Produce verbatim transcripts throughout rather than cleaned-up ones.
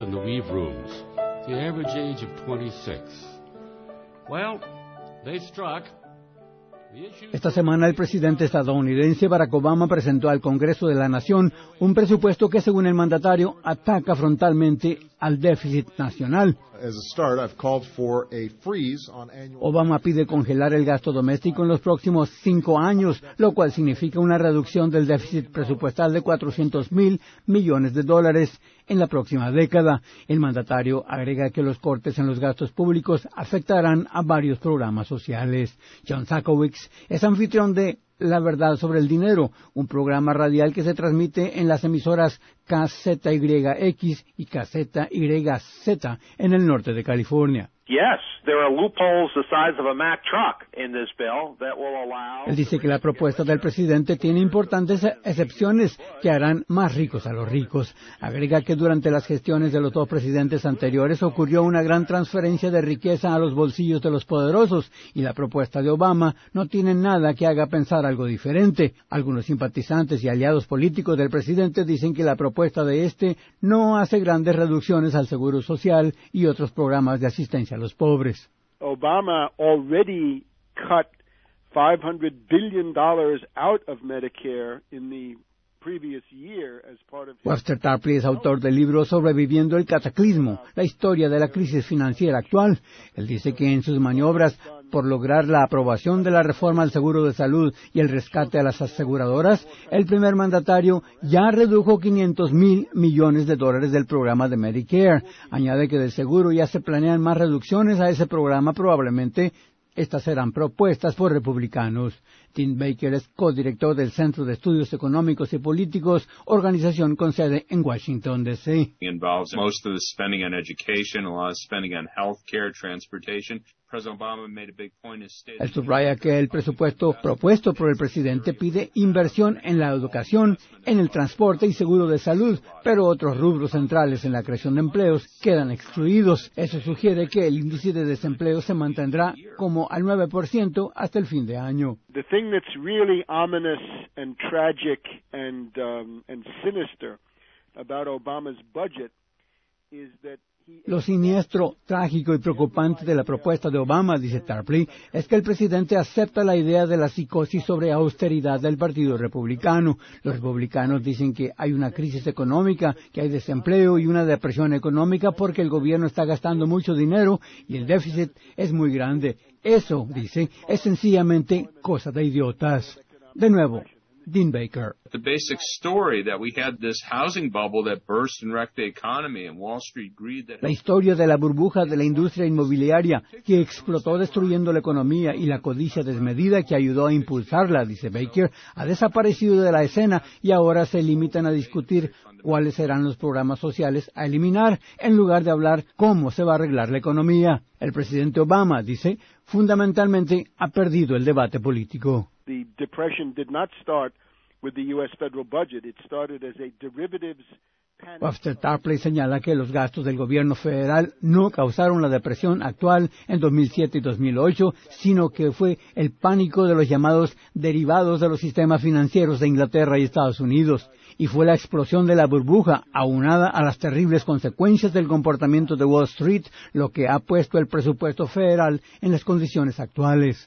in the weave rooms, the average age of twenty-six. Well, they struck. Esta semana el presidente estadounidense Barack Obama presentó al Congreso de la Nación un presupuesto que, según el mandatario, ataca frontalmente al déficit nacional. Obama pide congelar el gasto doméstico en los próximos cinco años, lo cual significa una reducción del déficit presupuestal de cuatrocientos mil millones de dólares en la próxima década. El mandatario agrega que los cortes en los gastos públicos afectarán a varios programas sociales. John Sakowicz es anfitrión de La Verdad sobre el Dinero, un programa radial que se transmite en las emisoras K Z Y X y K Z Y Z en el norte de California. Yes, there are loopholes the size of a Mack truck in this bill that will allow... Él dice que la propuesta del presidente tiene importantes excepciones que harán más ricos a los ricos. Agrega que durante las gestiones de los dos presidentes anteriores ocurrió una gran transferencia de riqueza a los bolsillos de los poderosos y la propuesta de Obama no tiene nada que haga pensar algo diferente. Algunos simpatizantes y aliados políticos del presidente dicen que la propuesta de este no hace grandes reducciones al seguro social y otros programas de asistencia a los pobres. Obama already cut five hundred billion dollars out of Medicare in the previous year as part of... Webster Tarpley es autor del libro Sobreviviendo el Cataclismo, la historia de la crisis financiera actual. Él dice que en sus maniobras por lograr la aprobación de la reforma al seguro de salud y el rescate a las aseguradoras, el primer mandatario ya redujo quinientos mil millones de dólares del programa de Medicare. Añade que del seguro ya se planean más reducciones a ese programa, probablemente estas serán propuestas por republicanos. Tim Baker es codirector del Centro de Estudios Económicos y Políticos, organización con sede en Washington, D C Involves most of the spending on education, a lot of spending on health care, transportation. President Obama made a big point of state... Él subraya que el presupuesto propuesto por el presidente pide inversión en la educación, en el transporte y seguro de salud, pero otros rubros centrales en la creación de empleos quedan excluidos. Eso sugiere que el índice de desempleo se mantendrá como al nueve por ciento hasta el fin de año. The thing that's really ominous and tragic and um, and sinister about Obama's budget is that Lo siniestro, trágico y preocupante de la propuesta de Obama, dice Tarpley, es que el presidente acepta la idea de la psicosis sobre austeridad del Partido Republicano. Los republicanos dicen que hay una crisis económica, que hay desempleo y una depresión económica porque el gobierno está gastando mucho dinero y el déficit es muy grande. Eso, dice, es sencillamente cosa de idiotas. De nuevo, Dean Baker. The basic story that we had this housing bubble that burst and wrecked the economy and Wall Street greed that... La historia de la burbuja de la industria inmobiliaria que explotó destruyendo la economía y la codicia desmedida que ayudó a impulsarla, dice Baker, ha desaparecido de la escena y ahora se limitan a discutir cuáles serán los programas sociales a eliminar en lugar de hablar cómo se va a arreglar la economía. El presidente Obama, dice, fundamentalmente ha perdido el debate político. The depression did not start with the U S federal budget. It started as a derivatives panic. Webster Tarpley señala que los gastos del gobierno federal no causaron la depresión actual en dos mil siete y dos mil ocho, sino que fue el pánico de los llamados derivados de los sistemas financieros de Inglaterra y Estados Unidos. Y fue la explosión de la burbuja, aunada a las terribles consecuencias del comportamiento de Wall Street, lo que ha puesto el presupuesto federal en las condiciones actuales.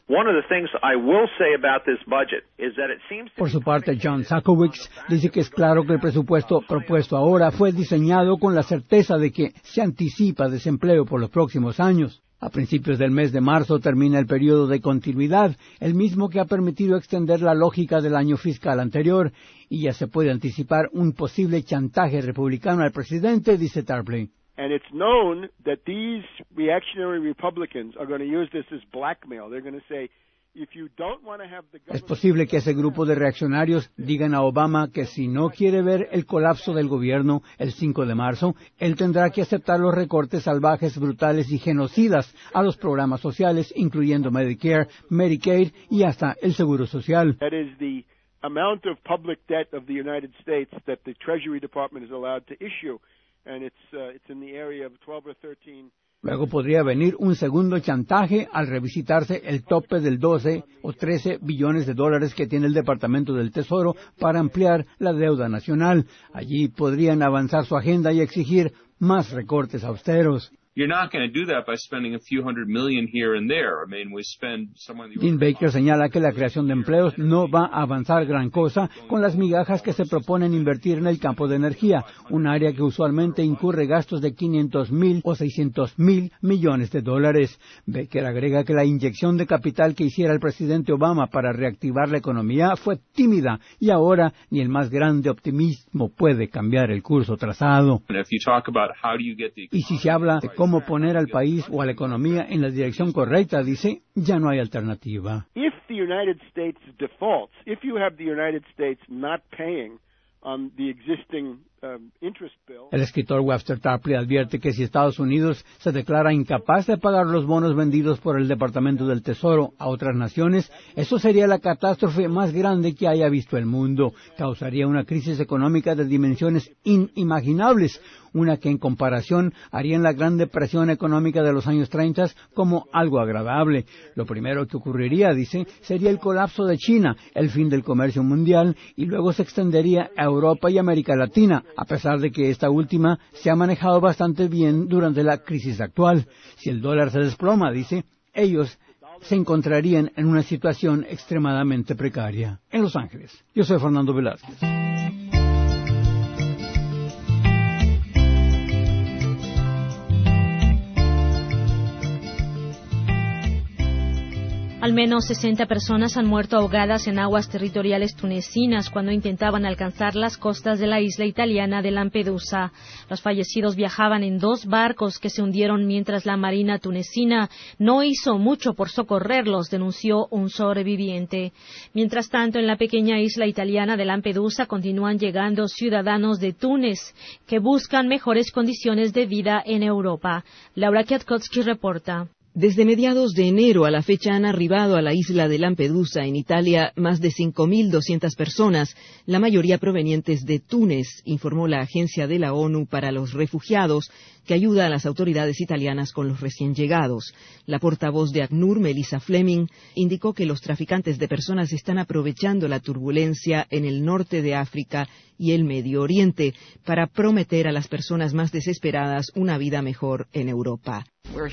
Por su parte, John Sakowicz dice que es claro que el presupuesto propuesto ahora fue diseñado con la certeza de que se anticipa desempleo por los próximos años. A principios del mes de marzo termina el periodo de continuidad, el mismo que ha permitido extender la lógica del año fiscal anterior, y ya se puede anticipar un posible chantaje republicano al presidente, dice Tarpley. And it's known that these reactionary Republicans are going to use this as blackmail. They're going to say, es posible que ese grupo de reaccionarios digan a Obama que si no quiere ver el colapso del gobierno el cinco de marzo, él tendrá que aceptar los recortes salvajes, brutales y genocidas a los programas sociales, incluyendo Medicare, Medicaid y hasta el Seguro Social. That is the amount of public debt of the United States that the Treasury Department is allowed to issue, and it's uh, it's in the area of twelve or thirteen. Luego podría venir un segundo chantaje al revisitarse el tope del doce o trece billones de dólares que tiene el Departamento del Tesoro para ampliar la deuda nacional. Allí podrían avanzar su agenda y exigir más recortes austeros. You're not going to do that by spending a few hundred million here and there. I mean, we spend somewhere in the Dean Baker señala que la creación de empleos no va a avanzar gran cosa con las migajas que se proponen invertir en el campo de energía, un área que usualmente incurre gastos de quinientos mil o seiscientos mil millones de dólares. Baker agrega que la inyección de capital que hiciera el presidente Obama para reactivar la economía fue tímida y ahora ni el más grande optimismo puede cambiar el curso trazado. Y si se habla de cómo poner al país o a la economía en la dirección correcta, dice, ya no hay alternativa. If the United States defaults, if you have the United States not paying on the existing um, interest bill. El escritor Webster Tarpley advierte que si Estados Unidos se declara incapaz de pagar los bonos vendidos por el Departamento del Tesoro a otras naciones, eso sería la catástrofe más grande que haya visto el mundo. Causaría una crisis económica de dimensiones inimaginables, una que en comparación haría en la Gran Depresión económica de los años treinta como algo agradable. Lo primero que ocurriría, dice, sería el colapso de China, el fin del comercio mundial, y luego se extendería a Europa y América Latina, a pesar de que esta última se ha manejado bastante bien durante la crisis actual. Si el dólar se desploma, dice, ellos se encontrarían en una situación extremadamente precaria. En Los Ángeles, yo soy Fernando Velázquez. Al menos sesenta personas han muerto ahogadas en aguas territoriales tunecinas cuando intentaban alcanzar las costas de la isla italiana de Lampedusa. Los fallecidos viajaban en dos barcos que se hundieron mientras la marina tunecina no hizo mucho por socorrerlos, denunció un sobreviviente. Mientras tanto, en la pequeña isla italiana de Lampedusa continúan llegando ciudadanos de Túnez que buscan mejores condiciones de vida en Europa. Laura Kwiatkowski reporta. Desde mediados de enero a la fecha han arribado a la isla de Lampedusa, en Italia, más de cinco mil doscientas personas, la mayoría provenientes de Túnez, informó la Agencia de la ONU para los Refugiados, que ayuda a las autoridades italianas con los recién llegados. La portavoz de ACNUR, Melissa Fleming, indicó que los traficantes de personas están aprovechando la turbulencia en el norte de África y el Medio Oriente para prometer a las personas más desesperadas una vida mejor en Europa.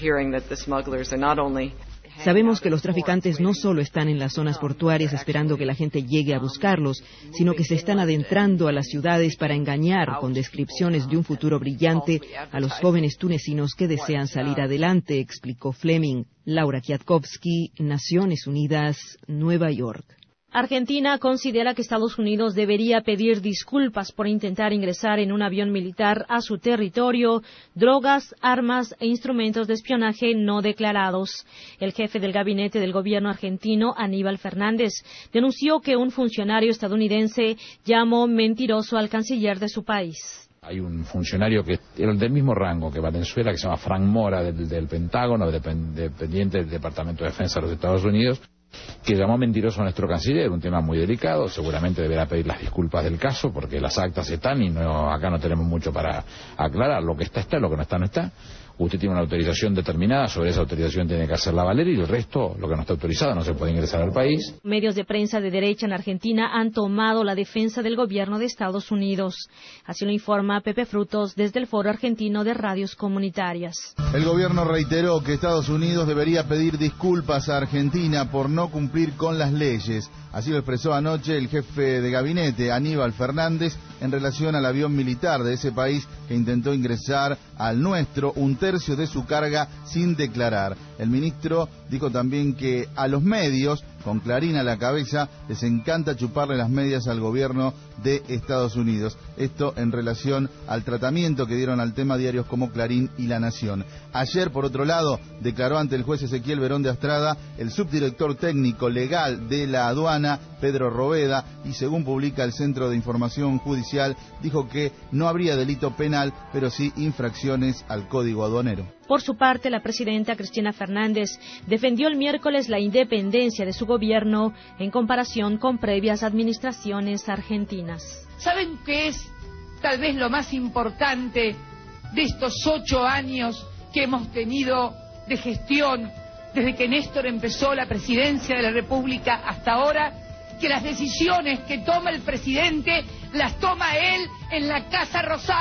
Sabemos que los traficantes no solo están en las zonas portuarias esperando que la gente llegue a buscarlos, sino que se están adentrando a las ciudades para engañar con descripciones de un futuro brillante a los jóvenes tunecinos que desean salir adelante, explicó Fleming. Laura Kwiatkowski, Naciones Unidas, Nueva York. Argentina considera que Estados Unidos debería pedir disculpas por intentar ingresar en un avión militar a su territorio drogas, armas e instrumentos de espionaje no declarados. El jefe del gabinete del gobierno argentino, Aníbal Fernández, denunció que un funcionario estadounidense llamó mentiroso al canciller de su país. Hay un funcionario que era del mismo rango que Valenzuela, que se llama Frank Mora, del, del Pentágono, dependiente del Departamento de Defensa de los Estados Unidos, que llamó mentiroso a nuestro canciller, un tema muy delicado. Seguramente deberá pedir las disculpas del caso, porque las actas están y no, acá no tenemos mucho para aclarar. Lo que está, está, lo que no está, no está. Usted tiene una autorización determinada, sobre esa autorización tiene que hacerla valer, y el resto, lo que no está autorizado, no se puede ingresar al país. Medios de prensa de derecha en Argentina han tomado la defensa del gobierno de Estados Unidos. Así lo informa Pepe Frutos desde el Foro Argentino de Radios Comunitarias. El gobierno reiteró que Estados Unidos debería pedir disculpas a Argentina por no cumplir con las leyes. Así lo expresó anoche el jefe de gabinete, Aníbal Fernández, en relación al avión militar de ese país que intentó ingresar al nuestro un tercio de su carga sin declarar. El ministro dijo también que a los medios, con Clarín a la cabeza, les encanta chuparle las medias al gobierno de Estados Unidos. Esto en relación al tratamiento que dieron al tema diarios como Clarín y La Nación. Ayer, por otro lado, declaró ante el juez Ezequiel Verón de Astrada el subdirector técnico legal de la aduana, Pedro Roveda, y según publica el Centro de Información Judicial, dijo que no habría delito penal, pero sí infracciones al Código Aduanero. Por su parte, la presidenta Cristina Fernández defendió el miércoles la independencia de su gobierno en comparación con previas administraciones argentinas. ¿Saben qué es tal vez lo más importante de estos ocho años que hemos tenido de gestión desde que Néstor empezó la presidencia de la República hasta ahora? Que las decisiones que toma el presidente las toma él en la Casa Rosada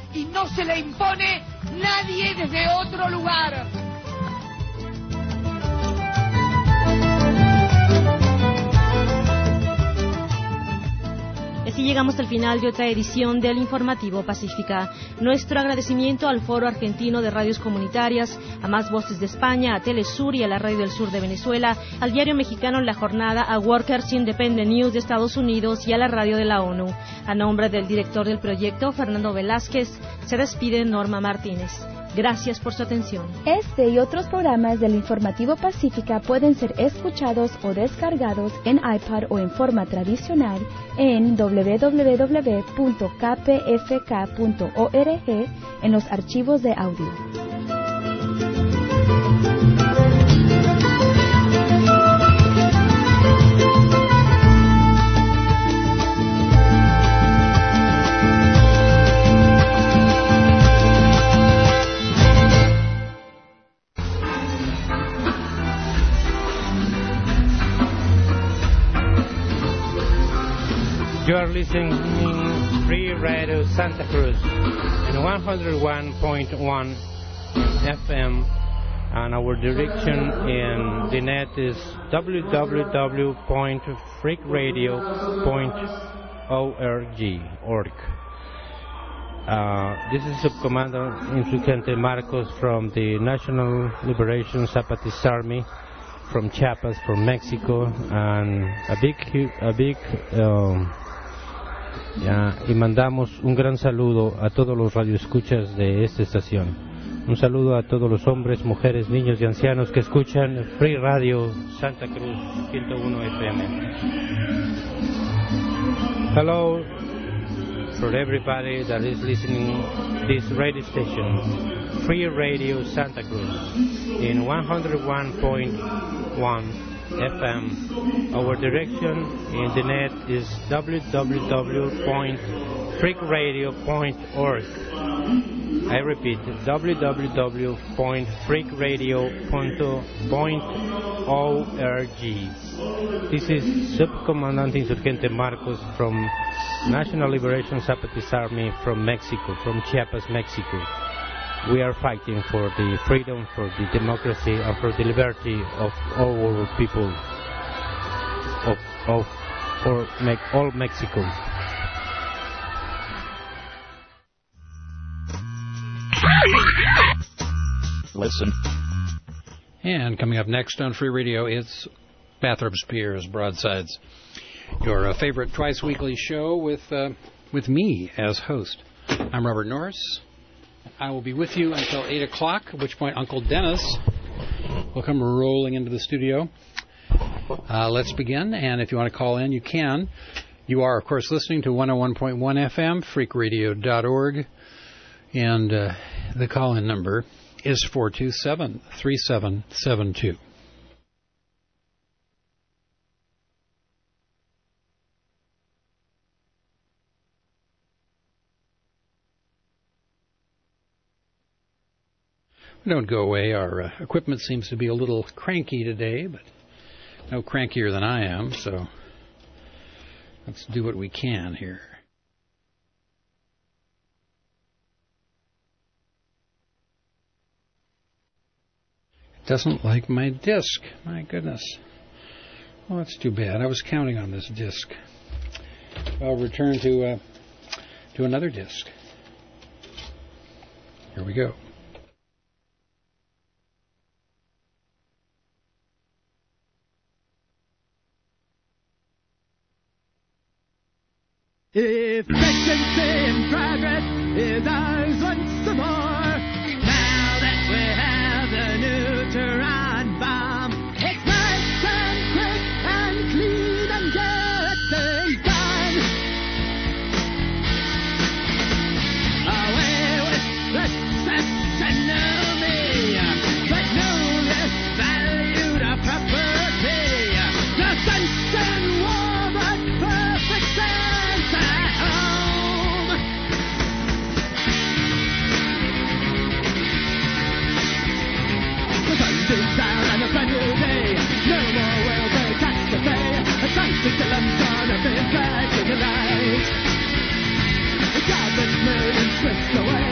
y no se la impone nadie desde otro lugar. Así llegamos al final de otra edición del Informativo Pacífica. Nuestro agradecimiento al Foro Argentino de Radios Comunitarias, a Más Voces de España, a Telesur y a la Radio del Sur de Venezuela, al Diario Mexicano La Jornada, a Workers Independent News de Estados Unidos y a la Radio de la ONU. A nombre del director del proyecto, Fernando Velázquez, se despide Norma Martínez. Gracias por su atención. Este y otros programas del Informativo Pacífica pueden ser escuchados o descargados en iPad o en forma tradicional en doble u doble u doble u punto k p f k punto org en los archivos de audio. You are listening to Free Radio Santa Cruz in one oh one point one F M, and our direction in the net is w w w dot freak radio dot org. Uh, this is Subcommander Insurgente Marcos from the National Liberation Zapatist Army from Chiapas, from Mexico, and a big, a big um, Ya, y mandamos un gran saludo a todos los radioescuchas de esta estación. Un saludo a todos los hombres, mujeres, niños y ancianos que escuchan Free Radio Santa Cruz ciento uno F M. Hello for everybody that is listening this radio station, Free Radio Santa Cruz in one oh one point one F M. Our direction in the net is w w w dot freak radio dot org. I repeat, w w w dot freak radio dot org. This is Subcomandante Insurgente Marcos from National Liberation Zapatist Army from Mexico, from Chiapas, Mexico. We are fighting for the freedom, for the democracy, and for the liberty of all our people, of, of for make all Mexico. Listen. And coming up next on Free Radio, it's Bathrobes, Piers, Broadsides, your uh, favorite twice weekly show with uh, with me as host. I'm Robert Norris. I will be with you until eight o'clock, at which point Uncle Dennis will come rolling into the studio. Uh, let's begin, and if you want to call in, you can. You are, of course, listening to one oh one point one F M, freak radio dot org, and uh, the call-in number is four two seven, three seven seven two. Don't go away. Our uh, equipment seems to be a little cranky today, but no crankier than I am, so let's do what we can here. It doesn't like my disc. My goodness. Well, that's too bad. I was counting on this disc. I'll return to uh, to another disc. Here we go. If decency in progress is ours once more, now that we have the neutron bomb, it's nice and quick and clean and get things done. Away with the enemy, but no less valued a property. The sense and war, but perfect sense at home. The sun is down and a brand new day. No more will they catch the day. The transcendental's gonna be back in the light. The garbage millions slips away.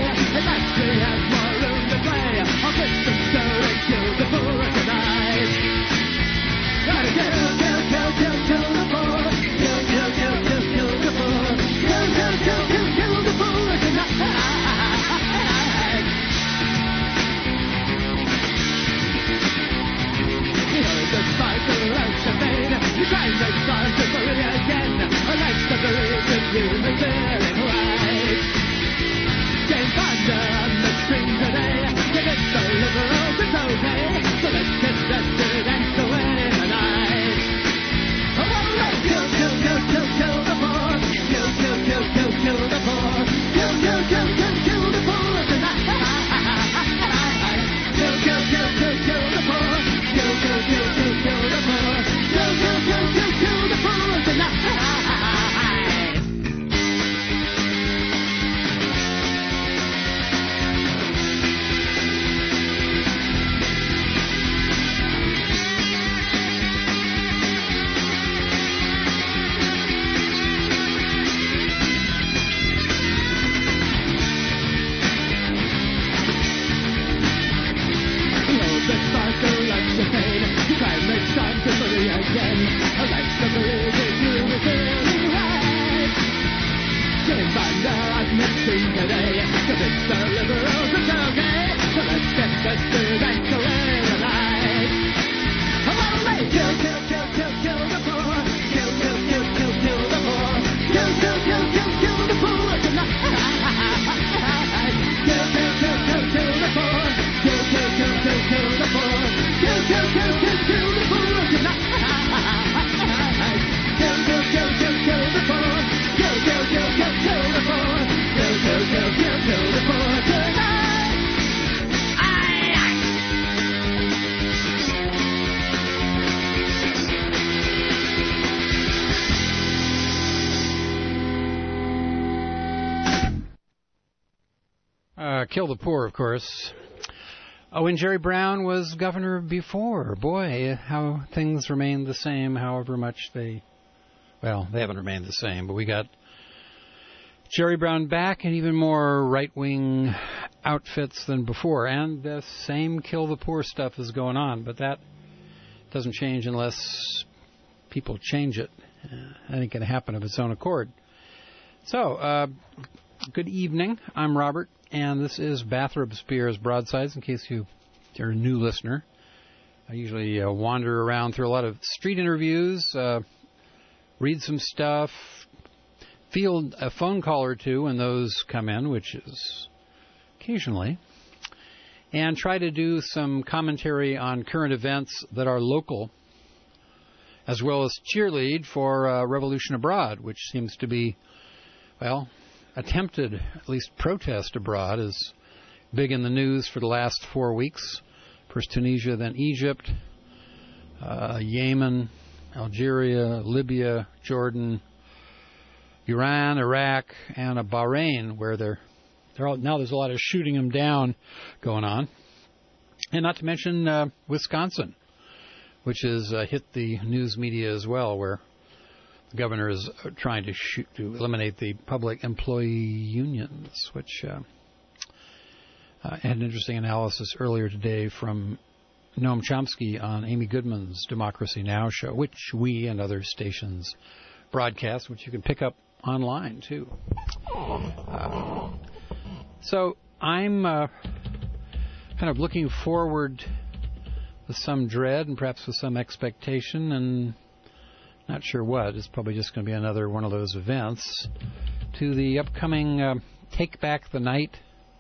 kill the poor, of course. Oh, and Jerry Brown was governor before. Boy, how things remain the same, however much they... Well, they haven't remained the same, but we got Jerry Brown back and even more right-wing outfits than before. And the same kill the poor stuff is going on, but that doesn't change unless people change it. Uh, that ain't going to happen of its own accord. So, uh, good evening. I'm Robert, and this is Bathrop Spears Broadsides, in case you, you're a new listener. I usually uh, wander around through a lot of street interviews, uh, read some stuff, field a phone call or two when those come in, which is occasionally, and try to do some commentary on current events that are local, as well as cheerlead for uh, Revolution Abroad, which seems to be, well, attempted, at least protest abroad, is big in the news for the last four weeks. First Tunisia, then Egypt, uh, Yemen, Algeria, Libya, Jordan, Iran, Iraq, and uh, Bahrain, where they're, they're all, now there's a lot of shooting them down going on. And not to mention uh, Wisconsin, which has uh, hit the news media as well, where the governor is trying to shoot to eliminate the public employee unions, which uh, uh, had an interesting analysis earlier today from Noam Chomsky on Amy Goodman's Democracy Now! Show, which we and other stations broadcast, which you can pick up online, too. Uh, so I'm uh, kind of looking forward with some dread and perhaps with some expectation, and not sure what. It's probably just going to be another one of those events, to the upcoming uh, Take Back the Night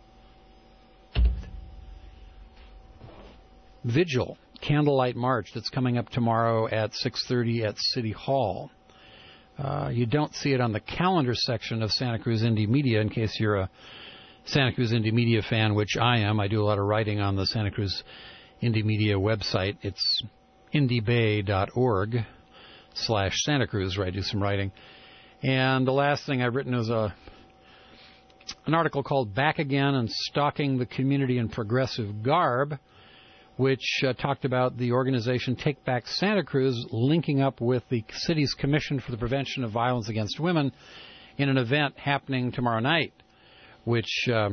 Vigil, Candlelight March, that's coming up tomorrow at six thirty at City Hall. Uh, you don't see it on the calendar section of Santa Cruz Indie Media, in case you're a Santa Cruz Indie Media fan, which I am. I do a lot of writing on the Santa Cruz Indie Media website. It's indiebay.org slash Santa Cruz, where I do some writing. And the last thing I've written is a an article called Back Again and Stalking the Community in Progressive Garb, which uh, talked about the organization Take Back Santa Cruz linking up with the city's Commission for the Prevention of Violence Against Women in an event happening tomorrow night, which uh,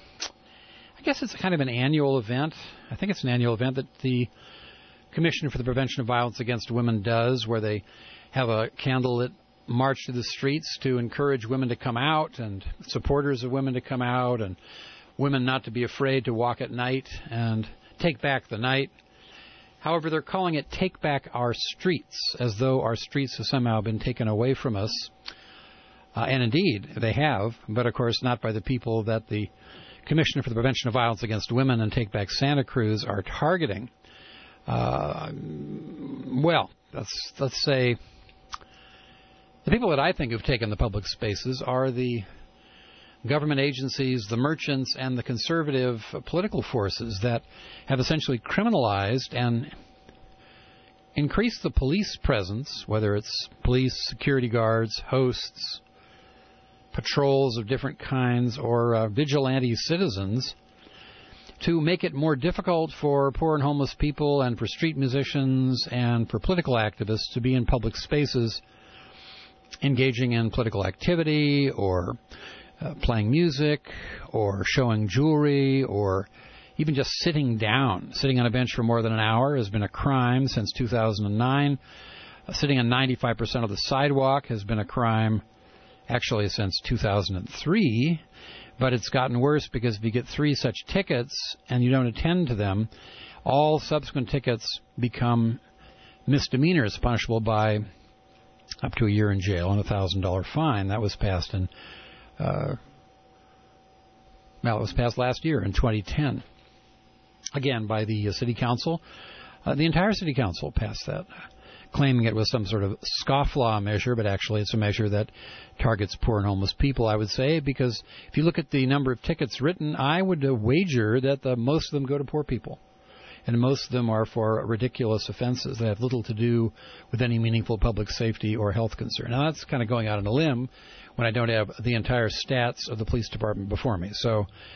I guess it's kind of an annual event. I think it's an annual event that the Commission for the Prevention of Violence Against Women does, where they have a candlelit march to the streets to encourage women to come out and supporters of women to come out and women not to be afraid to walk at night and take back the night. However, they're calling it Take Back Our Streets, as though our streets have somehow been taken away from us. Uh, and indeed, they have, but of course not by the people that the Commission for the Prevention of Violence Against Women and Take Back Santa Cruz are targeting. Uh, well, let's, let's say the people that I think have taken the public spaces are the government agencies, the merchants, and the conservative political forces that have essentially criminalized and increased the police presence, whether it's police, security guards, hosts, patrols of different kinds, or uh, vigilante citizens, to make it more difficult for poor and homeless people and for street musicians and for political activists to be in public spaces engaging in political activity or uh, playing music or showing jewelry or even just sitting down. Sitting on a bench for more than an hour has been a crime since two thousand nine. Uh, sitting on ninety-five percent of the sidewalk has been a crime actually since two thousand three. But it's gotten worse because if you get three such tickets and you don't attend to them, all subsequent tickets become misdemeanors punishable by up to a year in jail and a one thousand dollars fine. That was passed in, uh, well, it was passed last year in twenty ten. Again, by the uh, City Council. Uh, the entire City Council passed that, claiming it was some sort of scofflaw measure, but actually it's a measure that targets poor and homeless people, I would say, because if you look at the number of tickets written, I would uh, wager that the, most of them go to poor people. And most of them are for ridiculous offenses that have little to do with any meaningful public safety or health concern. Now, that's kind of going out on a limb when I don't have the entire stats of the police department before me. So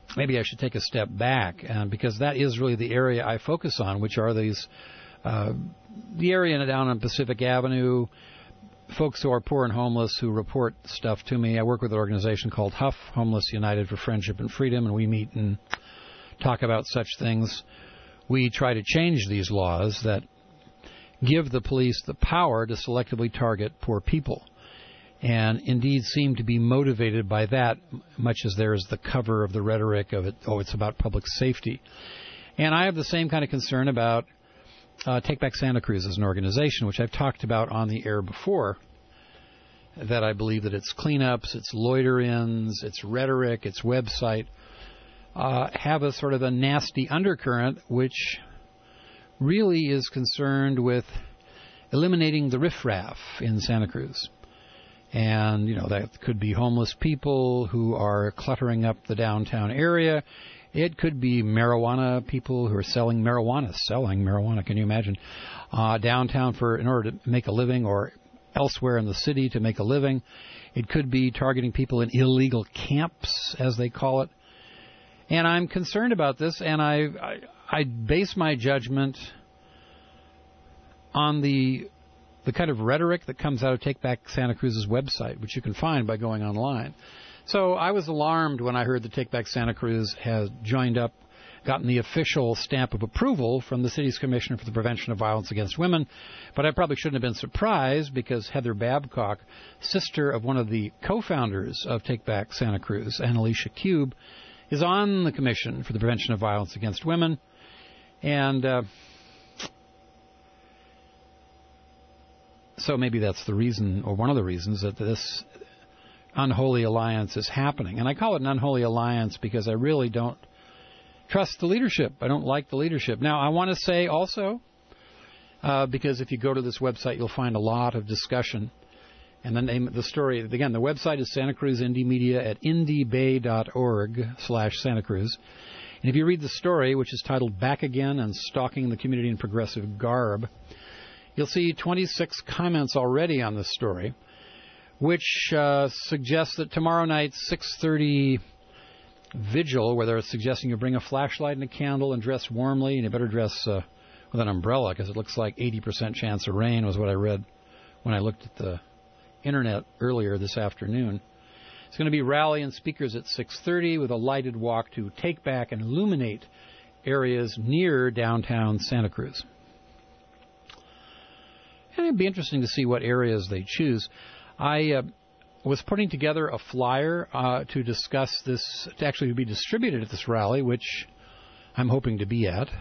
maybe I should take a step back, uh, because that is really the area I focus on, which are these, uh, the area down on Pacific Avenue, folks who are poor and homeless who report stuff to me. I work with an organization called H U F, Homeless United for Friendship and Freedom, and we meet and talk about such things. We try to change these laws that give the police the power to selectively target poor people, and indeed seem to be motivated by that, much as there is the cover of the rhetoric of it, oh, it's about public safety. And I have the same kind of concern about uh, Take Back Santa Cruz as an organization, which I've talked about on the air before, that I believe that its cleanups, its loiter-ins, its rhetoric, its website uh, have a sort of a nasty undercurrent, which really is concerned with eliminating the riffraff in Santa Cruz. And, you know, that could be homeless people who are cluttering up the downtown area. It could be marijuana people who are selling marijuana, selling marijuana, can you imagine, uh, downtown for in order to make a living, or elsewhere in the city to make a living. It could be targeting people in illegal camps, as they call it. And I'm concerned about this, and I, I, I base my judgment on the the kind of rhetoric that comes out of Take Back Santa Cruz's website, which you can find by going online. So I was alarmed when I heard that Take Back Santa Cruz has joined up, gotten the official stamp of approval from the city's Commissioner for the Prevention of Violence Against Women. But I probably shouldn't have been surprised, because Heather Babcock, sister of one of the co-founders of Take Back Santa Cruz, Annalisa Cube, is on the Commission for the Prevention of Violence Against Women. And uh, so maybe that's the reason, or one of the reasons, that this unholy alliance is happening. And I call it an unholy alliance because I really don't trust the leadership. I don't like the leadership. Now, I want to say also, uh, because if you go to this website, you'll find a lot of discussion. And the name of the story, again, the website is Santa Cruz Indie Media at indiebay.org slash Santa Cruz. And if you read the story, which is titled Back Again and Stalking the Community in Progressive Garb, you'll see twenty-six comments already on this story, which uh, suggests that tomorrow night's six thirty vigil, where they're suggesting you bring a flashlight and a candle and dress warmly, and you better dress uh, with an umbrella, because it looks like eighty percent chance of rain was what I read when I looked at the internet earlier this afternoon. It's going to be rally and speakers at six thirty with a lighted walk to take back and illuminate areas near downtown Santa Cruz. And it'd be interesting to see what areas they choose. I uh, was putting together a flyer uh, to discuss this, to actually be distributed at this rally, which I'm hoping to be at.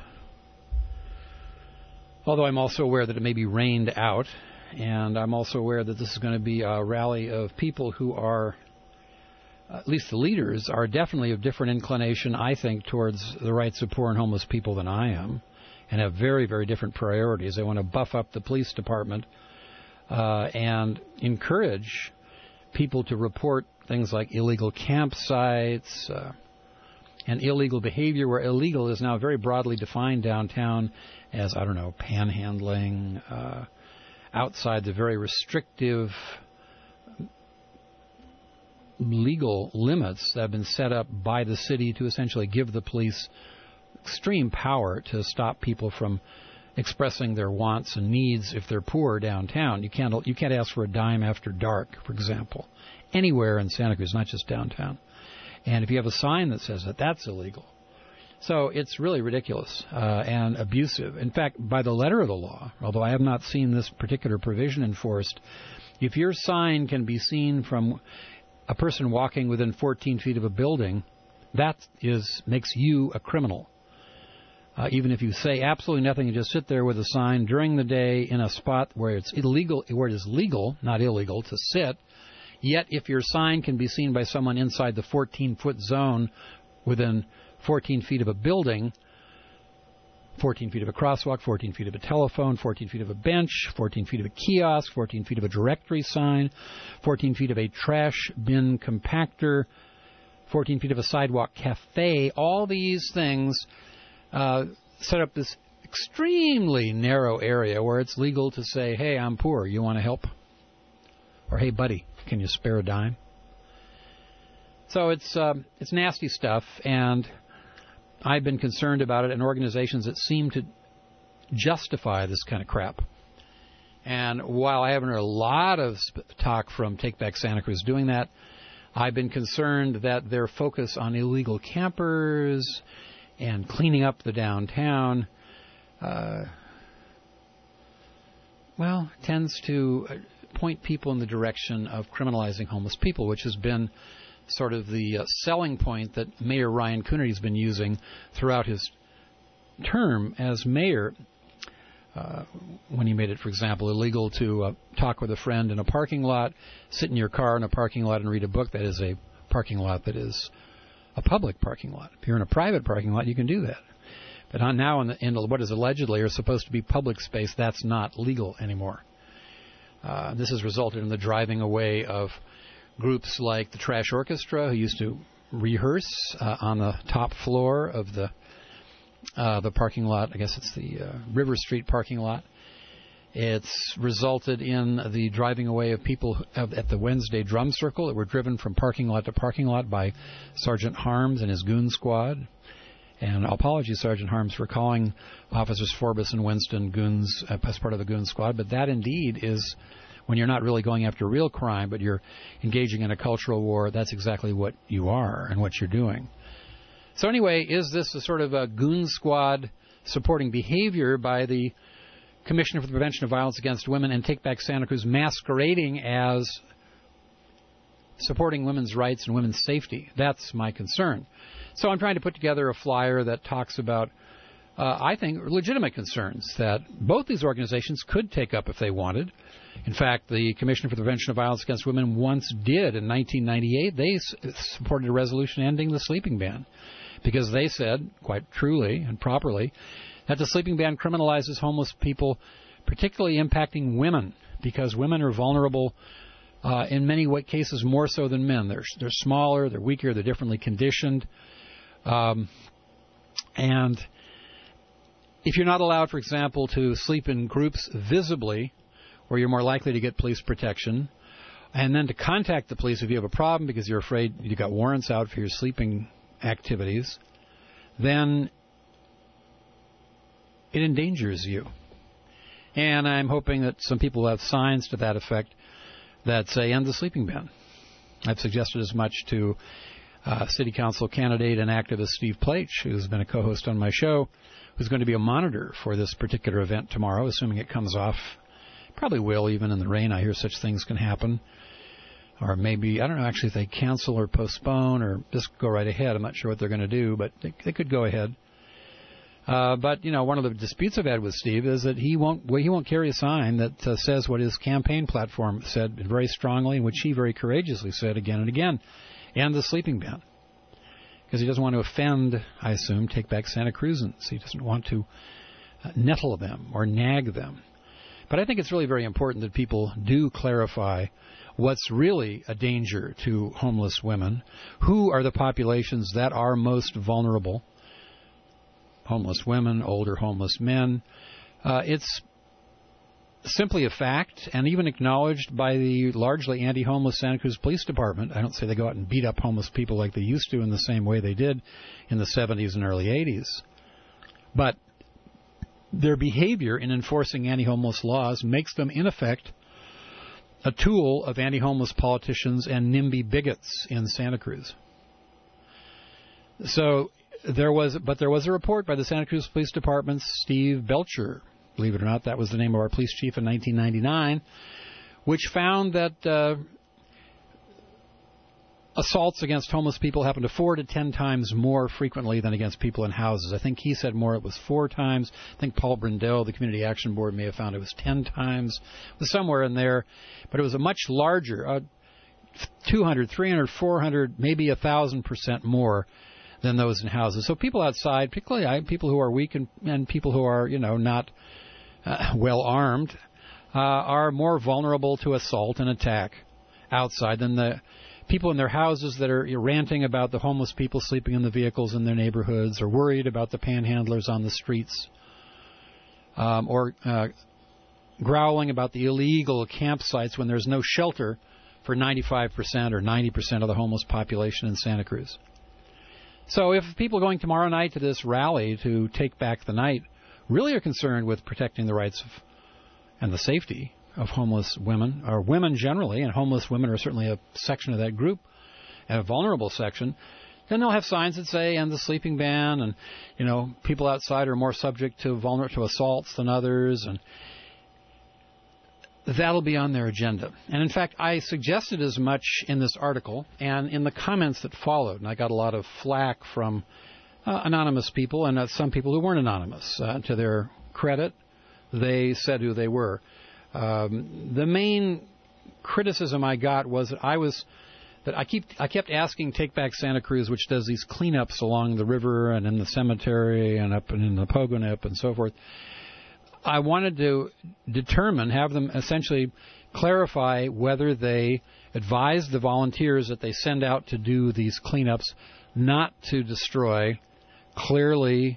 Although I'm also aware that it may be rained out, and I'm also aware that this is going to be a rally of people who are, at least the leaders, are definitely of different inclination, I think, towards the rights of poor and homeless people than I am, and have very, very different priorities. They want to buff up the police department uh, and encourage people to report things like illegal campsites uh, and illegal behavior, where illegal is now very broadly defined downtown as, I don't know, panhandling, uh, outside the very restrictive legal limits that have been set up by the city to essentially give the police extreme power to stop people from expressing their wants and needs if they're poor downtown. You can't you can't ask for a dime after dark, for example, anywhere in Santa Cruz, not just downtown. And if you have a sign that says that, that's illegal. So it's really ridiculous uh, and abusive. In fact, by the letter of the law, although I have not seen this particular provision enforced, if your sign can be seen from a person walking within fourteen feet of a building, that is makes you a criminal. Uh, even if you say absolutely nothing, you just sit there with a sign during the day in a spot where it's illegal, where it is legal, not illegal, to sit. Yet, if your sign can be seen by someone inside the fourteen-foot zone within fourteen feet of a building, fourteen feet of a crosswalk, fourteen feet of a telephone, fourteen feet of a bench, fourteen feet of a kiosk, fourteen feet of a directory sign, fourteen feet of a trash bin compactor, fourteen feet of a sidewalk cafe, all these things uh, set up this extremely narrow area where it's legal to say, hey, I'm poor, you want to help? Or, hey, buddy, can you spare a dime? So it's um, it's nasty stuff, and I've been concerned about it in organizations that seem to justify this kind of crap. And while I haven't heard a lot of talk from Take Back Santa Cruz doing that, I've been concerned that their focus on illegal campers and cleaning up the downtown, uh, well, tends to point people in the direction of criminalizing homeless people, which has been sort of the uh, selling point that Mayor Ryan Coonerty has been using throughout his term as mayor. Uh, when he made it, for example, illegal to uh, talk with a friend in a parking lot, sit in your car in a parking lot and read a book. That is a parking lot that is a public parking lot. If you're in a private parking lot, you can do that. But on now in, the, in what is allegedly are supposed to be public space, that's not legal anymore. Uh, this has resulted in the driving away of groups like the Trash Orchestra, who used to rehearse uh, on the top floor of the Uh, the parking lot. I guess it's the uh, River Street parking lot. It's resulted in the driving away of people of, at the Wednesday Drum Circle that were driven from parking lot to parking lot by Sergeant Harms and his goon squad. And apologies, Sergeant Harms, for calling Officers Forbes and Winston goons uh, as part of the goon squad. But that indeed is, when you're not really going after real crime, but you're engaging in a cultural war, that's exactly what you are and what you're doing. So anyway, is this a sort of a goon squad supporting behavior by the Commissioner for the Prevention of Violence Against Women and Take Back Santa Cruz masquerading as supporting women's rights and women's safety? That's my concern. So I'm trying to put together a flyer that talks about, uh, I think, legitimate concerns that both these organizations could take up if they wanted. In fact, the Commissioner for the Prevention of Violence Against Women once did in nineteen ninety-eight. They s- supported a resolution ending the sleeping ban, because they said, quite truly and properly, that the sleeping ban criminalizes homeless people, particularly impacting women, because women are vulnerable uh, in many cases more so than men. They're, they're smaller, they're weaker, they're differently conditioned. Um, and if you're not allowed, for example, to sleep in groups visibly, where you're more likely to get police protection, and then to contact the police if you have a problem because you're afraid you've got warrants out for your sleeping activities, then it endangers you. And I'm hoping that some people have signs to that effect that say end the sleeping ban. I've suggested as much to uh, City Council candidate and activist Steve Plaich, who's been a co-host on my show, who's going to be a monitor for this particular event tomorrow, assuming it comes off. Probably will, even in the rain. I hear such things can happen. Or maybe, I don't know actually if they cancel or postpone or just go right ahead. I'm not sure what they're going to do, but they, they could go ahead. Uh, but, you know, one of the disputes I've had with Steve is that he won't well, he won't carry a sign that uh, says what his campaign platform said very strongly, which he very courageously said again and again, and the sleeping ban. Because he doesn't want to offend, I assume, Take Back Santa Cruzans. He doesn't want to uh, nettle them or nag them. But I think it's really very important that people do clarify what's really a danger to homeless women, who are the populations that are most vulnerable, homeless women, older homeless men. Uh, it's simply a fact, and even acknowledged by the largely anti-homeless Santa Cruz Police Department. I don't say they go out and beat up homeless people like they used to in the same way they did in the seventies and early eighties. But their behavior in enforcing anti-homeless laws makes them, in effect, a tool of anti-homeless politicians and NIMBY bigots in Santa Cruz. So there was, but there was a report by the Santa Cruz Police Department's Steve Belcher, believe it or not, that was the name of our police chief in nineteen ninety-nine, which found that uh, assaults against homeless people happen to four to ten times more frequently than against people in houses. I think he said more, it was four times. I think Paul Brindell, the Community Action Board, may have found it was ten times. It was somewhere in there, but it was a much larger, uh, two hundred, three hundred, four hundred, maybe one thousand percent more than those in houses. So people outside, particularly people who are weak and, and people who are, you know, not uh, well armed, uh, are more vulnerable to assault and attack outside than the people in their houses that are ranting about the homeless people sleeping in the vehicles in their neighborhoods, or worried about the panhandlers on the streets, um, or uh, growling about the illegal campsites when there's no shelter for ninety-five percent or ninety percent of the homeless population in Santa Cruz. So if people going tomorrow night to this rally to take back the night really are concerned with protecting the rights of, and the safety of homeless women, or women generally, and homeless women are certainly a section of that group, and a vulnerable section, then they'll have signs that say, end the sleeping ban, and, you know, people outside are more subject to vulner- to assaults than others, and that'll be on their agenda. And in fact, I suggested as much in this article and in the comments that followed, and I got a lot of flack from uh, anonymous people and uh, some people who weren't anonymous. Uh, to their credit, they said who they were. Um, the main criticism I got was that I was that I keep I kept asking Take Back Santa Cruz, which does these cleanups along the river and in the cemetery and up and in the Pogonip and so forth. I wanted to determine, have them essentially clarify whether they advise the volunteers that they send out to do these cleanups not to destroy clearly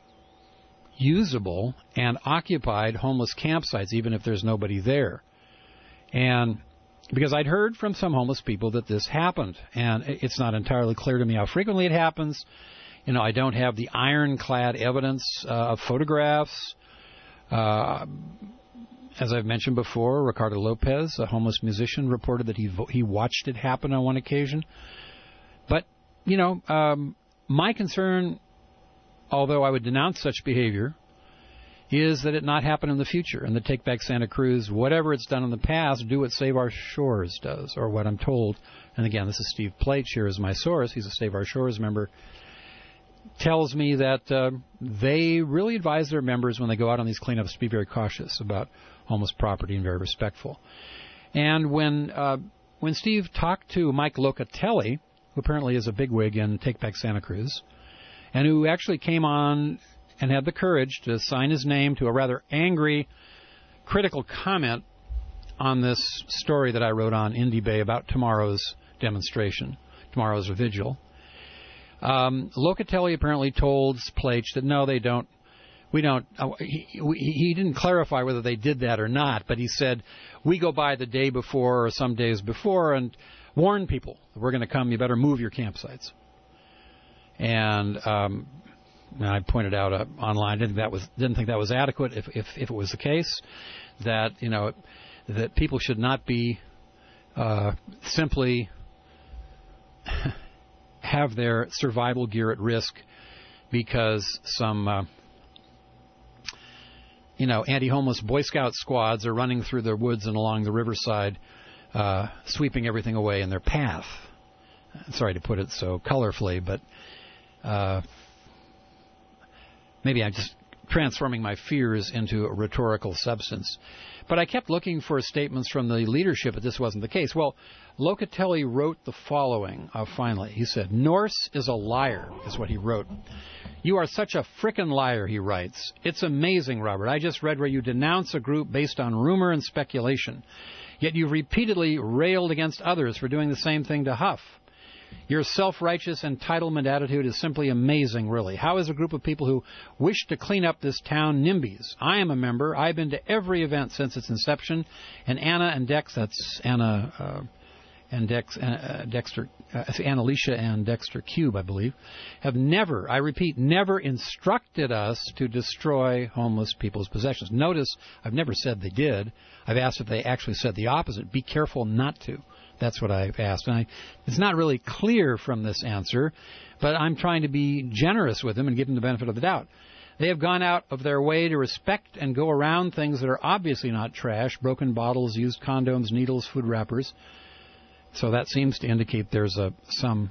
usable and occupied homeless campsites, even if there's nobody there. And because I'd heard from some homeless people that this happened, and it's not entirely clear to me how frequently it happens. You know, I don't have the ironclad evidence uh, of photographs. Uh, as I've mentioned before, Ricardo Lopez, a homeless musician, reported that he vo- he watched it happen on one occasion. But, you know, um, my concern, although I would denounce such behavior, is that it not happen in the future, and the Take Back Santa Cruz, whatever it's done in the past, do what Save Our Shores does, or what I'm told. And again, this is Steve Plate here as my source. He's a Save Our Shores member. Tells me that uh, they really advise their members when they go out on these cleanups to be very cautious about homeless property and very respectful. And when uh, when Steve talked to Mike Locatelli, who apparently is a bigwig in Take Back Santa Cruz, and who actually came on and had the courage to sign his name to a rather angry, critical comment on this story that I wrote on Indy Bay about tomorrow's demonstration, tomorrow's vigil. Um, Locatelli apparently told Plage that no, they don't. We don't. Uh, he, he didn't clarify whether they did that or not, but he said we go by the day before or some days before and warn people we're going to come. You better move your campsites. And um, I pointed out uh, online didn't that was didn't think that was adequate. If if if it was the case that you know that people should not be uh, simply have their survival gear at risk because some, uh, you know, anti-homeless Boy Scout squads are running through the woods and along the riverside, uh, sweeping everything away in their path. Sorry to put it so colorfully, but uh, maybe I'm just transforming my fears into a rhetorical substance. But I kept looking for statements from the leadership that this wasn't the case. Well, Locatelli wrote the following, uh, finally. He said, Norse is a liar, is what he wrote. You are such a frickin' liar, he writes. It's amazing, Robert. I just read where you denounce a group based on rumor and speculation. Yet you've repeatedly railed against others for doing the same thing to Huff. Your self-righteous entitlement attitude is simply amazing, really. How is a group of people who wish to clean up this town NIMBYs? I am a member. I've been to every event since its inception. And Anna and Dex, that's Anna uh, and Dex, uh, Dexter, uh, Annalicia and Dexter Cube, I believe, have never, I repeat, never instructed us to destroy homeless people's possessions. Notice, I've never said they did. I've asked if they actually said the opposite. Be careful not to. That's what I've asked. And I, it's not really clear from this answer, but I'm trying to be generous with them and give them the benefit of the doubt. They have gone out of their way to respect and go around things that are obviously not trash, broken bottles, used condoms, needles, food wrappers. So that seems to indicate there's a some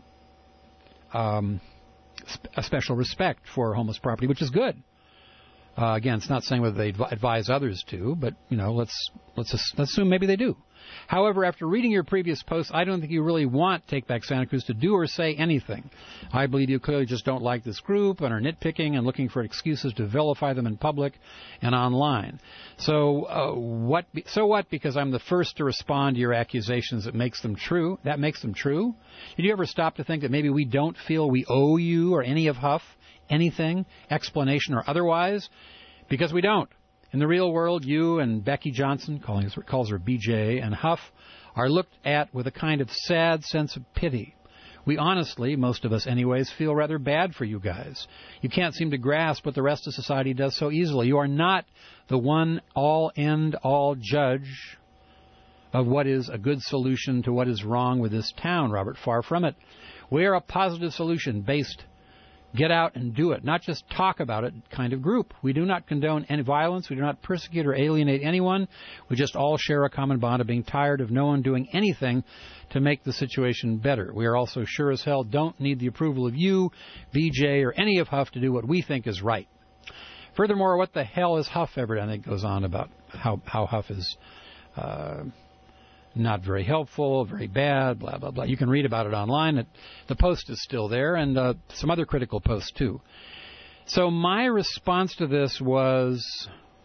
um, sp- a special respect for homeless property, which is good. Uh, again, it's not saying whether they adv- advise others to, but you know, let's let's let's assume maybe they do. However, after reading your previous posts, I don't think you really want Take Back Santa Cruz to do or say anything. I believe you clearly just don't like this group and are nitpicking and looking for excuses to vilify them in public and online. So uh, what? Be- so what? Because I'm the first to respond to your accusations that makes them true. That makes them true. Did you ever stop to think that maybe we don't feel we owe you or any of Huff anything, explanation or otherwise? Because we don't. In the real world, you and Becky Johnson, calling, calls her B J, and Huff are looked at with a kind of sad sense of pity. We honestly, most of us anyways, feel rather bad for you guys. You can't seem to grasp what the rest of society does so easily. You are not the one all-end-all judge of what is a good solution to what is wrong with this town, Robert. Far from it. We are a positive solution based, get out and do it, not just talk about it kind of group. We do not condone any violence. We do not persecute or alienate anyone. We just all share a common bond of being tired of no one doing anything to make the situation better. We are also sure as hell don't need the approval of you, V J, or any of Huff to do what we think is right. Furthermore, what the hell is Huff ever? And it goes on about how, how Huff is uh, not very helpful, very bad, blah, blah, blah. You can read about it online. It, the post is still there, and uh, some other critical posts, too. So my response to this was,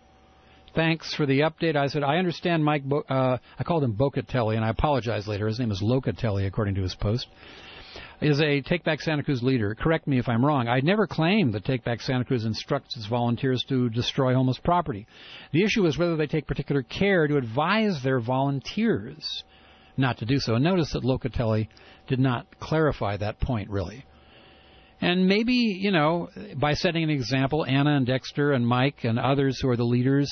thanks for the update. I said, I understand Mike, Bo- uh, I called him Bocatelli, and I apologize later. His name is Locatelli, according to his post, is a Take Back Santa Cruz leader. Correct me if I'm wrong. I never claimed that Take Back Santa Cruz instructs its volunteers to destroy homeless property. The issue is whether they take particular care to advise their volunteers not to do so. And notice that Locatelli did not clarify that point, really. And maybe, you know, by setting an example, Anna and Dexter and Mike and others who are the leaders,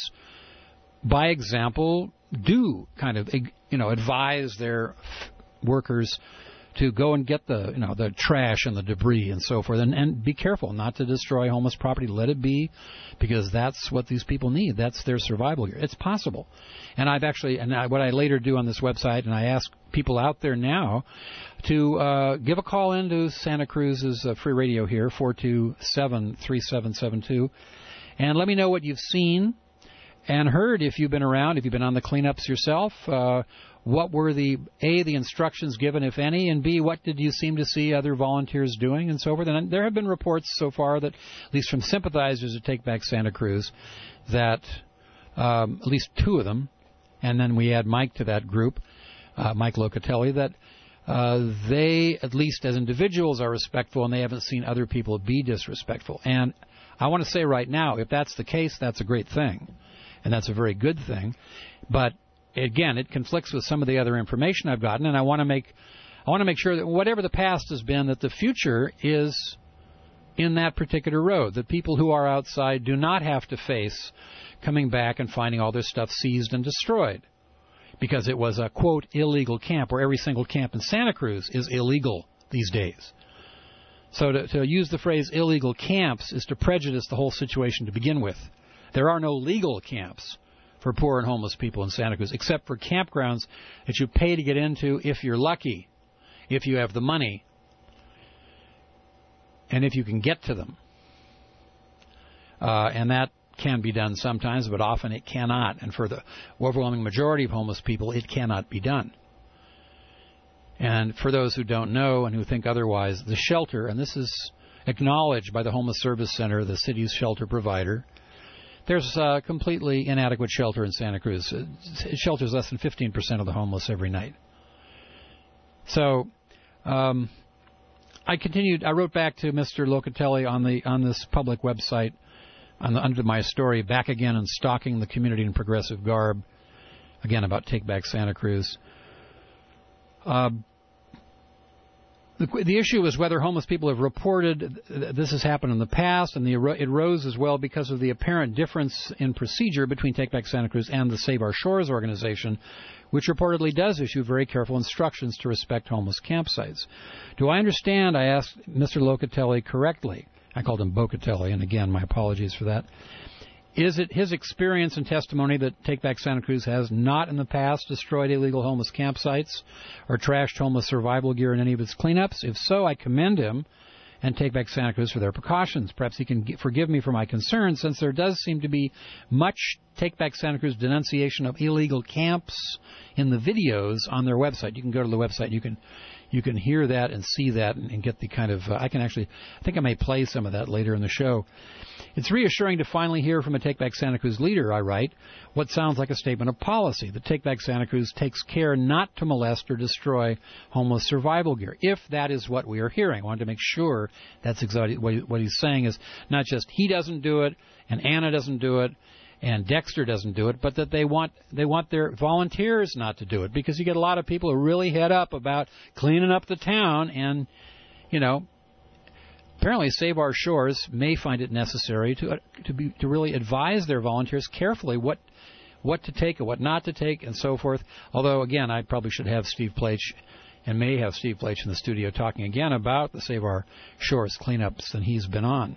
by example, do kind of, you know, advise their workers to go and get the, you know, the trash and the debris and so forth, and, and be careful not to destroy homeless property. Let it be, because that's what these people need. That's their survival gear. It's possible. And I've actually, and I, what I later do on this website, and I ask people out there now to uh, give a call into Santa Cruz's uh, free radio here, four two seven, three seven seven two, and let me know what you've seen and heard, if you've been around, if you've been on the cleanups yourself. Uh, what were the, A, the instructions given, if any, and B, what did you seem to see other volunteers doing and so forth? And there have been reports so far that, at least from sympathizers of Take Back Santa Cruz, that um, at least two of them, and then we add Mike to that group, uh, Mike Locatelli, that uh, they, at least as individuals, are respectful, and they haven't seen other people be disrespectful. And I want to say right now, if that's the case, that's a great thing. And that's a very good thing. But again, it conflicts with some of the other information I've gotten, and I want to make I want to make sure that whatever the past has been, that the future is in that particular road. That people who are outside do not have to face coming back and finding all their stuff seized and destroyed, because it was a, quote, illegal camp, where every single camp in Santa Cruz is illegal these days. So to, to use the phrase illegal camps is to prejudice the whole situation to begin with. There are no legal camps for poor and homeless people in Santa Cruz, except for campgrounds that you pay to get into if you're lucky, if you have the money, and if you can get to them. Uh, and that can be done sometimes, but often it cannot. And for the overwhelming majority of homeless people, it cannot be done. And for those who don't know and who think otherwise, the shelter, and this is acknowledged by the Homeless Service Center, the city's shelter provider, there's a completely inadequate shelter in Santa Cruz. It shelters less than fifteen percent of the homeless every night. So um, I continued. I wrote back to Mister Locatelli on the on this public website on the, under my story, Back Again and Stalking the Community in Progressive Garb, again about Take Back Santa Cruz. Uh, The, the issue is whether homeless people have reported this has happened in the past, and the, it rose as well because of the apparent difference in procedure between Take Back Santa Cruz and the Save Our Shores organization, which reportedly does issue very careful instructions to respect homeless campsites. Do I understand, I asked Mister Locatelli correctly, I called him Bocatelli, and again, my apologies for that. Is it his experience and testimony that Take Back Santa Cruz has not in the past destroyed illegal homeless campsites or trashed homeless survival gear in any of its cleanups? If so, I commend him and Take Back Santa Cruz for their precautions. Perhaps he can forgive me for my concerns, since there does seem to be much Take Back Santa Cruz denunciation of illegal camps in the videos on their website. You can go to the website. You can you can hear that and see that and, and get the kind of, uh, I can actually, I think I may play some of that later in the show. It's reassuring to finally hear from a Take Back Santa Cruz leader, I write, what sounds like a statement of policy. The Take Back Santa Cruz takes care not to molest or destroy homeless survival gear, if that is what we are hearing. I wanted to make sure that's exactly what he's saying, is not just he doesn't do it and Anna doesn't do it and Dexter doesn't do it, but that they want they want their volunteers not to do it, because you get a lot of people who really head up about cleaning up the town, and, you know, apparently Save Our Shores may find it necessary to uh, to be to really advise their volunteers carefully what what to take and what not to take and so forth. Although, again, I probably should have Steve Plach, and may have Steve Plach in the studio talking again about the Save Our Shores cleanups that he's been on.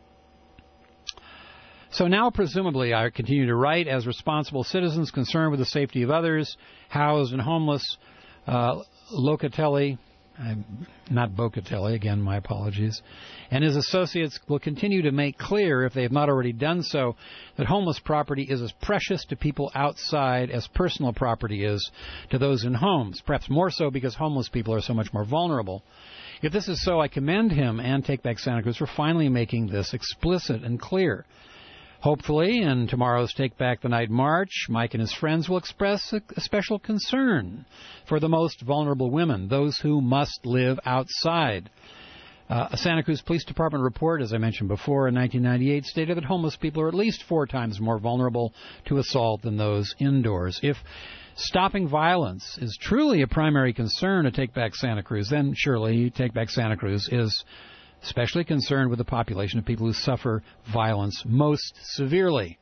So now, presumably, I continue to write as responsible citizens concerned with the safety of others, housed and homeless. Uh, Locatelli, I'm not Bocatelli, again, my apologies, and his associates will continue to make clear, if they have not already done so, that homeless property is as precious to people outside as personal property is to those in homes, perhaps more so because homeless people are so much more vulnerable. If this is so, I commend him and Take Back Santa Cruz for finally making this explicit and clear. Hopefully, in tomorrow's Take Back the Night March, Mike and his friends will express a, a special concern for the most vulnerable women, those who must live outside. Uh, a Santa Cruz Police Department report, as I mentioned before, in nineteen ninety-eight, stated that homeless people are at least four times more vulnerable to assault than those indoors. If stopping violence is truly a primary concern to Take Back Santa Cruz, then surely Take Back Santa Cruz is especially concerned with the population of people who suffer violence most severely.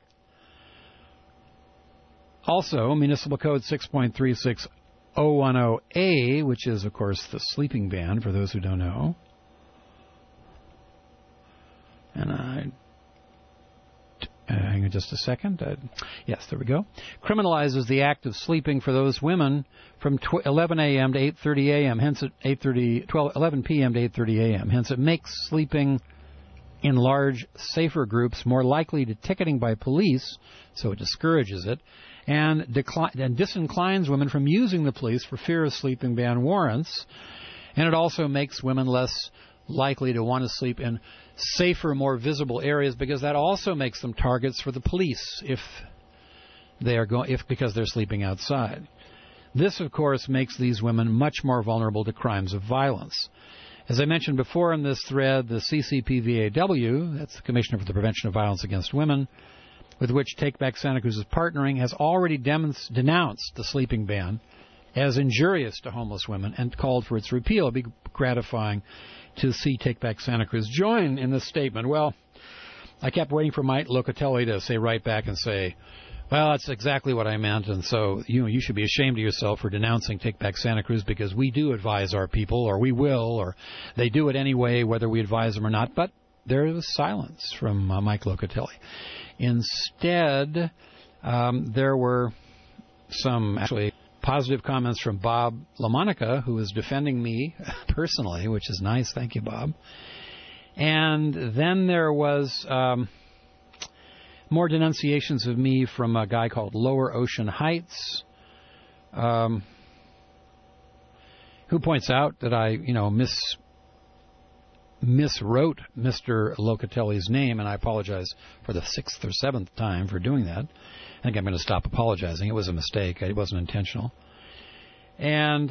Also, Municipal Code six point three six oh one oh A, which is, of course, the sleeping ban, for those who don't know. And I... Uh, hang on just a second. Uh, yes, there we go. Criminalizes the act of sleeping for those women from tw- eleven a.m. to eight thirty a.m. Hence, at eight thirty, twelve, eleven p.m. to eight thirty a.m. Hence, it makes sleeping in large, safer groups more likely to ticketing by police, so it discourages it, and, decli- and disinclines women from using the police for fear of sleeping ban warrants. And it also makes women less likely to want to sleep in safer, more visible areas, because that also makes them targets for the police if they are going, if because they're sleeping outside. This, of course, makes these women much more vulnerable to crimes of violence. As I mentioned before in this thread, the C C P V A W, that's the Commissioner for the Prevention of Violence Against Women, with which Take Back Santa Cruz is partnering, has already denounced, denounced the sleeping ban as injurious to homeless women and called for its repeal. It would be gratifying to see Take Back Santa Cruz join in this statement. Well, I kept waiting for Mike Locatelli to say right back and say, well, that's exactly what I meant, and so you know, you should be ashamed of yourself for denouncing Take Back Santa Cruz, because we do advise our people, or we will, or they do it anyway, whether we advise them or not. But there was silence from uh, Mike Locatelli. Instead, um, there were some actually positive comments from Bob LaMonica, who is defending me personally, which is nice. Thank you, Bob. And then there was um, more denunciations of me from a guy called Lower Ocean Heights, um, who points out that I, you know, mis miswrote Mister Locatelli's name, and I apologize for the sixth or seventh time for doing that. I think I'm going to stop apologizing. It was a mistake. It wasn't intentional. And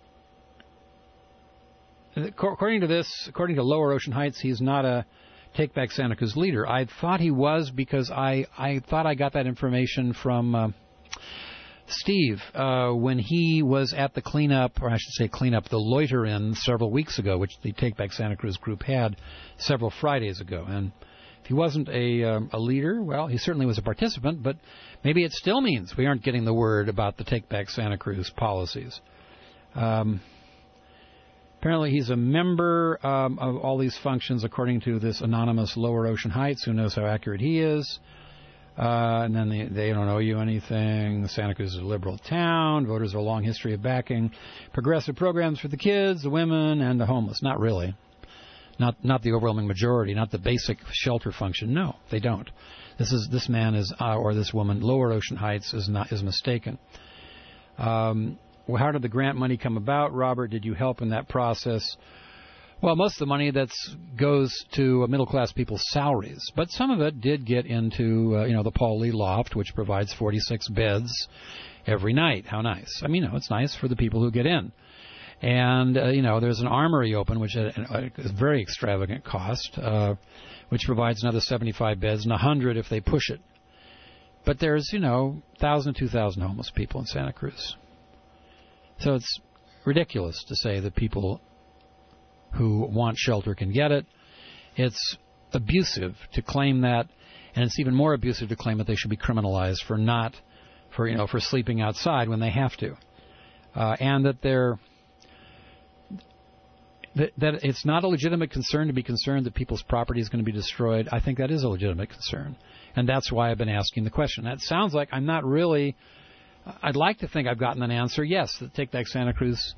according to this, according to Lower Ocean Heights, he's not a Take Back Santa Cruz leader. I thought he was, because I, I thought I got that information from uh, Steve uh, when he was at the cleanup, or I should say cleanup, the loiter-in several weeks ago, which the Take Back Santa Cruz group had several Fridays ago. And if he wasn't a, um, a leader, well, he certainly was a participant, but maybe it still means we aren't getting the word about the Take Back Santa Cruz policies. Um, apparently he's a member um, of all these functions, according to this anonymous Lower Ocean Heights, who knows how accurate he is. Uh, and then they, they don't owe you anything. Santa Cruz is a liberal town. Voters have a long history of backing progressive programs for the kids, the women, and the homeless. Not really. Not not the overwhelming majority, not the basic shelter function. No, they don't. This is this man is uh, or this woman, Lower Ocean Heights, is not is mistaken. Um, well, how did the grant money come about, Robert? Did you help in that process? Well, most of the money that's goes to middle class people's salaries, but some of it did get into uh, you know the Paul Lee Loft, which provides forty-six beds every night. How nice! I mean, you know, it's nice for the people who get in. And, uh, you know, there's an armory open, which is a, a very extravagant cost, uh, which provides another seventy-five beds and one hundred if they push it. But there's, you know, one thousand, two thousand homeless people in Santa Cruz. So it's ridiculous to say that people who want shelter can get it. It's abusive to claim that, and it's even more abusive to claim that they should be criminalized for not, for you know, for sleeping outside when they have to, uh, and that they're that, that it's not a legitimate concern to be concerned that people's property is going to be destroyed. I think that is a legitimate concern, and that's why I've been asking the question. That sounds like I'm not really. I'd like to think I've gotten an answer. Yes, the Take Back Santa Cruz.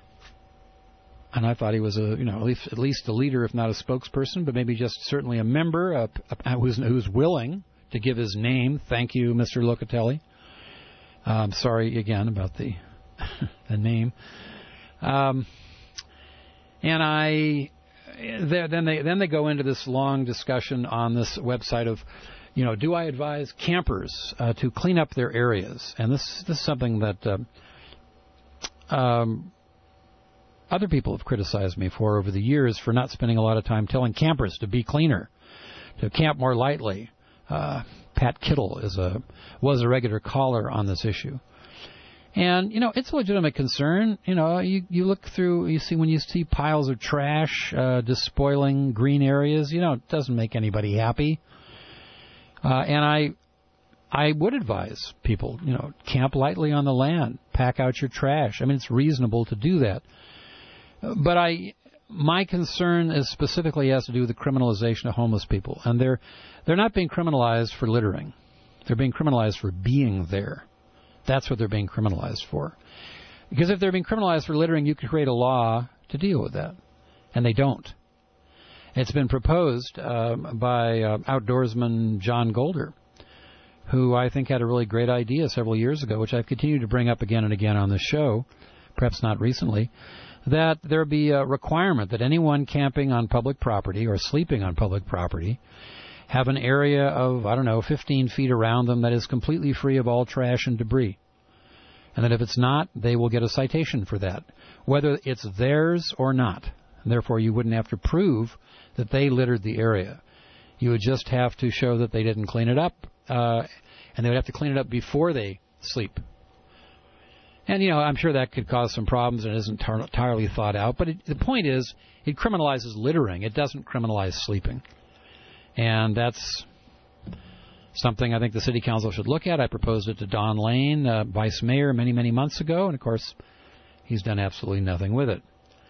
And I thought he was a, you know, at least, at least a leader, if not a spokesperson, but maybe just certainly a member uh, uh, who's, who's willing to give his name. Thank you, Mister Locatelli. I'm um, sorry again about the the name. Um, and I then they then they go into this long discussion on this website of, you know, do I advise campers uh, to clean up their areas? And this this is something that. Uh, um, Other people have criticized me for over the years for not spending a lot of time telling campers to be cleaner, to camp more lightly. Uh, Pat Kittle is a was a regular caller on this issue. And, you know, it's a legitimate concern. You know, you, you look through, you see when you see piles of trash uh, despoiling green areas, you know, it doesn't make anybody happy. Uh, and I I would advise people, you know, camp lightly on the land, pack out your trash. I mean, it's reasonable to do that. But I, my concern is specifically has to do with the criminalization of homeless people. And they're they're not being criminalized for littering. They're being criminalized for being there. That's what they're being criminalized for. Because if they're being criminalized for littering, you could create a law to deal with that. And they don't. It's been proposed um, by uh, outdoorsman John Golder, who I think had a really great idea several years ago, which I've continued to bring up again and again on the show, perhaps not recently, that there be a requirement that anyone camping on public property or sleeping on public property have an area of, I don't know, fifteen feet around them that is completely free of all trash and debris. And that if it's not, they will get a citation for that, whether it's theirs or not. And therefore, you wouldn't have to prove that they littered the area. You would just have to show that they didn't clean it up, uh, and they would have to clean it up before they sleep. And, you know, I'm sure that could cause some problems and isn't tar- entirely thought out. But it, the point is, it criminalizes littering. It doesn't criminalize sleeping. And that's something I think the City Council should look at. I proposed it to Don Lane, uh, Vice Mayor, many, many months ago. And, of course, he's done absolutely nothing with it.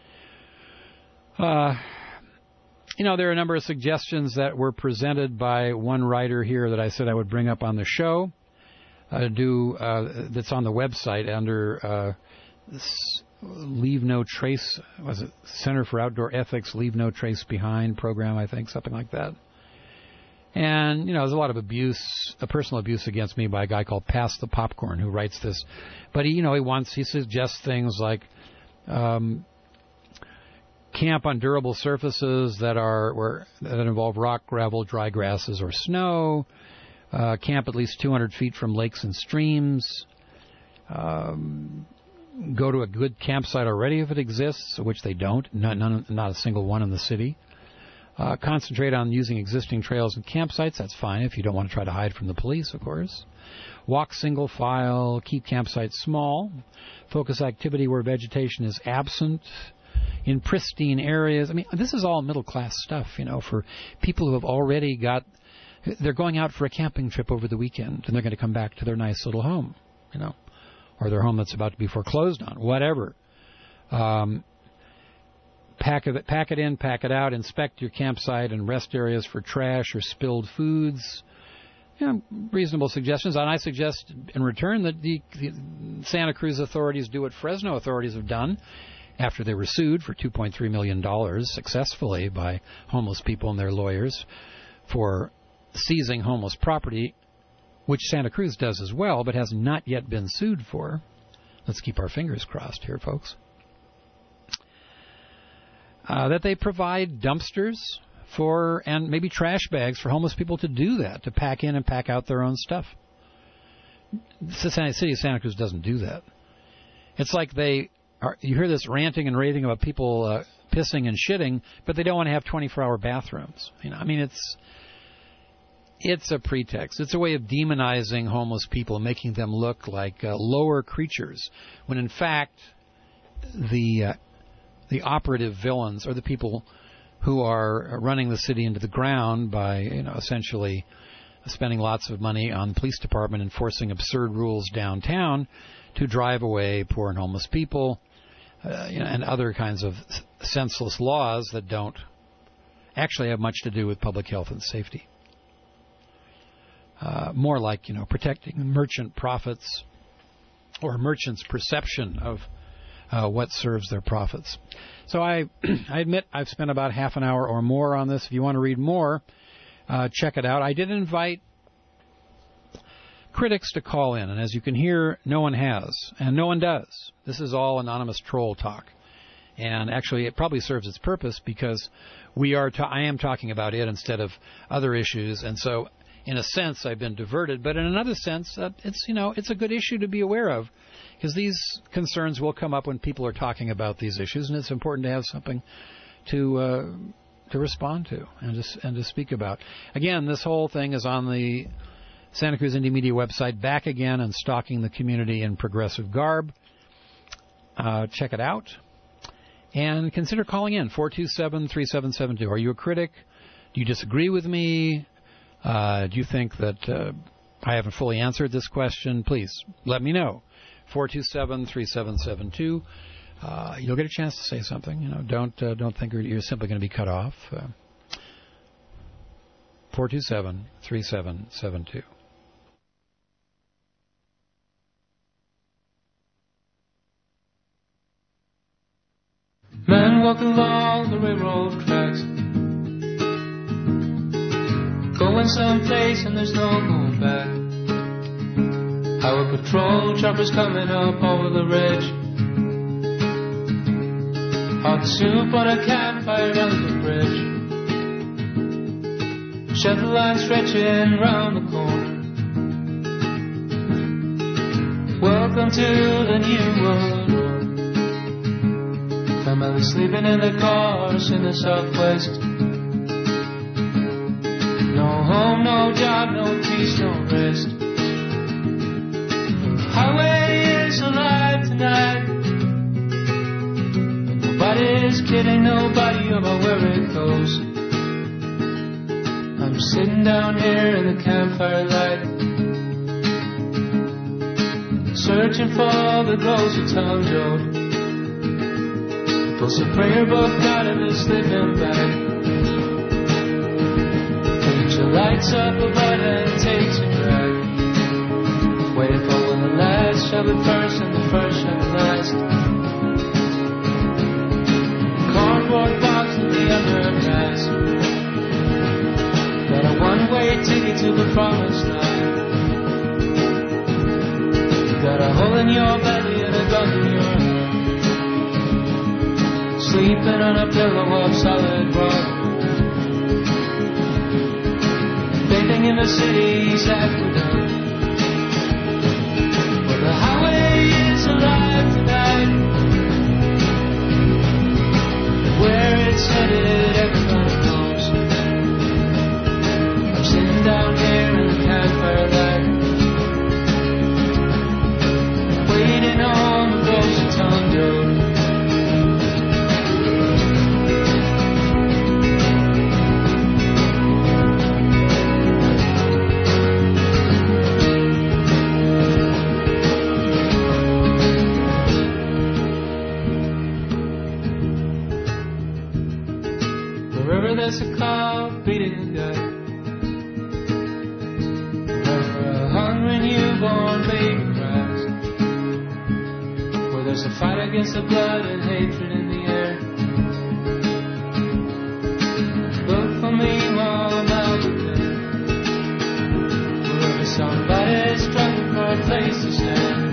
Uh, you know, there are a number of suggestions that were presented by one writer here that I said I would bring up on the show. Uh, do uh, that's on the website under uh, this Leave No Trace, was it Center for Outdoor Ethics, Leave No Trace Behind program, I think, something like that. And, you know, there's a lot of abuse, a personal abuse against me by a guy called Pass the Popcorn who writes this. But, he, you know, he wants, he suggests things like um, camp on durable surfaces that are where, that involve rock, gravel, dry grasses, or snow. Uh, camp at least two hundred feet from lakes and streams. Um, go to a good campsite already if it exists, which they don't. Not, none, not a single one in the city. Uh, concentrate on using existing trails and campsites. That's fine if you don't want to try to hide from the police, of course. Walk single file. Keep campsites small. Focus activity where vegetation is absent. In pristine areas. I mean, this is all middle-class stuff, you know, for people who have already got... They're going out for a camping trip over the weekend, and they're going to come back to their nice little home, you know, or their home that's about to be foreclosed on, whatever. Um, pack it, pack it in, pack it out, inspect your campsite and rest areas for trash or spilled foods. You know, reasonable suggestions. And I suggest in return that the, the Santa Cruz authorities do what Fresno authorities have done after they were sued for two point three million dollars successfully by homeless people and their lawyers for seizing homeless property, which Santa Cruz does as well, but has not yet been sued for. Let's keep our fingers crossed here, folks. Uh, that they provide dumpsters for, and maybe trash bags for homeless people to do that, to pack in and pack out their own stuff. The city of Santa Cruz doesn't do that. It's like they are, you hear this ranting and raving about people uh, pissing and shitting, but they don't want to have twenty-four hour bathrooms. You know, I mean, it's it's a pretext. It's a way of demonizing homeless people, making them look like uh, lower creatures, when in fact the uh, the operative villains are the people who are running the city into the ground by, you know, essentially spending lots of money on the police department, enforcing absurd rules downtown to drive away poor and homeless people, uh, you know, and other kinds of senseless laws that don't actually have much to do with public health and safety. Uh, more like, you know, protecting merchant profits or merchants' perception of uh, what serves their profits. So I, I admit I've spent about half an hour or more on this. If you want to read more, uh, check it out. I did invite critics to call in, and as you can hear, no one has, and no one does. This is all anonymous troll talk. And actually, it probably serves its purpose because we are. Ta- I am talking about it instead of other issues, and so in a sense, I've been diverted. But in another sense, uh, it's you know it's a good issue to be aware of, because these concerns will come up when people are talking about these issues, and it's important to have something to uh, to respond to and to and to speak about. Again, this whole thing is on the Santa Cruz Indie Media website, back again and stalking the community in progressive garb. Uh, check it out. And consider calling in, four two seven, three seven seven two. Are you a critic? Do you disagree with me? Uh, do you think that uh, I haven't fully answered this question? Please let me know. four two seven, three seven seven two. Uh, you'll get a chance to say something. You know, don't uh, don't think you're simply going to be cut off. Uh, four two seven, three seven seven two. Men walk along the railroad tracks, going someplace and there's no going back. Highway patrol choppers coming up over the ridge. Hot soup on a campfire under the bridge. Shuttle line stretching round the corner. Welcome to the new world. Family sleeping in the cars in the southwest. No home, no job, no peace, no rest. The highway is alive tonight, and nobody's kidding nobody about where it goes. I'm sitting down here in the campfire light, searching for the ghost of Tom Joad. Pulls a prayer book out of his sleeping bag. Preacher lights up a button, takes a drag. Waiting for when the last shall be first and the first shall be last. Cardboard box in the underpass. Got a one-way ticket to the promised land. Got a hole in your belly and a gun in your hand. Sleeping on a pillow of solid rock. Bathing in the city's aqueduct. But the highway is alive tonight. Where it's headed, everyone knows. I'm sitting down here in the campfire light, waiting on the ghost of Tom Joad. There's a car beating a guy. Wherever a hungry newborn baby cries. Where there's a fight against the blood and hatred in the air. Look for me, Mom, I'll be there. Wherever somebody's struggling for a place to stand,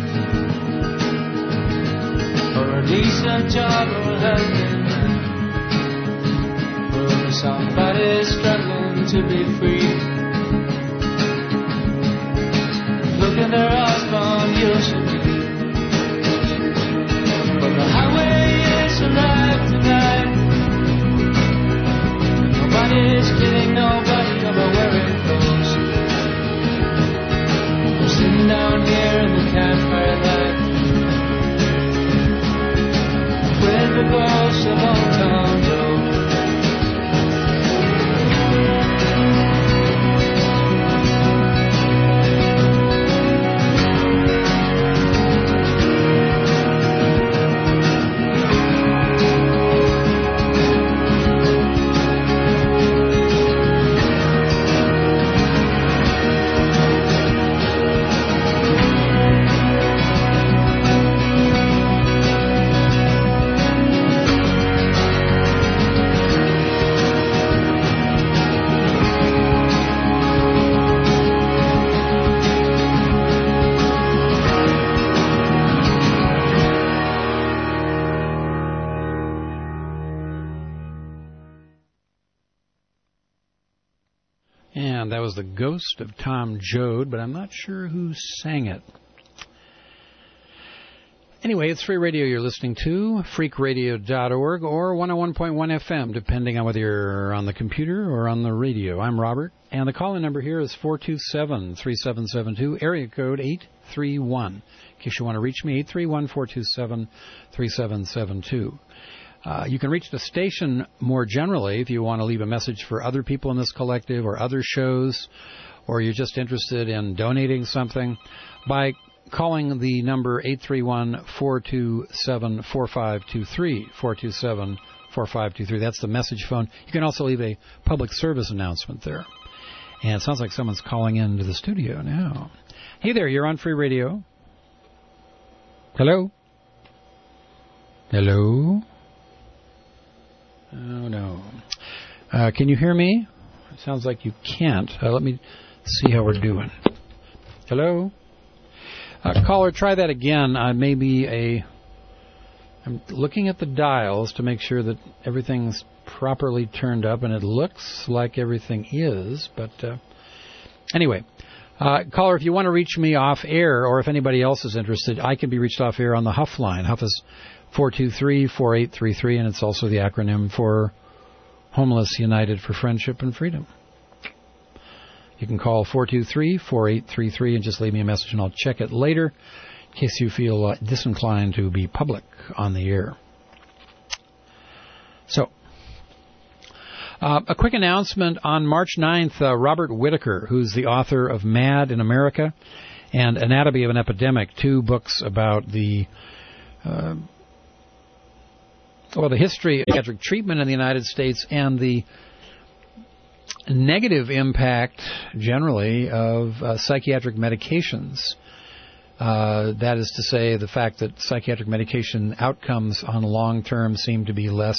or a decent job or a helping. Somebody's struggling to be free. Look in their eyes, Mom, you should be. But the highway is alive tonight. Nobody's kidding nobody about where it goes. was The Ghost of Tom Joad, but I'm not sure who sang it. Anyway, it's Free Radio you're listening to, freak radio dot org or one oh one point one F M, depending on whether you're on the computer or on the radio. I'm Robert, and the call-in number here is four two seven, three seven seven two, area code eight three one. In case you want to reach me, eight three one, four two seven, three seven seven two. Uh, you can reach the station more generally if you want to leave a message for other people in this collective or other shows, or you're just interested in donating something by calling the number eight three one, four two seven, four five two three, four two seven, four five two three. That's the message phone. You can also leave a public service announcement there. And it sounds like someone's calling into the studio now. Hey there, you're on Free Radio. Hello? Hello? Oh, no. Uh, can you hear me? It sounds like you can't. Uh, let me see how we're doing. Hello? Uh, caller, try that again. Uh, maybe a... I'm looking at the dials to make sure that everything's properly turned up, and it looks like everything is, but uh, anyway. Uh, caller, if you want to reach me off air, or if anybody else is interested, I can be reached off air on the Huff line. Huff is four two three, four eight three three, and it's also the acronym for Homeless United for Friendship and Freedom. You can call four two three, four eight three three and just leave me a message, and I'll check it later in case you feel uh, disinclined to be public on the air. So, uh, a quick announcement. On March ninth, uh, Robert Whitaker, who's the author of Mad in America and Anatomy of an Epidemic, two books about the uh, well, the history of psychiatric treatment in the United States and the negative impact, generally, of uh, psychiatric medications. Uh, that is to say, the fact that psychiatric medication outcomes on long term seem to be less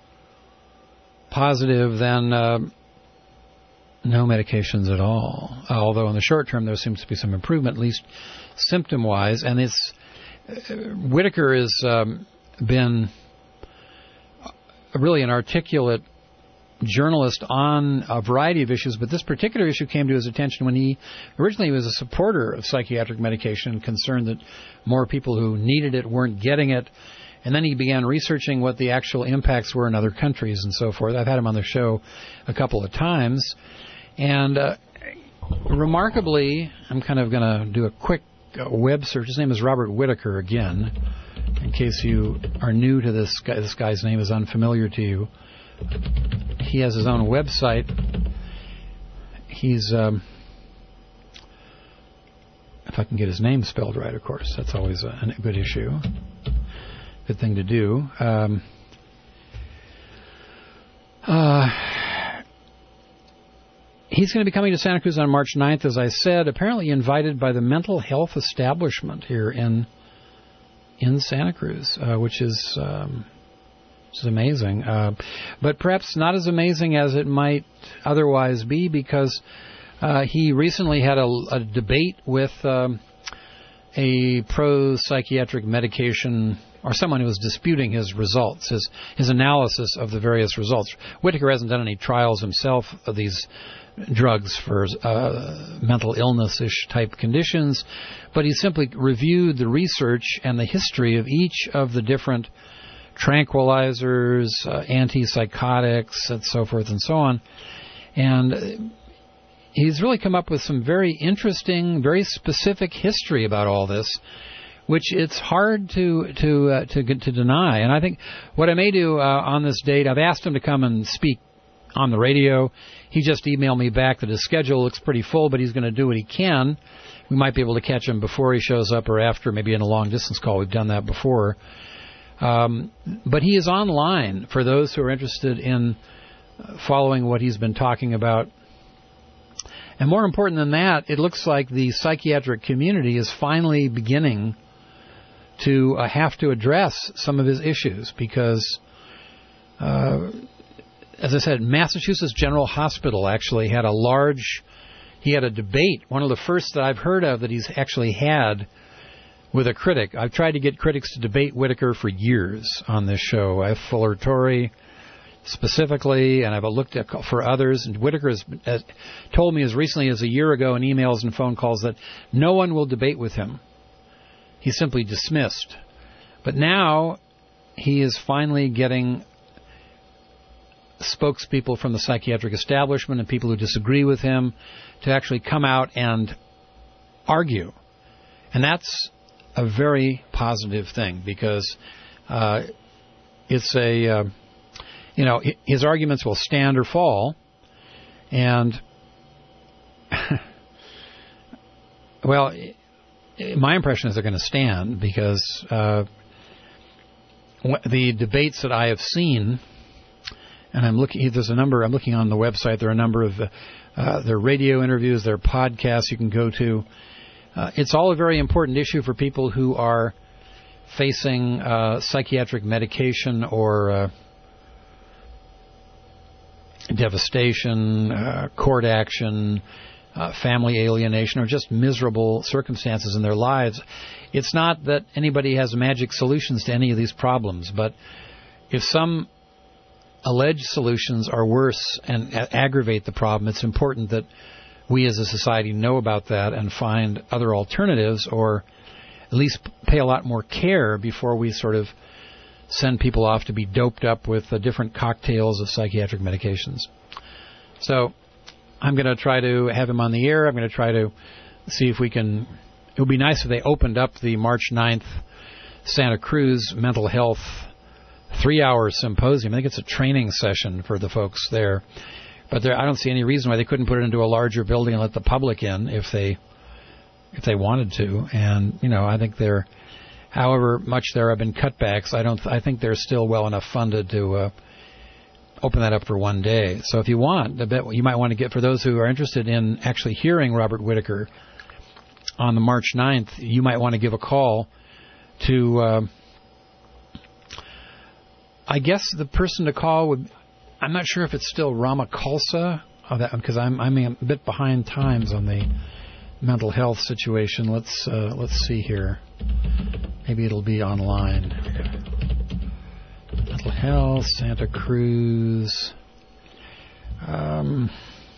positive than uh, no medications at all. Uh, although in the short term there seems to be some improvement, at least symptom-wise. And it's uh, Whitaker has um, been really an articulate journalist on a variety of issues, but this particular issue came to his attention when he originally was a supporter of psychiatric medication, concerned that more people who needed it weren't getting it, and then he began researching what the actual impacts were in other countries and so forth. I've had him on the show a couple of times, and uh, remarkably, I'm kind of going to do a quick uh, web search. His name is Robert Whitaker, again, in case you are new to this guy. This guy's name is unfamiliar to you. He has his own website. He's, um, if I can get his name spelled right, of course, that's always a, a good issue. Good thing to do. Um, uh, he's going to be coming to Santa Cruz on March ninth, as I said, apparently invited by the mental health establishment here in in Santa Cruz, uh, which is... Um, Which is amazing, uh, but perhaps not as amazing as it might otherwise be, because uh, he recently had a, a debate with um, a pro-psychiatric medication, or someone who was disputing his results, his his analysis of the various results. Whitaker hasn't done any trials himself of these drugs for uh, mental illness-ish type conditions, but he simply reviewed the research and the history of each of the different tranquilizers, uh, antipsychotics, and so forth and so on. And he's really come up with some very interesting, very specific history about all this, which it's hard to to uh, to, to deny. And I think what I may do uh, on this date, I've asked him to come and speak on the radio. He just emailed me back that his schedule looks pretty full, but he's going to do what he can. We might be able to catch him before he shows up or after, maybe in a long-distance call. We've done that before. Um, but he is online for those who are interested in following what he's been talking about. And more important than that, it looks like the psychiatric community is finally beginning to uh, have to address some of his issues because, uh, as I said, Massachusetts General Hospital actually had a large, he had a debate, one of the first that I've heard of that he's actually had with a critic. I've tried to get critics to debate Whitaker for years on this show. I have Fuller Torrey, specifically, and I've looked at for others. And Whitaker has, has told me as recently as a year ago in emails and phone calls that no one will debate with him. He's simply dismissed. But now he is finally getting spokespeople from the psychiatric establishment and people who disagree with him to actually come out and argue. And that's a very positive thing, because uh, it's a, uh, you know, his arguments will stand or fall. And, well, my impression is they're going to stand, because uh, the debates that I have seen, and I'm looking, there's a number, I'm looking on the website, there are a number of, uh, there are radio interviews, there are podcasts you can go to. Uh, it's all a very important issue for people who are facing uh, psychiatric medication or uh, devastation, uh, court action, uh, family alienation, or just miserable circumstances in their lives. It's not that anybody has magic solutions to any of these problems, but if some alleged solutions are worse and a- aggravate the problem, it's important that we as a society know about that and find other alternatives, or at least pay a lot more care before we sort of send people off to be doped up with uh, different cocktails of psychiatric medications. So I'm going to try to have him on the air. I'm going to try to see if we can... It would be nice if they opened up the March ninth Santa Cruz mental health three-hour symposium. I think it's a training session for the folks there. But there, I don't see any reason why they couldn't put it into a larger building and let the public in if they if they wanted to. And, you know, I think they're, however much there have been cutbacks, I don't. I think they're still well enough funded to uh, open that up for one day. So if you want, I bet you might want to get, for those who are interested in actually hearing Robert Whitaker on the March ninth, you might want to give a call to, uh, I guess the person to call would, I'm not sure if it's still Rama Khalsa, because I'm I'm a bit behind times on the mental health situation. Let's uh, let's see here. Maybe it'll be online. Mental health, Santa Cruz. Um,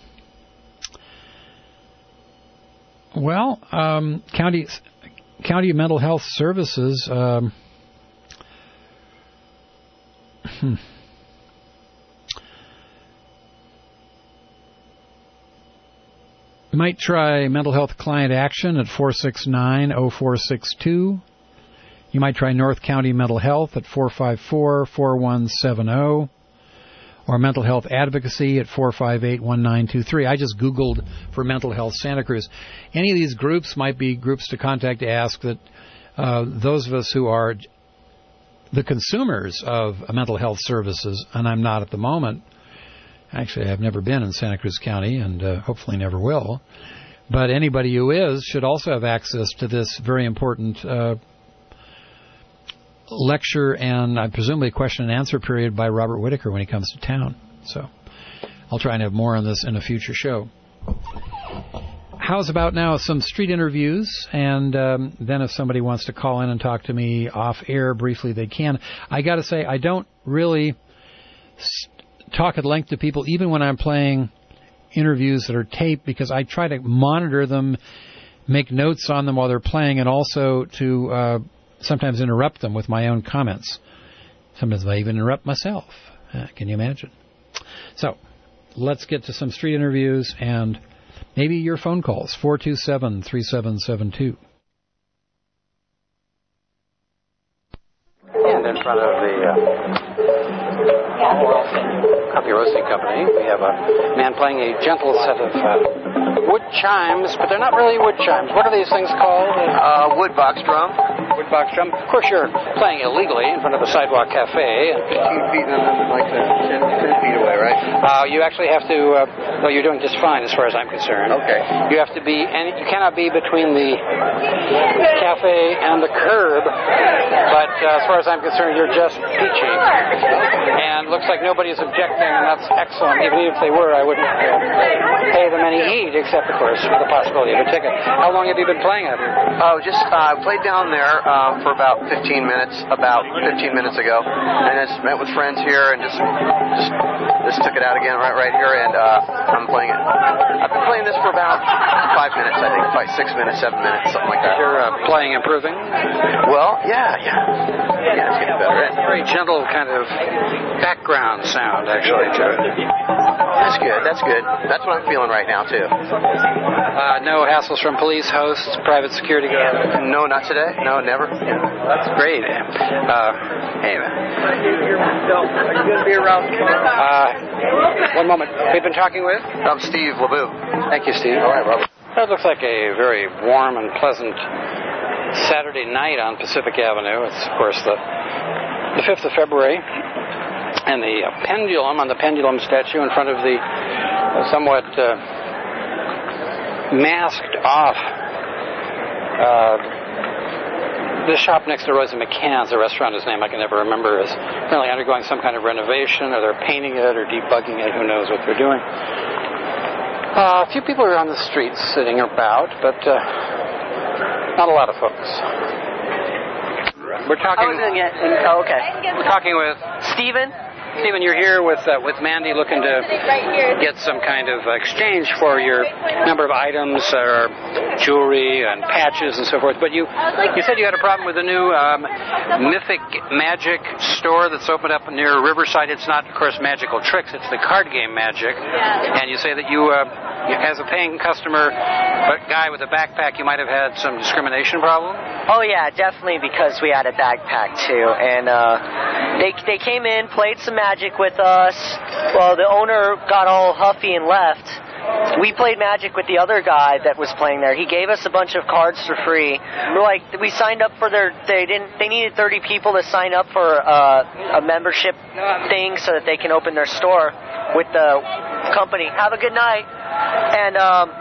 well, um, county county mental health services. Um, hmm. Might try mental health client action at four six nine, oh four six two. You might try North County Mental Health at four five four, four one seven zero. Or mental health advocacy at four five eight, one nine two three. I just Googled for mental health Santa Cruz. Any of these groups might be groups to contact to ask that uh, those of us who are the consumers of mental health services, and I'm not at the moment. Actually, I've never been in Santa Cruz County, and uh, hopefully never will. But anybody who is should also have access to this very important uh, lecture and, I presumably, question and answer period by Robert Whitaker when he comes to town. So I'll try and have more on this in a future show. How's about now some street interviews, and um, then if somebody wants to call in and talk to me off air briefly, they can. I got to say, I don't really st- talk at length to people, even when I'm playing interviews that are taped, because I try to monitor them, make notes on them while they're playing, and also to uh, sometimes interrupt them with my own comments. Sometimes I even interrupt myself. Uh, can you imagine? So let's get to some street interviews and maybe your phone calls, four two seven, three seven seven two. And in front of the uh, Coffee Roasting Company, we have a man playing a gentle set of uh, wood chimes, but they're not really wood chimes. What are these things called? Uh, wood box drum. Wood box drum. Of course, you're playing illegally in front of the Sidewalk Cafe. fifteen feet and then like ten, ten feet away, right? Uh, you actually have to, uh, well, you're doing just fine as far as I'm concerned. Okay. You have to be, and you cannot be between the cafe and the curb, but uh, as far as I'm concerned, you're just peachy. And looks like nobody's objecting, and that's excellent. Even if they were, I wouldn't uh, pay them any heed, except, of course, for the possibility of a ticket. How long have you been playing out here? Oh, just uh, played down there. Uh, um, for about fifteen minutes, about fifteen minutes ago, and I just met with friends here and just just just took it out again right right here, and uh, I'm playing it. I've been playing this for about five minutes, I think, five, six minutes, seven minutes, something like that. You're uh, playing improving? Well, yeah, yeah, yeah, it's getting better. Very gentle kind of background sound, actually, to it. That's good. That's good. That's what I'm feeling right now too. Uh, no hassles from police, hosts, private security guards? No, not today. No, never. Yeah. That's great. Uh, hey, man. Are you going to be around? Uh, one moment. We've been talking with? I'm Steve LeBou. Thank you, Steve. All right, Robert. That looks like a very warm and pleasant Saturday night on Pacific Avenue. It's, of course, the, the fifth of February. And the uh, pendulum on the pendulum statue in front of the uh, somewhat uh, masked off uh, the shop next to Rosie McCann's, the restaurant, whose name I can never remember, is apparently undergoing some kind of renovation, or they're painting it or debugging it. Who knows what they're doing. Uh, a few people are on the streets sitting about, but uh, not a lot of folks. We're talking. I was gonna get, oh, okay. We're talking with Stephen. Stephen, you're here with uh, with Mandy, looking to get some kind of exchange for your number of items, or jewelry and patches and so forth. But you you said you had a problem with the new um, Mythic Magic store that's opened up near Riverside. It's not, of course, Magical Tricks. It's the card game Magic. And you say that you, uh, as a paying customer, but guy with a backpack, you might have had some discrimination problem. Oh yeah, definitely, because we had a backpack too, and uh, they they came in, played some Magic with us. Well, the owner got all huffy and left. We played Magic with the other guy that was playing there. He gave us a bunch of cards for free. We're like, we signed up for their. They didn't. They needed thirty people to sign up for uh, a membership thing so that they can open their store with the company. Have a good night. And um,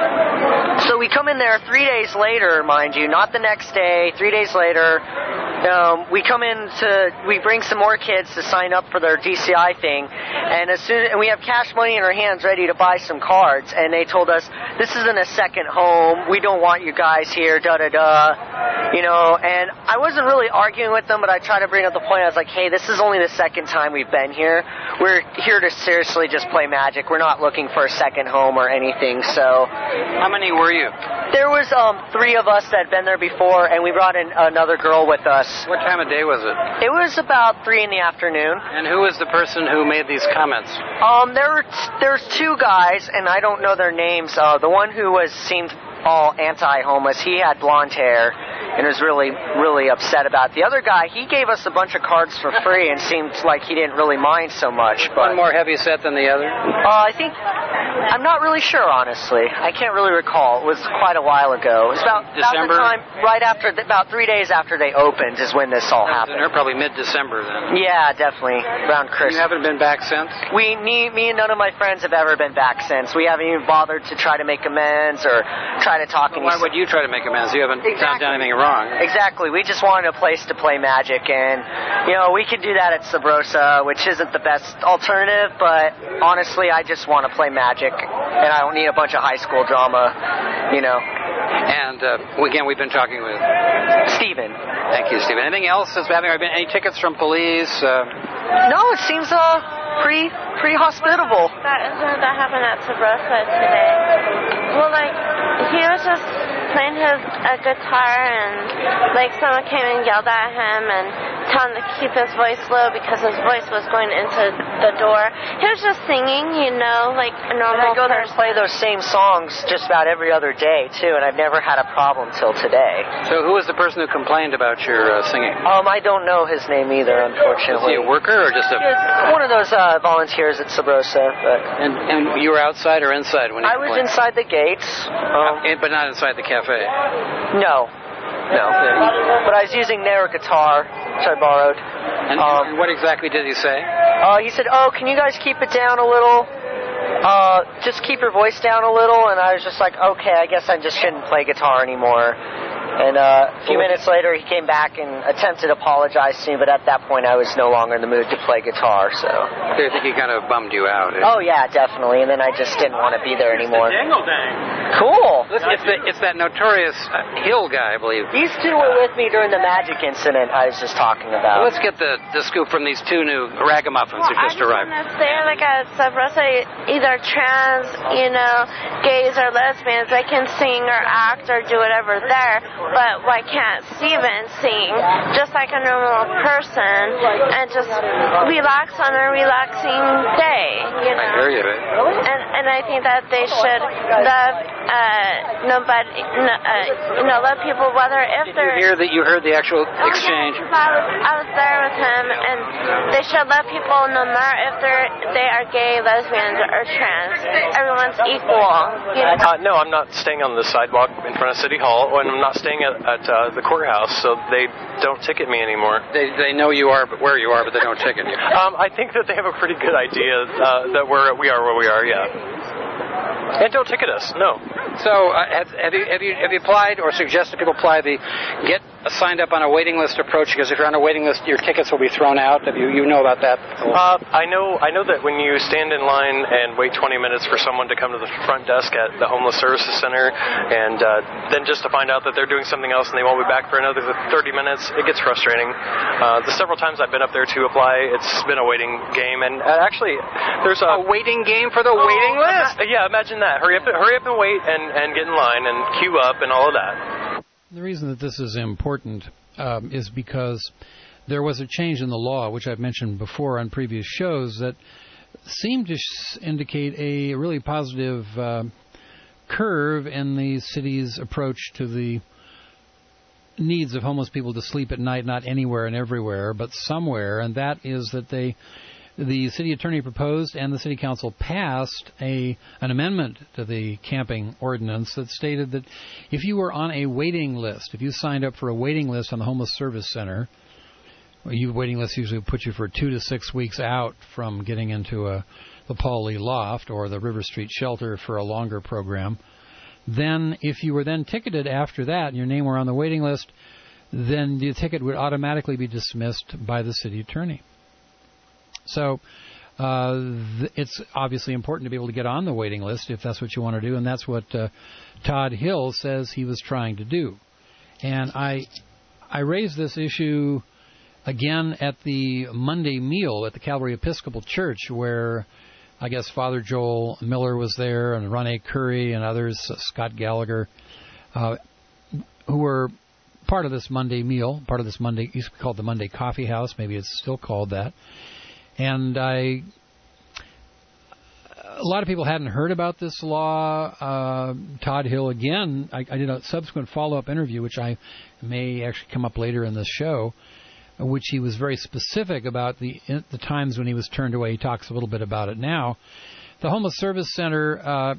so we come in there three days later, mind you, not the next day. Three days later. Um, we come in to, we bring some more kids to sign up for their D C I thing, and as soon and we have cash money in our hands ready to buy some cards, and they told us, this isn't a second home, we don't want you guys here, da da da, you know, and I wasn't really arguing with them, but I tried to bring up the point. I was like, hey, this is only the second time we've been here, we're here to seriously just play Magic, we're not looking for a second home or anything. So how many were you? There was um, three of us that had been there before, and we brought in another girl with us. What time of day was it? It was about three in the afternoon. And who was the person who made these comments? Um, there were t- there's two guys, and I don't know their names. Uh, the one who was seemed all anti-homeless, he had blonde hair and was really, really upset about it. The other guy, he gave us a bunch of cards for free and seemed like he didn't really mind so much. But one more heavy set than the other? Uh, I think, I'm not really sure, honestly. I can't really recall. It was quite a while ago. It was about, December? about the time, right after, about three days after they opened is when this all happened. They're probably mid-December then. Yeah, definitely, around Christmas. You haven't been back since? We, me, me and none of my friends have ever been back since. We haven't even bothered to try to make amends or try to talk. Well, why would you try to make amends? You haven't exactly. done anything wrong. Exactly. We just wanted a place to play Magic, and, you know, we could do that at Sabrosa, which isn't the best alternative, but honestly, I just want to play Magic, and I don't need a bunch of high school drama, you know. And, uh, again, we've been talking with Stephen. Thank you, Stephen. Anything else that's happening? Have there been any tickets from police? Uh... No, it seems uh, pretty, pretty hospitable. That incident that happened at Sabrosa today. Well, like, he was just playing his a guitar, and like someone came and yelled at him and told him to keep his voice low because his voice was going into the door. He was just singing, you know, like a normal person. I go there and play those same songs just about every other day too, and I've never had a problem till today. So who was the person who complained about your uh, singing? Um, I don't know his name either, unfortunately. Is he a worker or just a... One of those uh, volunteers at Sabrosa. But... And, and you were outside or inside when you I was complained? inside the gates. Um, uh, but not inside the cafe? No. No. But I was using their guitar, which I borrowed. And, um, and what exactly did he say? Uh, he said, oh, can you guys keep it down a little? Uh, just keep your voice down a little. And I was just like, okay, I guess I just shouldn't play guitar anymore. And uh, a few minutes later, he came back and attempted to apologize to me, but at that point, I was no longer in the mood to play guitar, so... So you think he kind of bummed you out? Eh? Oh, yeah, definitely, and then I just didn't want to be there anymore. Dingle dang. Cool. it's, it's, the, it's that notorious uh, Hill guy, I believe. These two were with me during the magic incident I was just talking about. Well, let's get the, the scoop from these two new ragamuffins well, who just arrived. If they're like a Sabrosa, either trans, you know, gays or lesbians, they can sing or act or do whatever there, but why can't Steven sing just like a normal person and just relax on a relaxing day, you know? I hear you. And, and I think that they should love uh, nobody, no, uh, you know, love people whether if Did they're... you hear that you heard the actual exchange? Oh, yeah, I was, I was there with him, and they should love people no matter if they're they are gay, lesbian, or trans. Everyone's equal. You know? Uh, no, I'm not staying on the sidewalk in front of City Hall, and I'm not staying at, at uh, the courthouse, so they don't ticket me anymore. They they know you are, but where you are, but they don't ticket you. Um, I think that they have a pretty good idea uh, that we're we are where we are. Yeah. And don't ticket us. No. So uh, have, have you have you have you applied or suggested people apply the get signed up on a waiting list approach? Because if you're on a waiting list, your tickets will be thrown out. Have you you know about that? Uh, I know I know that when you stand in line and wait twenty minutes for someone to come to the front desk at the Homeless Services Center, and uh, then just to find out that they're doing something else and they won't be back for another thirty minutes, it gets frustrating. Uh, the several times I've been up there to apply, it's been a waiting game, and uh, actually, there's a, a waiting game for the oh, waiting list. Ima- yeah, imagine that. Hurry up, hurry up and wait, and, and get in line and queue up and all of that. The reason that this is important um, is because there was a change in the law, which I've mentioned before on previous shows, that seemed to indicate a really positive uh, curve in the city's approach to the needs of homeless people to sleep at night, not anywhere and everywhere, but somewhere, and that is that they, the city attorney proposed and the city council passed a an amendment to the camping ordinance that stated that if you were on a waiting list, if you signed up for a waiting list on the Homeless Service Center, you waiting list usually put you for two to six weeks out from getting into a the Paul Lee Loft or the River Street Shelter for a longer program. Then if you were then ticketed after that and your name were on the waiting list, then the ticket would automatically be dismissed by the city attorney. So uh, th- it's obviously important to be able to get on the waiting list if that's what you want to do, and that's what uh, Todd Hill says he was trying to do. And I I raised this issue again at the Monday meal at the Calvary Episcopal Church, where I guess Father Joel Miller was there, and Ronnie Curry and others, uh, Scott Gallagher, uh, who were part of this Monday meal, part of this Monday, it used to be called the Monday Coffee House, maybe it's still called that. And I, a lot of people hadn't heard about this law. Uh, Todd Hill, again, I, I did a subsequent follow-up interview, which I may actually come up later in this show, which he was very specific about the the times when he was turned away. He talks a little bit about it now. The Homeless Service Center, uh,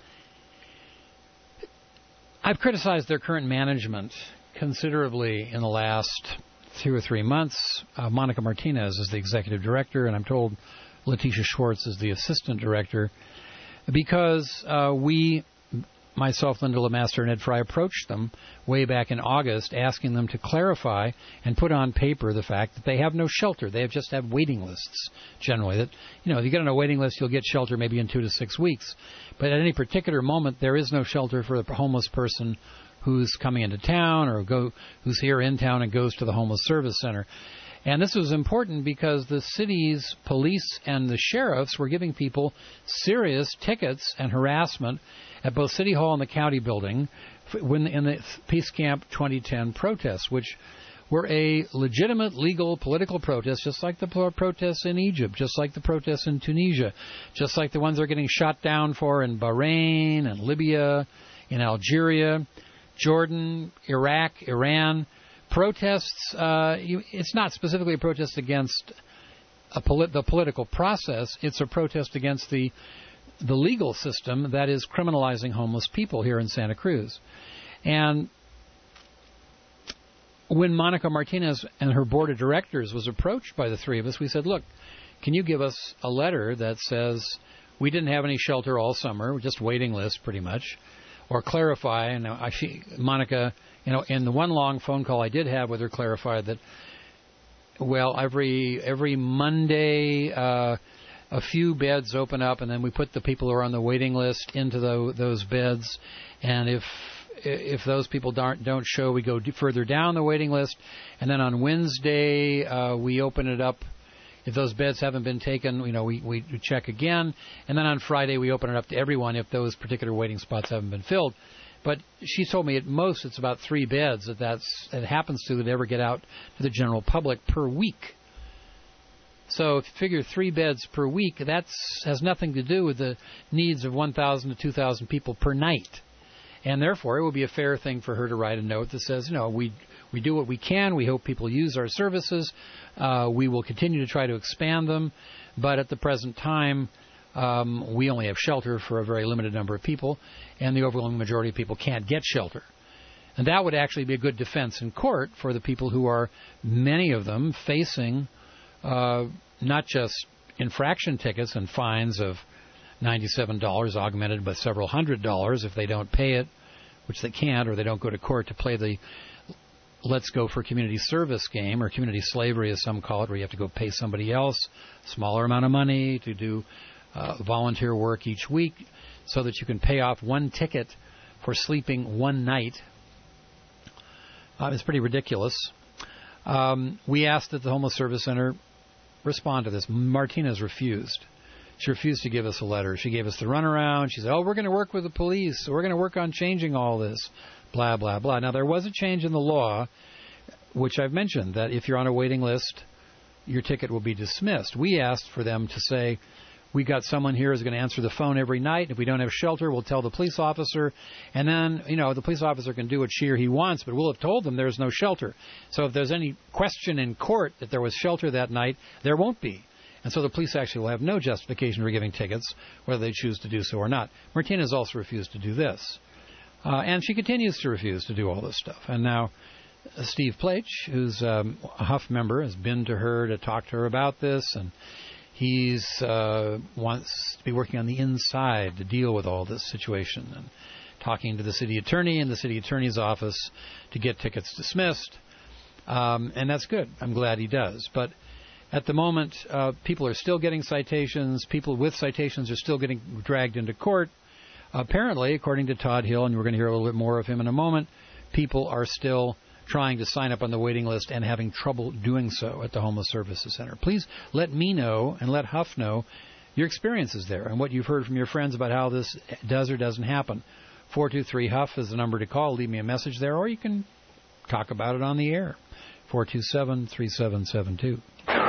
I've criticized their current management considerably in the last two or three months. Uh, Monica Martinez is the executive director, and I'm told Letitia Schwartz is the assistant director, because uh, we, myself, Linda LeMaster, and Ed Fry approached them way back in August, asking them to clarify and put on paper the fact that they have no shelter. They have just have waiting lists, generally. That, you know, if you get on a waiting list, you'll get shelter maybe in two to six weeks. But at any particular moment, there is no shelter for the homeless person who's coming into town or go who's here in town and goes to the Homeless Service Center. And this was important because the city's police and the sheriffs were giving people serious tickets and harassment at both City Hall and the county building when in the Peace Camp twenty ten protests, which were a legitimate legal political protest, just like the protests in Egypt, just like the protests in Tunisia, just like the ones they're getting shot down for in Bahrain and Libya, in Algeria, Jordan, Iraq, Iran. Protests, uh, you, it's not specifically a protest against a polit- the political process. It's a protest against the the legal system that is criminalizing homeless people here in Santa Cruz. And when Monica Martinez and her board of directors was approached by the three of us, we said, look, can you give us a letter that says we didn't have any shelter all summer, we're just waiting list pretty much, or clarify, and I, she, Monica, you know, in the one long phone call I did have with her, clarified that, well, every every Monday, uh, a few beds open up, and then we put the people who are on the waiting list into the, those beds. And if if those people don't don't show, we go d- further down the waiting list. And then on Wednesday, uh, we open it up. If those beds haven't been taken, you know, we, we check again. And then on Friday, we open it up to everyone if those particular waiting spots haven't been filled. But she told me at most it's about three beds that that's, that happens to that ever get out to the general public per week. So if you figure three beds per week, that has nothing to do with the needs of one thousand to two thousand people per night. And therefore, it would be a fair thing for her to write a note that says, you know, we we do what we can. We hope people use our services. Uh, we will continue to try to expand them. But at the present time, um, we only have shelter for a very limited number of people, and the overwhelming majority of people can't get shelter. And that would actually be a good defense in court for the people who are, many of them, facing uh, not just infraction tickets and fines of ninety-seven dollars augmented by several hundred dollars if they don't pay it, which they can't, or they don't go to court to play the Let's Go for Community Service game, or community slavery as some call it, where you have to go pay somebody else a smaller amount of money to do uh, volunteer work each week so that you can pay off one ticket for sleeping one night. Uh, it's pretty ridiculous. Um, we asked that the Homeless Service Center respond to this. Martinez refused. She refused to give us a letter. She gave us the runaround. She said, oh, we're going to work with the police. We're going to work on changing all this, blah, blah, blah. Now, there was a change in the law, which I've mentioned, that if you're on a waiting list, your ticket will be dismissed. We asked for them to say, we got someone here who's going to answer the phone every night. If we don't have shelter, we'll tell the police officer. And then, you know, the police officer can do what she or he wants, but we'll have told them there's no shelter. So if there's any question in court that there was shelter that night, there won't be. And so the police actually will have no justification for giving tickets, whether they choose to do so or not. Martinez also refused to do this. Uh, and she continues to refuse to do all this stuff. And now uh, Steve Plach, who's um, a Huff member, has been to her to talk to her about this, and he's uh, wants to be working on the inside to deal with all this situation and talking to the city attorney and the city attorney's office to get tickets dismissed. Um, and that's good. I'm glad he does. But at the moment, uh, people are still getting citations. People with citations are still getting dragged into court. Apparently, according to Todd Hill, and we're going to hear a little bit more of him in a moment, people are still trying to sign up on the waiting list and having trouble doing so at the Homeless Services Center. Please let me know and let Huff know your experiences there and what you've heard from your friends about how this does or doesn't happen. four two three Huff is the number to call. Leave me a message there, or you can talk about it on the air. four two seven, three seven seven two.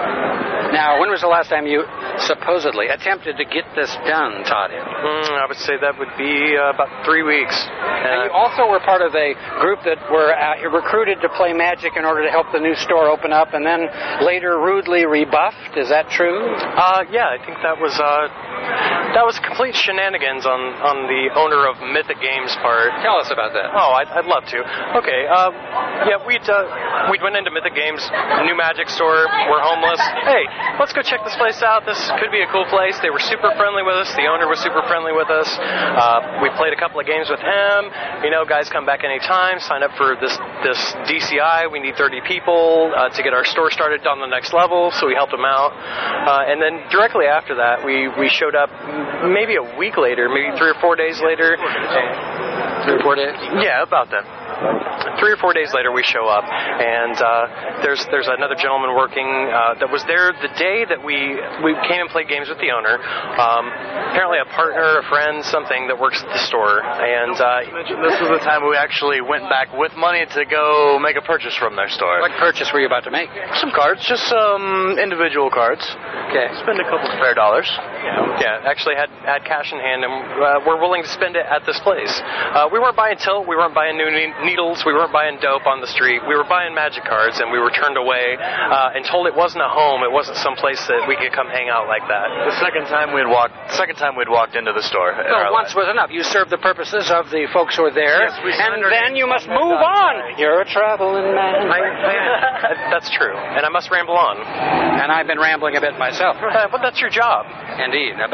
Now, when was the last time you supposedly attempted to get this done, Todd? Mm, I would say that would be uh, about three weeks. And you also were part of a group that were uh, recruited to play Magic in order to help the new store open up, and then later rudely rebuffed. Is that true? Uh, yeah, I think that was uh, that was complete shenanigans on, on the owner of Mythic Games' part. Tell us about that. Oh, I'd, I'd love to. Okay, uh, yeah, we'd uh, we'd went into Mythic Games, new Magic store. We're homeless. Hey, let's go check this place out. This could be a cool place. They were super friendly with us. The owner was super friendly with us. Uh, we played a couple of games with him. You know, guys, come back anytime. Sign up for this this D C I. We need thirty people uh, to get our store started on the next level. So we helped them out. Uh, and then directly after that, we, we showed up maybe a week later, maybe three or four days later. Three or four days? Yeah, about that. Three or four days later, we show up, and uh, there's there's another gentleman working uh, that was there the day that we we came and played games with the owner. Um, apparently, a partner, a friend, something that works at the store. And uh, this was the time we actually went back with money to go make a purchase from their store. What purchase were you about to make? Some cards, just some individual cards. Okay. Spend a couple spare dollars. Yeah, actually had had cash in hand, and uh, we're willing to spend it at this place. Uh, we weren't buying tilt, we weren't buying new needles, we weren't buying dope on the street. We were buying Magic cards, and we were turned away uh, and told it wasn't a home. It wasn't some place that we could come hang out like that. The second time we'd walked, second time we'd walked into the store. No, once was enough. You served the purposes of the folks who were there, yes, we and then you must move on. You're a traveling man. I, I, that's true, and I must ramble on. And I've been rambling a bit myself. Uh, but that's your job. Indeed. Uh,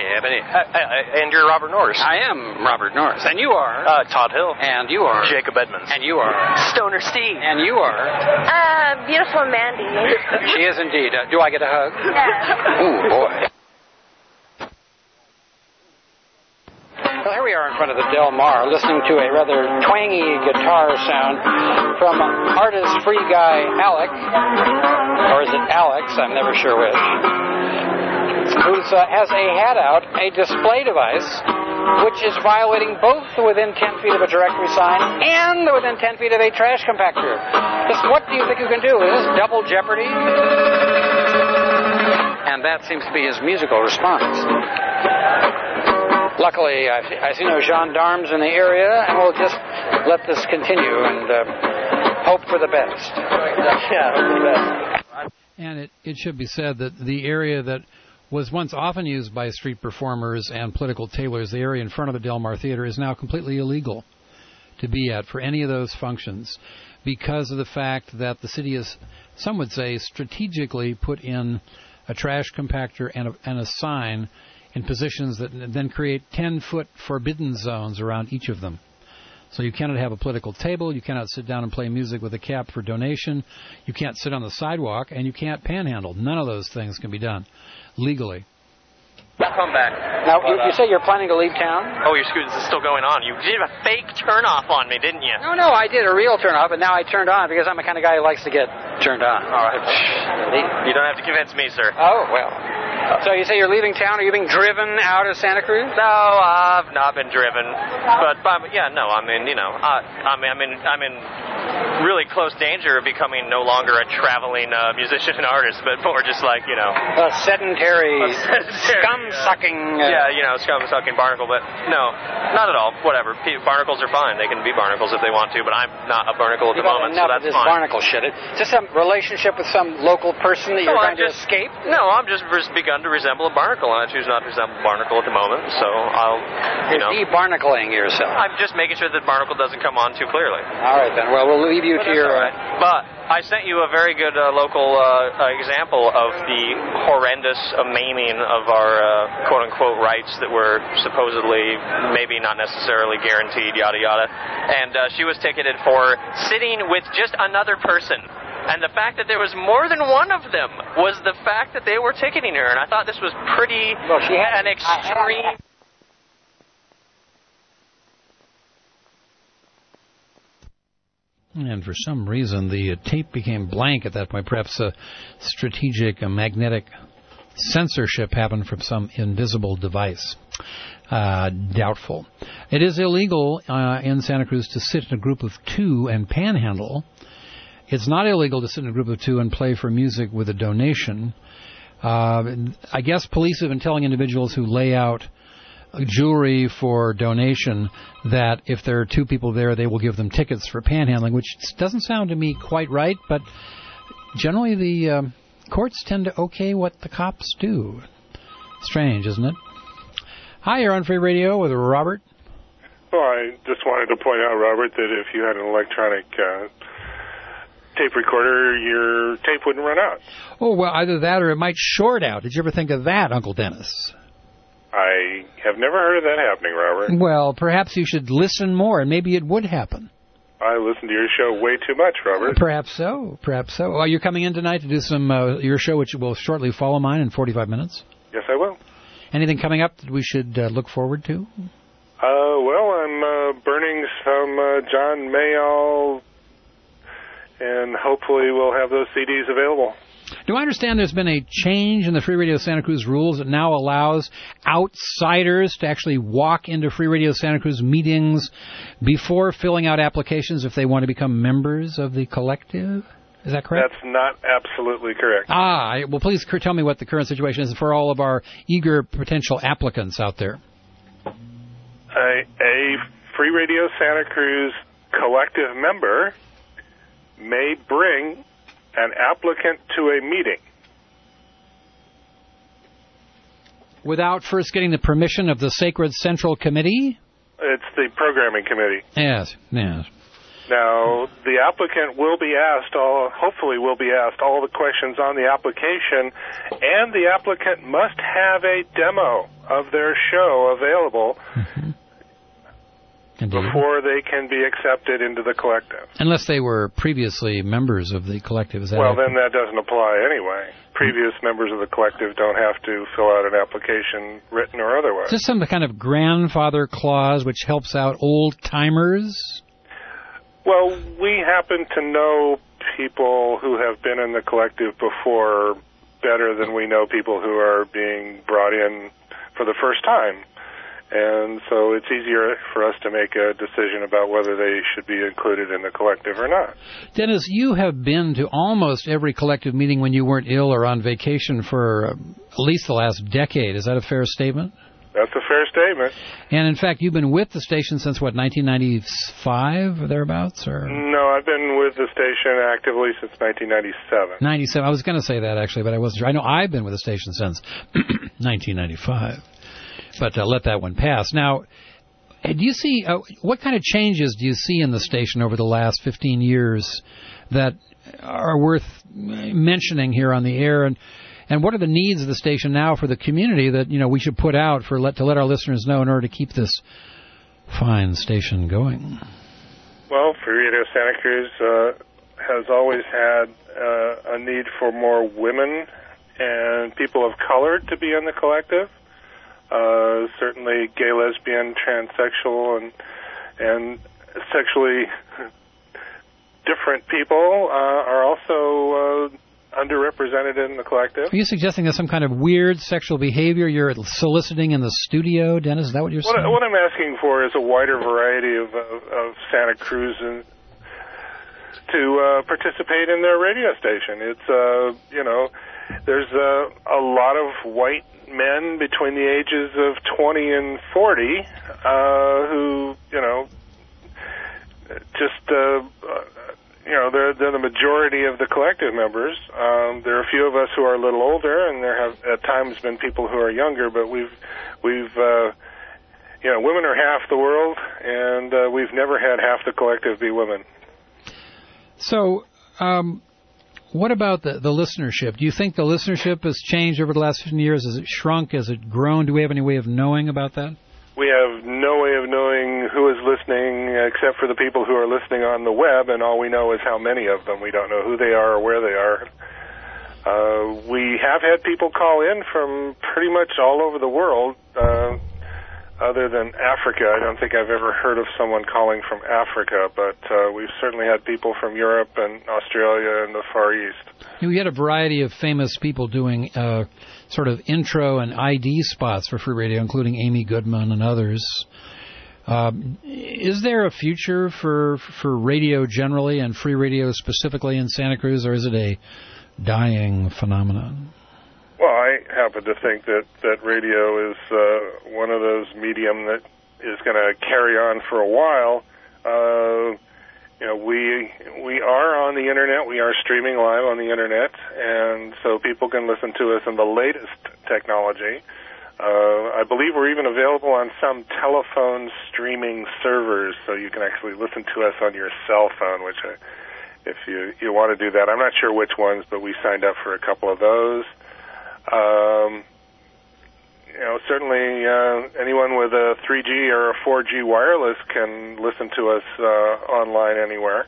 and you're Robert Norris. I am Robert Norris. And you are? Uh, Todd Hill. And you are? Jacob Edmonds. And you are? Stoner Steve. And you are? Uh, beautiful Mandy. She is indeed. Uh, do I get a hug? Yeah. Ooh, boy. Well, here we are in front of the Del Mar, listening to a rather twangy guitar sound from artist free guy Alec, or is it Alex? I'm never sure which. Who uh, has a hat out, a display device, which is violating both the within ten feet of a directory sign and the within ten feet of a trash compactor. Just what do you think you can do? Is this double jeopardy? And that seems to be his musical response. Luckily, I, I see no gendarmes in the area, and we'll just let this continue and uh, hope for the best. Yeah, hope for the best. And it, it should be said that the area that was once often used by street performers and political tailors, the area in front of the Del Mar Theater, is now completely illegal to be at for any of those functions because of the fact that the city is, some would say, strategically put in a trash compactor and a, and a sign in positions that then create ten-foot forbidden zones around each of them. So you cannot have a political table, you cannot sit down and play music with a cap for donation, you can't sit on the sidewalk, and you can't panhandle. None of those things can be done legally. We'll come back. Now, you, you say you're planning to leave town? Oh, your scooter is still going on. You did a fake turn-off on me, didn't you? No, no, I did a real turn-off, but now I turned on because I'm the kind of guy who likes to get turned on. All right. You don't have to convince me, sir. Oh, well. So you say you're leaving town? Are you being driven out of Santa Cruz? No, I've not been driven. But, but yeah, no, I mean, you know, I, I mean, I'm in, I'm in really close danger of becoming no longer a traveling uh, musician and artist, but more just like, you know... A sedentary, a sedentary scum-sucking... Uh, yeah, you know, scum-sucking barnacle, but no, not at all. Whatever. Barnacles are fine. They can be barnacles if they want to, but I'm not a barnacle at the moment, so that's this fine. Barnacle shit. Is this a relationship with some local person that you're no, trying just, to escape? No, I'm just begun to resemble a barnacle, and I choose not to resemble a barnacle at the moment, so I'll, you you're know... You're de-barnacling yourself. I'm just making sure that barnacle doesn't come on too clearly. All right, then. Well, we'll leave you but to your... Right. But I sent you a very good uh, local uh, example of the horrendous uh, maiming of our uh, quote-unquote rights that were supposedly maybe not necessarily guaranteed, yada yada. And uh, she was ticketed for sitting with just another person. And the fact that there was more than one of them was the fact that they were ticketing her. And I thought this was pretty well, she had an extreme... And for some reason, the uh, tape became blank at that point. Perhaps a strategic, a magnetic censorship happened from some invisible device. Uh, doubtful. It is illegal uh, in Santa Cruz to sit in a group of two and panhandle. It's not illegal to sit in a group of two and play for music with a donation. Uh, I guess police have been telling individuals who lay out jewelry for donation that if there are two people there, they will give them tickets for panhandling, which doesn't sound to me quite right, but generally the uh, courts tend to okay what the cops do. Strange, isn't it? Hi, you're on Free Radio with Robert. Well, I just wanted to point out, Robert, that if you had an electronic uh, tape recorder, your tape wouldn't run out. Oh, well, either that or it might short out. Did you ever think of that, Uncle Dennis? I have never heard of that happening, Robert. Well, perhaps you should listen more, and maybe it would happen. I listen to your show way too much, Robert. Perhaps so. Perhaps so. Well, you're coming in tonight to do some uh, your show, which will shortly follow mine in forty-five minutes. Yes, I will. Anything coming up that we should uh, look forward to? Uh, well, I'm uh, burning some uh, John Mayall, and hopefully we'll have those C Ds available. Do I understand there's been a change in the Free Radio Santa Cruz rules that now allows outsiders to actually walk into Free Radio Santa Cruz meetings before filling out applications if they want to become members of the collective? Is that correct? That's not absolutely correct. Ah, well, please tell me what the current situation is for all of our eager potential applicants out there. A, a Free Radio Santa Cruz collective member may bring an applicant to a meeting without first getting the permission of the Sacred Central Committee? It's the programming committee. Yes, yes. Now, the applicant will be asked, all, hopefully will be asked all the questions on the application, and the applicant must have a demo of their show available mm-hmm. before they can be accepted into the collective. Unless they were previously members of the collective. Is that well, accurate? Then that doesn't apply anyway. previous members of the collective don't have to fill out an application, written or otherwise. Is this some kind of grandfather clause which helps out old-timers? Well, we happen to know people who have been in the collective before better than we know people who are being brought in for the first time. And so it's easier for us to make a decision about whether they should be included in the collective or not. Dennis, you have been to almost every collective meeting when you weren't ill or on vacation for uh, at least the last decade. Is that a fair statement? That's a fair statement. And in fact, you've been with the station since, what, nineteen ninety-five or thereabouts? Or? No, I've been with the station actively since nineteen ninety-seven. ninety-seven. I was going to say that, actually, but I wasn't sure. I know I've been with the station since nineteen ninety-five. But uh, let that one pass. Now, do you see, uh, what kind of changes do you see in the station over the last fifteen years that are worth mentioning here on the air? And and what are the needs of the station now for the community that, you know, we should put out for let to let our listeners know in order to keep this fine station going? Well, Free Radio Santa Cruz uh, has always had uh, a need for more women and people of color to be in the collective. Uh, certainly gay, lesbian, transsexual, and and sexually different people uh, are also uh, underrepresented in the collective. Are you suggesting there's some kind of weird sexual behavior you're soliciting in the studio, Dennis? Is that what you're what, saying? What I'm asking for is a wider variety of, of, of Santa Cruz and to uh, participate in their radio station. It's, uh, you know, there's uh, a lot of white men between the ages of twenty and forty uh, who, you know, just, uh, you know, they're, they're the majority of the collective members. Um, there are a few of us who are a little older, and there have at times been people who are younger, but we've, we've, uh, you know, women are half the world, and uh, we've never had half the collective be women. So, um, what about the, the listenership? Do you think the listenership has changed over the last fifteen years? Has it shrunk? Has it grown? Do we have any way of knowing about that? We have no way of knowing who is listening except for the people who are listening on the web, and all we know is how many of them. We don't know who they are or where they are. Uh, we have had people call in from pretty much all over the world. Uh, Other than Africa, I don't think I've ever heard of someone calling from Africa, but uh, we've certainly had people from Europe and Australia and the Far East. We had a variety of famous people doing uh, sort of intro and I D spots for free radio, including Amy Goodman and others. Um, is there a future for for radio generally and free radio specifically in Santa Cruz, or is it a dying phenomenon? Well, I happen to think that, that radio is uh, one of those medium that is going to carry on for a while. Uh, you know, we we are on the Internet. We are streaming live on the Internet, and so people can listen to us in the latest technology. Uh, I believe we're even available on some telephone streaming servers, so you can actually listen to us on your cell phone, which I, if you, you want to do that. I'm not sure which ones, but we signed up for a couple of those. Um, you know, certainly uh, anyone with a three G or a four G wireless can listen to us uh, online anywhere.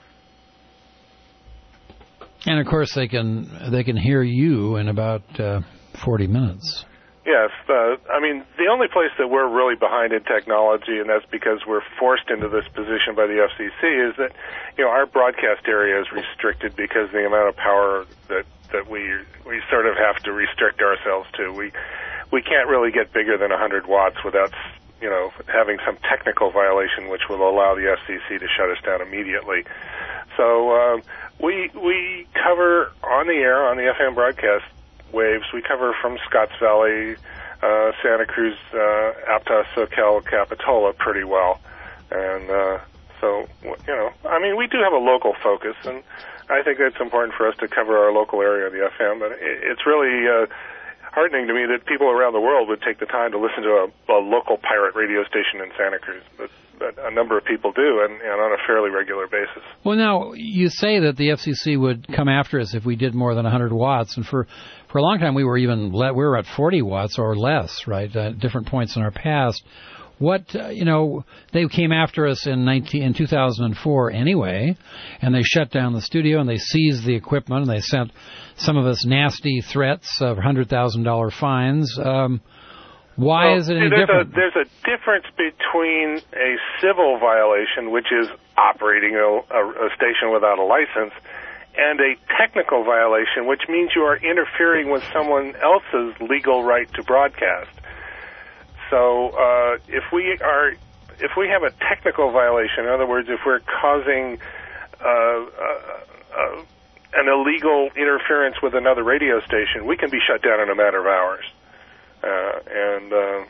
And of course, they can they can hear you in about uh, forty minutes. Yes, uh, I mean, the only place that we're really behind in technology, and that's because we're forced into this position by the F C C, is that, you know, our broadcast area is restricted because of the amount of power that, that we we sort of have to restrict ourselves to. We we can't really get bigger than one hundred watts without, you know, having some technical violation which will allow the F C C to shut us down immediately. So uh, we we cover on the air, on the F M broadcast waves, we cover from Scotts Valley, uh, Santa Cruz, uh, Aptos, Soquel, Capitola pretty well. And uh, so, you know, I mean, we do have a local focus, and I think it's important for us to cover our local area of the F M, but it's really uh, heartening to me that people around the world would take the time to listen to a, a local pirate radio station in Santa Cruz. But, but a number of people do, and, and on a fairly regular basis. Well, now, you say that the F C C would come after us if we did more than one hundred watts, and for For a long time, we were even le- we were at forty watts or less, right? At different points in our past. What, uh, you know, they came after us in nineteen, in two thousand four anyway, and they shut down the studio and they seized the equipment and they sent some of us nasty threats of one hundred thousand dollars fines. Um, why well, is it any there's different? A, there's a difference between a civil violation, which is operating a, a, a station without a license, and a technical violation, which means you are interfering with someone else's legal right to broadcast. So uh, if we are, if we have a technical violation, in other words, if we're causing uh, uh, uh, an illegal interference with another radio station, we can be shut down in a matter of hours. Uh, and uh,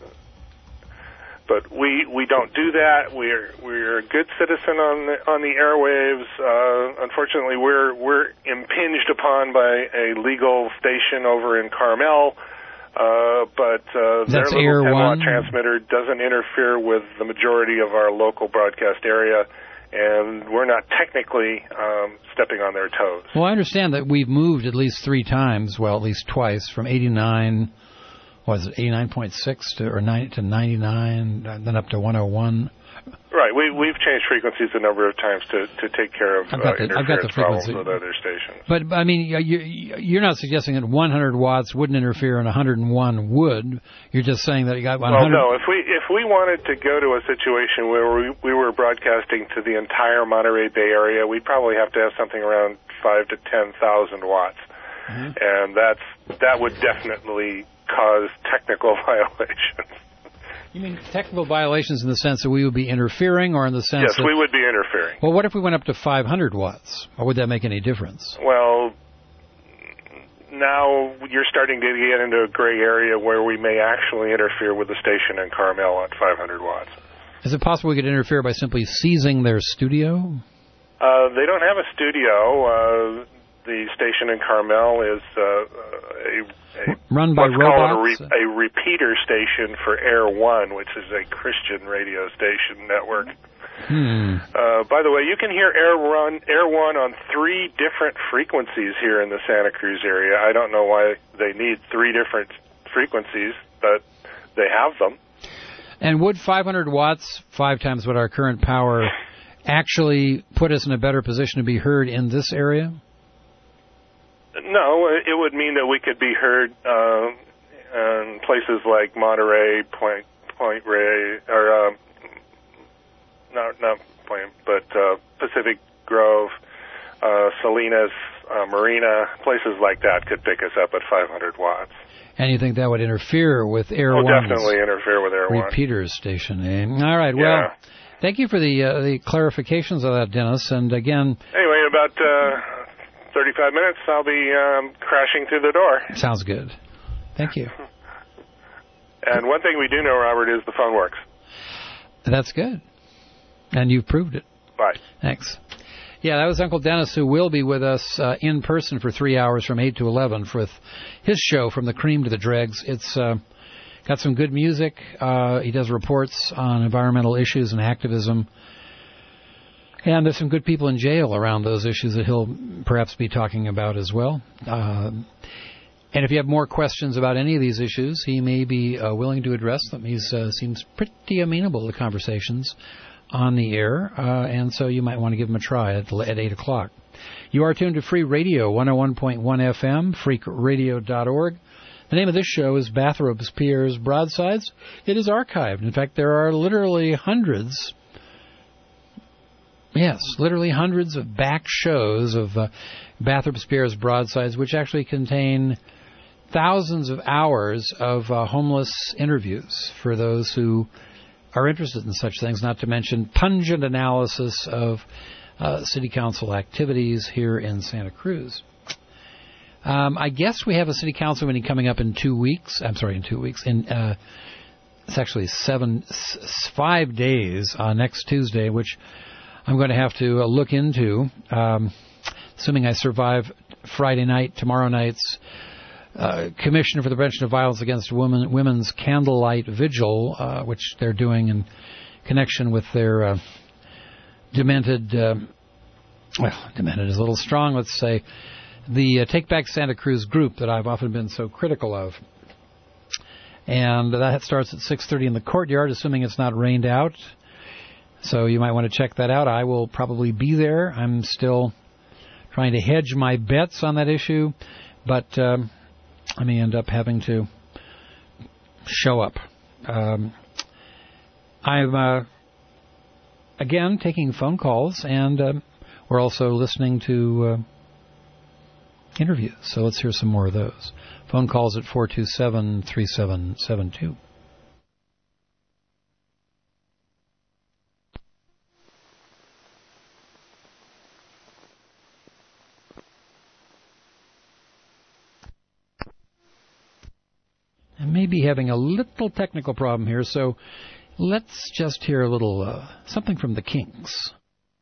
but we we don't do that. We're we're a good citizen on the on the airwaves. Uh, unfortunately, we're we're impinged upon by a legal station over in Carmel. Uh, but uh, their little ten watt transmitter doesn't interfere with the majority of our local broadcast area, and we're not technically um, stepping on their toes. Well, I understand that we've moved at least three times, well, at least twice, from eighty-nine, what is it, eighty-nine point six to or ninety to ninety-nine, then up to one oh one. Right, we, we've changed frequencies a number of times to, to take care of I've got uh, the, I've got the interference problems frequency. with other stations. But, I mean, you, you're not suggesting that one hundred watts wouldn't interfere and one hundred one would. You're just saying that you got one hundred. Well, no, if we if we wanted to go to a situation where we, we were broadcasting to the entire Monterey Bay area, we'd probably have to have something around five to ten thousand watts. Mm-hmm. And that's that would definitely cause technical violations. You mean technical violations in the sense that we would be interfering, or in the sense yes, that... we would be interfering. Well, what if we went up to five hundred watts? Or would that make any difference? Well, now you're starting to get into a gray area where we may actually interfere with the station in Carmel at five hundred watts. Is it possible we could interfere by simply seizing their studio? Uh, they don't have a studio. Uh, the station in Carmel is uh, a, a run by what's robots. called a, re- a repeater station for Air One, which is a Christian radio station network. Hmm. Uh, by the way, you can hear Air One, Air One on three different frequencies here in the Santa Cruz area. I don't know why they need three different frequencies, but they have them. And would five hundred watts, five times what our current power, actually put us in a better position to be heard in this area? No, it would mean that we could be heard uh, in places like Monterey, Point, Point Rey, or uh, not not Point, but uh, Pacific Grove, uh, Salinas, uh, Marina, places like that could pick us up at five hundred watts. And you think that would interfere with Air One? One's Definitely interfere with Air One. repeaters station. Eh? All right. Yeah. Well, thank you for the uh, the clarifications of that, Dennis. And again, anyway, about uh, thirty-five minutes, I'll be um, crashing through the door. Sounds good. Thank you. And one thing we do know, Robert, is the phone works. That's good. And you've proved it. Bye. Thanks. Yeah, that was Uncle Dennis, who will be with us uh, in person for three hours from eight to eleven for his show, From the Cream to the Dregs. It's uh, got some good music. Uh, he does reports on environmental issues and activism. And there's some good people in jail around those issues that he'll perhaps be talking about as well. Uh, and if you have more questions about any of these issues, he may be uh, willing to address them. He uh, seems pretty amenable to conversations on the air, uh, and so you might want to give him a try at, at eight o'clock. You are tuned to Free Radio, one oh one point one F M, freak radio dot org. The name of this show is Bathrobes Pierre's Broadsides. It is archived. In fact, there are literally hundreds, yes, literally hundreds of back shows of uh, Bathrobes Pierre's Broadsides, which actually contain thousands of hours of uh, homeless interviews for those who are interested in such things, not to mention pungent analysis of uh, city council activities here in Santa Cruz. Um, I guess we have a city council meeting coming up in two weeks. I'm sorry, in two weeks. In uh, it's actually seven, s- five days uh, next Tuesday, which I'm going to have to uh, look into, um, assuming I survive Friday night, tomorrow night's Uh, Commission for the Prevention of Violence Against Women, Women's Candlelight Vigil, uh, which they're doing in connection with their uh, demented, uh, well, demented is a little strong, let's say, the uh, Take Back Santa Cruz group that I've often been so critical of. And that starts at six thirty in the courtyard, assuming it's not rained out. So you might want to check that out. I will probably be there. I'm still trying to hedge my bets on that issue, but um, I may end up having to show up. Um, I'm, uh, again, taking phone calls, and uh, we're also listening to uh, interviews. So let's hear some more of those. Phone calls at four two seven, three seven seven two. I may be having a little technical problem here, so let's just hear a little uh, something from the Kinks.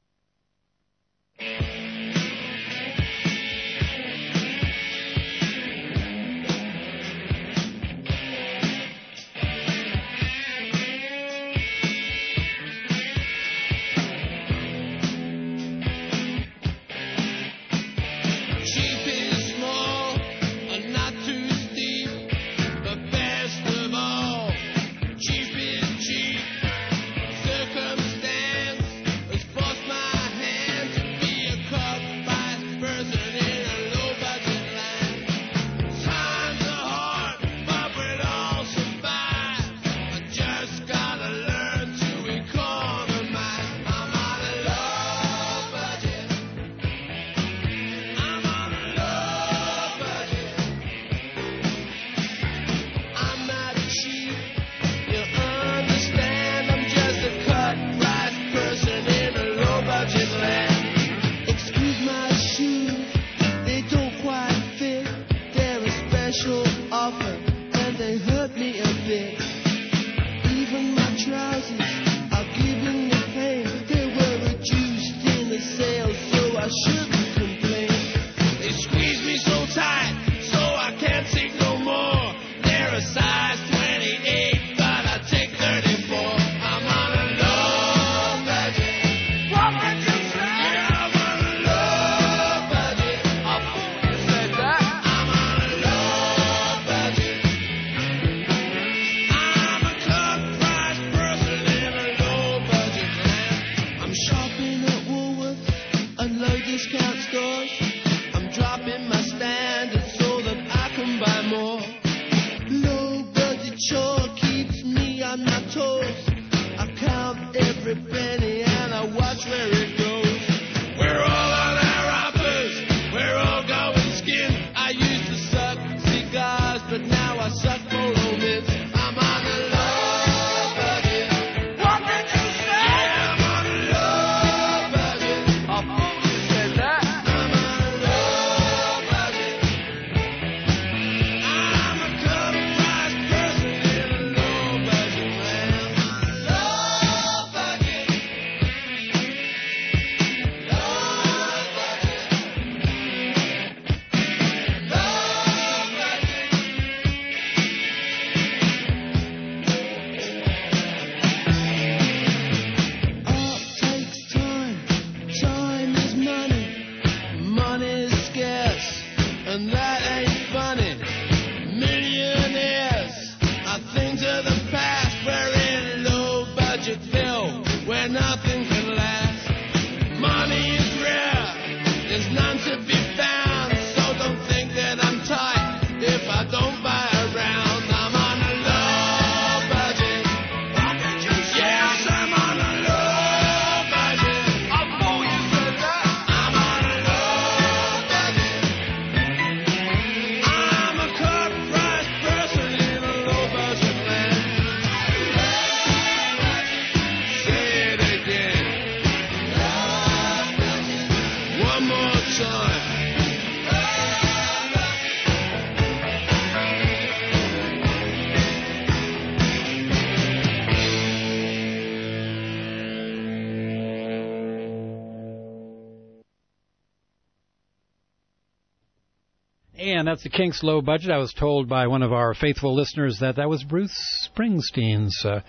And that's the Kinks' Low Budget. I was told by one of our faithful listeners that that was Bruce Springsteen's uh,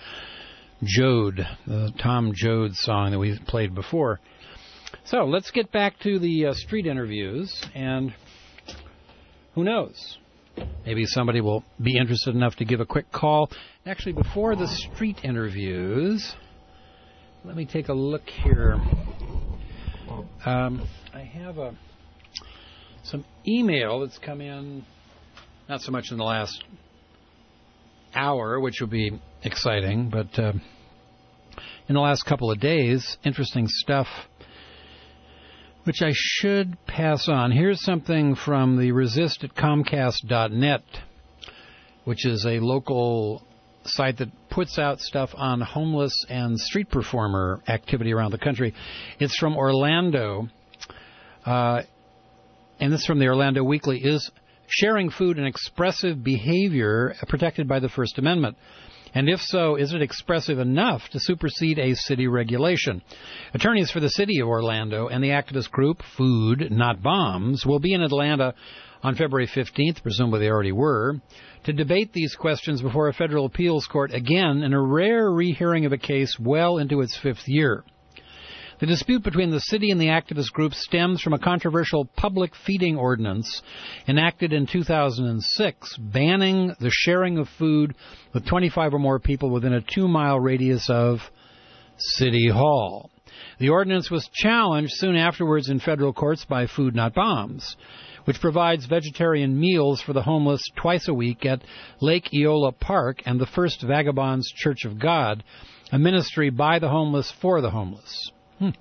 Jode, the Tom Joad song that we played before. So let's get back to the uh, street interviews, and who knows? maybe somebody will be interested enough to give a quick call. Actually, before the street interviews, let me take a look here. Um, I have a some email that's come in, not so much in the last hour, which will be exciting, but uh, in the last couple of days, interesting stuff, which I should pass on. Here's something from the resist at comcast dot net, which is a local site that puts out stuff on homeless and street performer activity around the country. It's from Orlando, uh, and this is from the Orlando Weekly. Is sharing food an expressive behavior protected by the First Amendment? And if so, is it expressive enough to supersede a city regulation? Attorneys for the city of Orlando and the activist group Food Not Bombs will be in Atlanta on February fifteenth, presumably they already were, to debate these questions before a federal appeals court, again in a rare rehearing of a case well into its fifth year. The dispute between the city and the activist group stems from a controversial public feeding ordinance enacted in two thousand six, banning the sharing of food with twenty-five or more people within a two-mile radius of City Hall. The ordinance was challenged soon afterwards in federal courts by Food Not Bombs, which provides vegetarian meals for the homeless twice a week at Lake Eola Park and the First Vagabonds Church of God, a ministry by the homeless for the homeless. Hmm.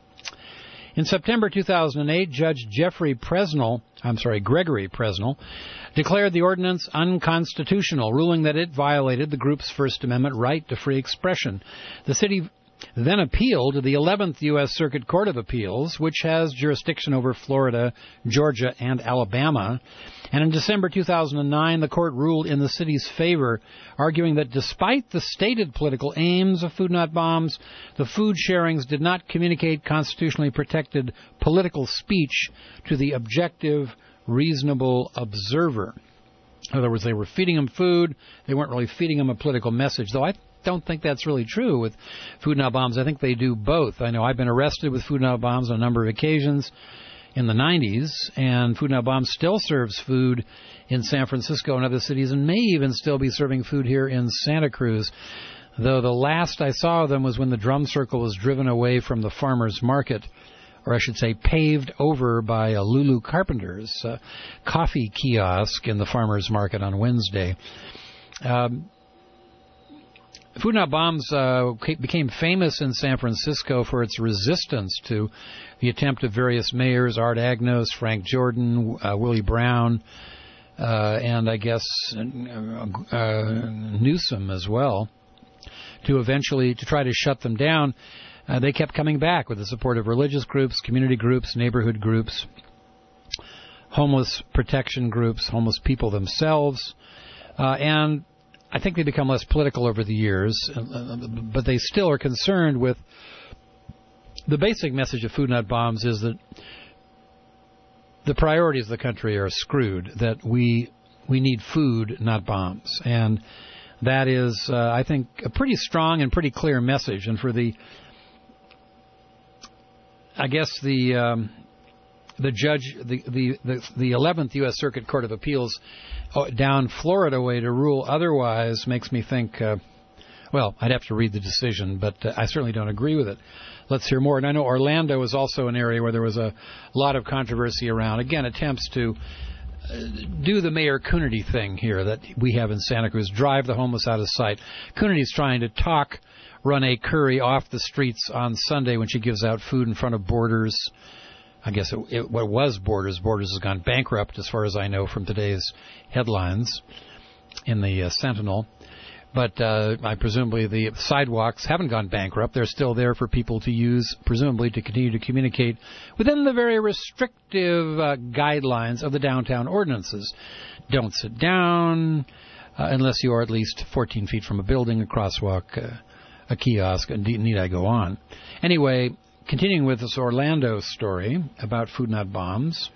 In September two thousand eight, Judge Jeffrey Presnell, I'm sorry, Gregory Presnell, declared the ordinance unconstitutional, ruling that it violated the group's First Amendment right to free expression. The city then appealed to the eleventh U S Circuit Court of Appeals, which has jurisdiction over Florida, Georgia, and Alabama. And in December two thousand nine, the court ruled in the city's favor, arguing that despite the stated political aims of Food Not Bombs, the food sharings did not communicate constitutionally protected political speech to the objective, reasonable observer. In other words, they were feeding them food. They weren't really feeding them a political message, though I don't think that's really true with Food Not Bombs. I think they do both. I know I've been arrested with Food Not Bombs on a number of occasions in the nineties, and Food Not Bombs still serves food in San Francisco and other cities, and may even still be serving food here in Santa Cruz, though the last I saw of them was when the drum circle was driven away from the farmer's market, or I should say paved over by a Lulu Carpenter's uh, coffee kiosk in the farmer's market on Wednesday. Um, Food Not Bombs uh, became famous in San Francisco for its resistance to the attempt of various mayors, Art Agnos, Frank Jordan, uh, Willie Brown, uh, and I guess uh, uh, Newsom as well, to eventually to try to shut them down. Uh, they kept coming back with the support of religious groups, community groups, neighborhood groups, homeless protection groups, homeless people themselves, uh, and I think they become less political over the years, but they still are concerned with the basic message of Food Not Bombs is that the priorities of the country are screwed, that we we need food, not bombs. And that is, uh, I think, a pretty strong and pretty clear message. And for the, I guess the um, the judge, the, the, the, the eleventh U S Circuit Court of Appeals down Florida way to rule otherwise makes me think, uh, well, I'd have to read the decision, but uh, I certainly don't agree with it. Let's hear more. And I know Orlando is also an area where there was a lot of controversy around, again, attempts to uh, do the Mayor Coonerty thing here that we have in Santa Cruz, drive the homeless out of sight. Coonerty's trying to talk Renee Curry off the streets on Sunday when she gives out food in front of Borders. I guess it, it what was Borders. Borders has gone bankrupt, as far as I know from today's headlines in the uh, Sentinel. But uh, I presumably the sidewalks haven't gone bankrupt. They're still there for people to use, presumably to continue to communicate within the very restrictive uh, guidelines of the downtown ordinances. Don't sit down uh, unless you are at least fourteen feet from a building, a crosswalk, uh, a kiosk, and need I go on. Anyway, continuing with this Orlando story about Food Not Bombs.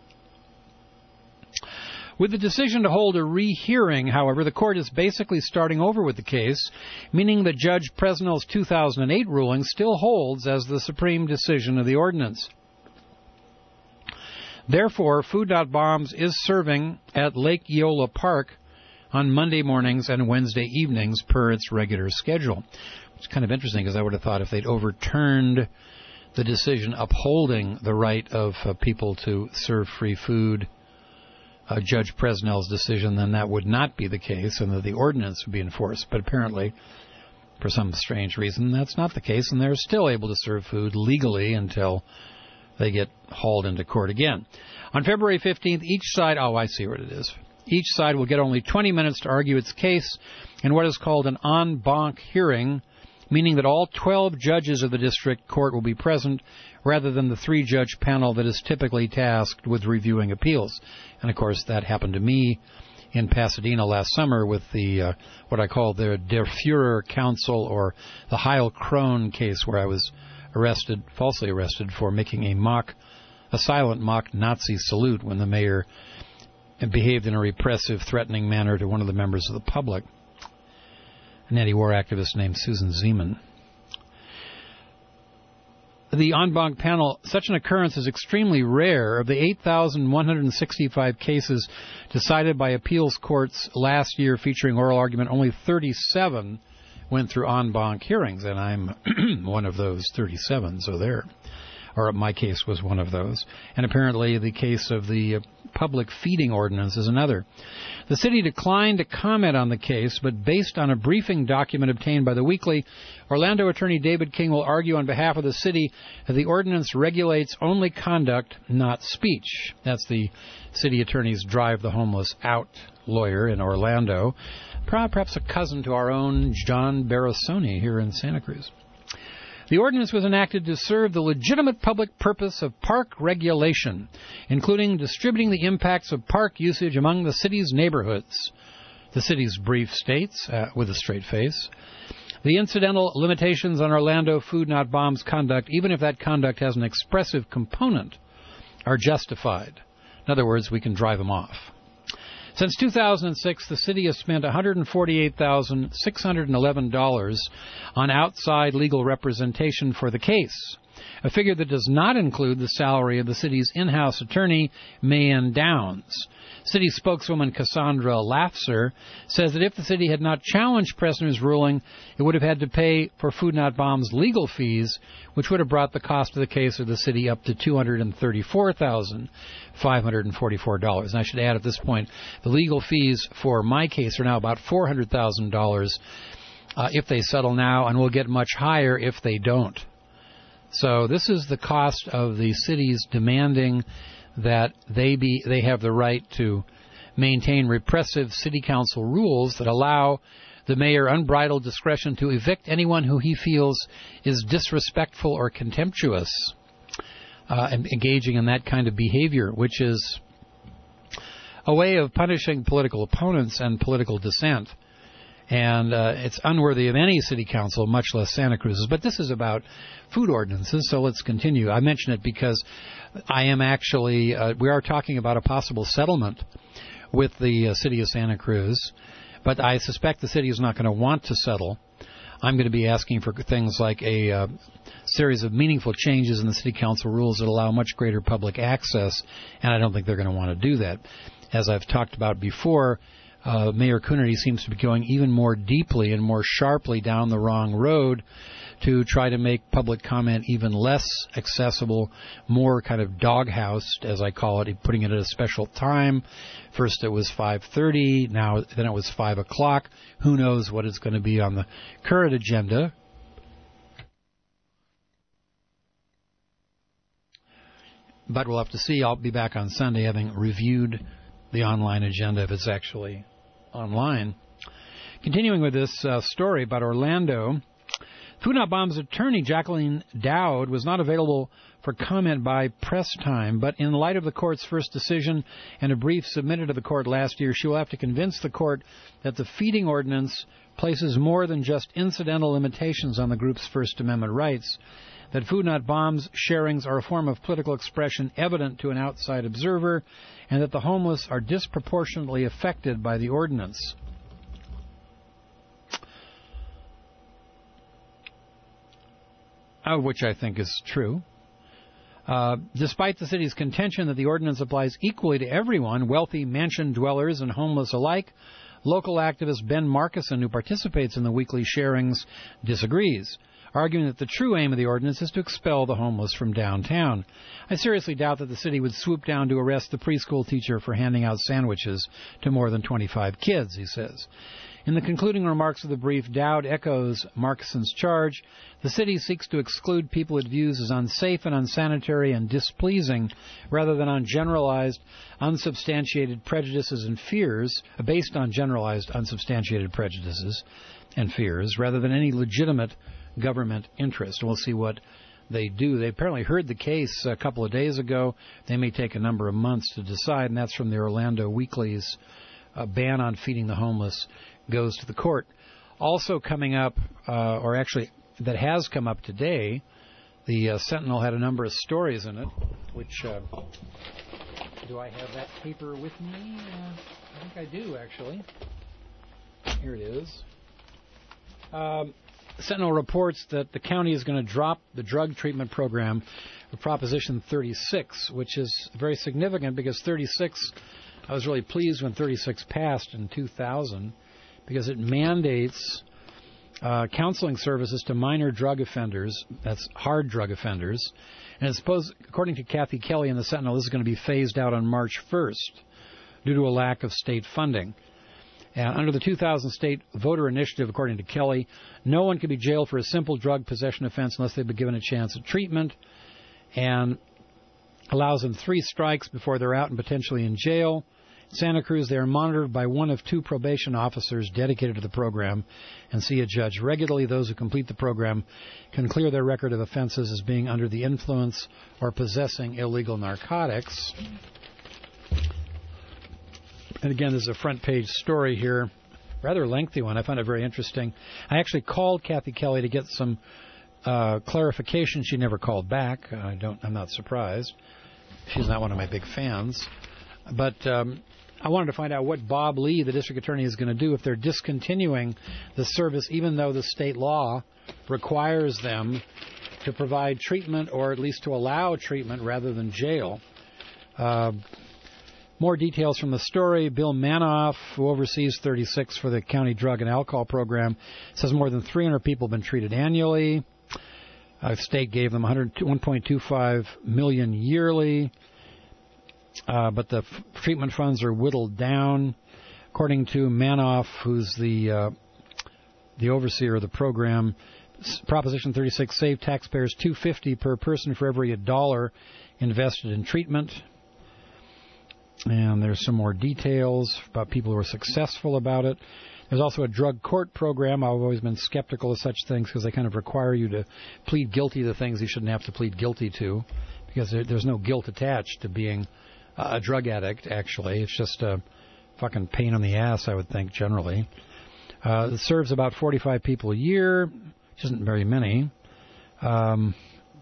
With the decision to hold a rehearing, however, the court is basically starting over with the case, meaning that Judge Presnell's two thousand eight ruling still holds as the supreme decision of the ordinance. Therefore, Food Not Bombs is serving at Lake Eola Park on Monday mornings and Wednesday evenings per its regular schedule. It's kind of interesting because I would have thought if they'd overturned the decision upholding the right of uh, people to serve free food, uh, Judge Presnell's decision, then that would not be the case and that the ordinance would be enforced. But apparently, for some strange reason, that's not the case, and they're still able to serve food legally until they get hauled into court again. On February fifteenth, each side, oh, I see what it is. Each side will get only twenty minutes to argue its case in what is called an en banc hearing, meaning that all twelve judges of the district court will be present rather than the three-judge panel that is typically tasked with reviewing appeals. And, of course, that happened to me in Pasadena last summer with the uh, what I call the Der Führer Council, or the Heil Kron case, where I was arrested, falsely arrested, for making a mock, a silent mock Nazi salute when the mayor behaved in a repressive, threatening manner to one of the members of the public, an anti-war activist named Susan Zeman. The en banc panel, such an occurrence is extremely rare. Of the eight thousand one hundred sixty-five cases decided by appeals courts last year featuring oral argument, only thirty-seven went through en banc hearings, and I'm one of those thirty-seven, so there. Or my case was one of those. And apparently the case of the public feeding ordinance is another. The city declined to comment on the case, but based on a briefing document obtained by the Weekly, Orlando attorney David King will argue on behalf of the city that the ordinance regulates only conduct, not speech. That's the city attorney's Drive the Homeless Out lawyer in Orlando, perhaps a cousin to our own John Barasoni here in Santa Cruz. The ordinance was enacted to serve the legitimate public purpose of park regulation, including distributing the impacts of park usage among the city's neighborhoods. The city's brief states, uh, with a straight face, the incidental limitations on Orlando Food Not Bombs conduct, even if that conduct has an expressive component, are justified. In other words, we can drive them off. Since two thousand six, the city has spent one hundred forty-eight thousand six hundred eleven dollars on outside legal representation for the case, a figure that does not include the salary of the city's in-house attorney, Mayanne Downs. City spokeswoman Cassandra Lafser says that if the city had not challenged Presner's ruling, it would have had to pay for Food Not Bombs' legal fees, which would have brought the cost of the case of the city up to two hundred thirty-four thousand five hundred forty-four dollars. And I should add at this point, the legal fees for my case are now about four hundred thousand dollars uh, if they settle now, and will get much higher if they don't. So this is the cost of the city's demanding that they be they have the right to maintain repressive city council rules that allow the mayor unbridled discretion to evict anyone who he feels is disrespectful or contemptuous, uh, and engaging in that kind of behavior, which is a way of punishing political opponents and political dissent. And uh, it's unworthy of any city council, much less Santa Cruz's. But this is about food ordinances, so let's continue. I mention it because I am actually, uh, we are talking about a possible settlement with the uh, city of Santa Cruz, but I suspect the city is not going to want to settle. I'm going to be asking for things like a uh, series of meaningful changes in the city council rules that allow much greater public access, and I don't think they're going to want to do that. As I've talked about before, Uh, Mayor Coonerty seems to be going even more deeply and more sharply down the wrong road to try to make public comment even less accessible, more kind of doghoused, as I call it, putting it at a special time. First it was five thirty, now then it was five o'clock. Who knows what is going to be on the current agenda. But we'll have to see. I'll be back on Sunday having reviewed the online agenda if it's actually online. Continuing with this uh, story about Orlando, Food Not Bombs attorney Jacqueline Dowd was not available for comment by press time, but in light of the court's first decision and a brief submitted to the court last year, she will have to convince the court that the feeding ordinance places more than just incidental limitations on the group's First Amendment rights, that Food Not Bombs sharings are a form of political expression evident to an outside observer, and that the homeless are disproportionately affected by the ordinance. Uh, which I think is true. Uh, despite the city's contention that the ordinance applies equally to everyone, wealthy mansion dwellers and homeless alike, local activist Ben Markison, who participates in the weekly sharings, disagrees, arguing that the true aim of the ordinance is to expel the homeless from downtown. I seriously doubt that the city would swoop down to arrest the preschool teacher for handing out sandwiches to more than twenty-five kids, he says. In the concluding remarks of the brief, Dowd echoes Markison's charge. The city seeks to exclude people it views as unsafe and unsanitary and displeasing, rather than on generalized, unsubstantiated prejudices and fears, based on generalized, unsubstantiated prejudices and fears, rather than any legitimate government interest. We'll see what they do. They apparently heard the case a couple of days ago. They may take a number of months to decide, and that's from the Orlando Weekly's uh, ban on feeding the homeless goes to the court. Also coming up, uh, or actually that has come up today, the uh, Sentinel had a number of stories in it, which, uh, do I have that paper with me? Uh, I think I do, actually. Here it is. Um, Sentinel reports that the county is going to drop the drug treatment program for Proposition thirty-six, which is very significant because thirty-six, I was really pleased when thirty-six passed in two thousand, because it mandates uh, counseling services to minor drug offenders, that's hard drug offenders, and it's supposed, according to Kathy Kelly in the Sentinel, this is going to be phased out on March first due to a lack of state funding. And under the two thousand state voter initiative, according to Kelly, no one can be jailed for a simple drug possession offense unless they've been given a chance at treatment, and allows them three strikes before they're out and potentially in jail. In Santa Cruz, they are monitored by one of two probation officers dedicated to the program and see a judge regularly. Those who complete the program can clear their record of offenses as being under the influence or possessing illegal narcotics. And again, there's a front page story here, rather lengthy one. I found it very interesting. I actually called Kathy Kelly to get some uh, clarification. She never called back. I don't. I'm not surprised. She's not one of my big fans. But um, I wanted to find out what Bob Lee, the district attorney, is going to do if they're discontinuing the service, even though the state law requires them to provide treatment or at least to allow treatment rather than jail. Uh, More details from the story. Bill Manoff, who oversees thirty-six for the county drug and alcohol program, says more than three hundred people have been treated annually. Uh, the state gave them one point two five million dollars yearly, uh, but the f- treatment funds are whittled down. According to Manoff, who's the uh, the overseer of the program, Proposition thirty-six saved taxpayers two hundred fifty dollars per person for every dollar invested in treatment. And there's some more details about people who are successful about it. There's also a drug court program. I've always been skeptical of such things because they kind of require you to plead guilty to things you shouldn't have to plead guilty to, because there, there's no guilt attached to being a drug addict, actually. It's just a fucking pain in the ass, I would think, generally. Uh, it serves about forty-five people a year, which isn't very many. Um...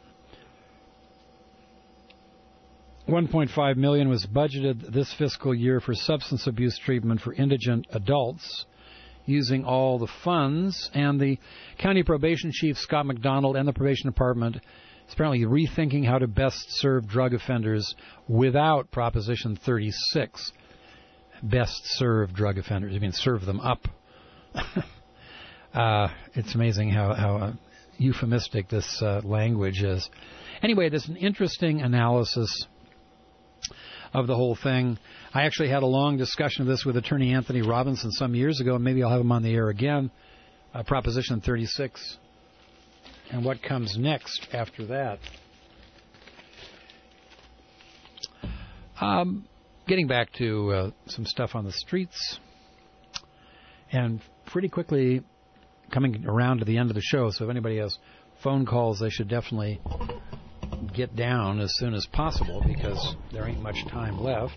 one point five million dollars was budgeted this fiscal year for substance abuse treatment for indigent adults, using all the funds. And the county probation chief, Scott McDonald, and the probation department is apparently rethinking how to best serve drug offenders without Proposition thirty-six. Best serve drug offenders. I mean, serve them up. uh, it's amazing how, how uh, euphemistic this uh, language is. Anyway, there's an interesting analysis of the whole thing. I actually had a long discussion of this with Attorney Anthony Robinson some years ago, and maybe I'll have him on the air again, uh, Proposition thirty-six, and what comes next after that. Um, getting back to uh, some stuff on the streets, and pretty quickly coming around to the end of the show, so if anybody has phone calls, they should definitely get down as soon as possible because there ain't much time left.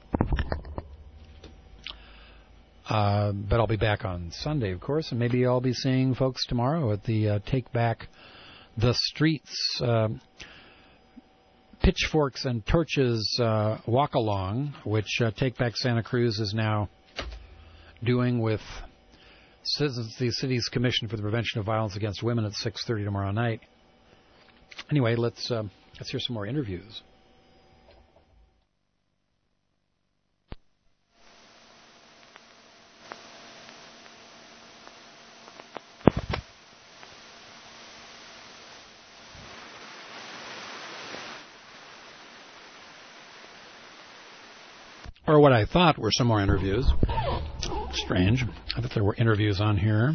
Uh, but I'll be back on Sunday, of course, and maybe I'll be seeing folks tomorrow at the uh, Take Back the Streets uh, Pitchforks and Torches uh, walk-along, which uh, Take Back Santa Cruz is now doing with citizens, the city's Commission for the Prevention of Violence Against Women at six thirty tomorrow night. Anyway, let's uh, Let's hear some more interviews. Or what I thought were some more interviews. Strange. I thought there were interviews on here.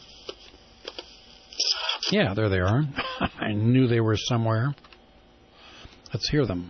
Yeah, there they are. I knew they were somewhere. Let's hear them.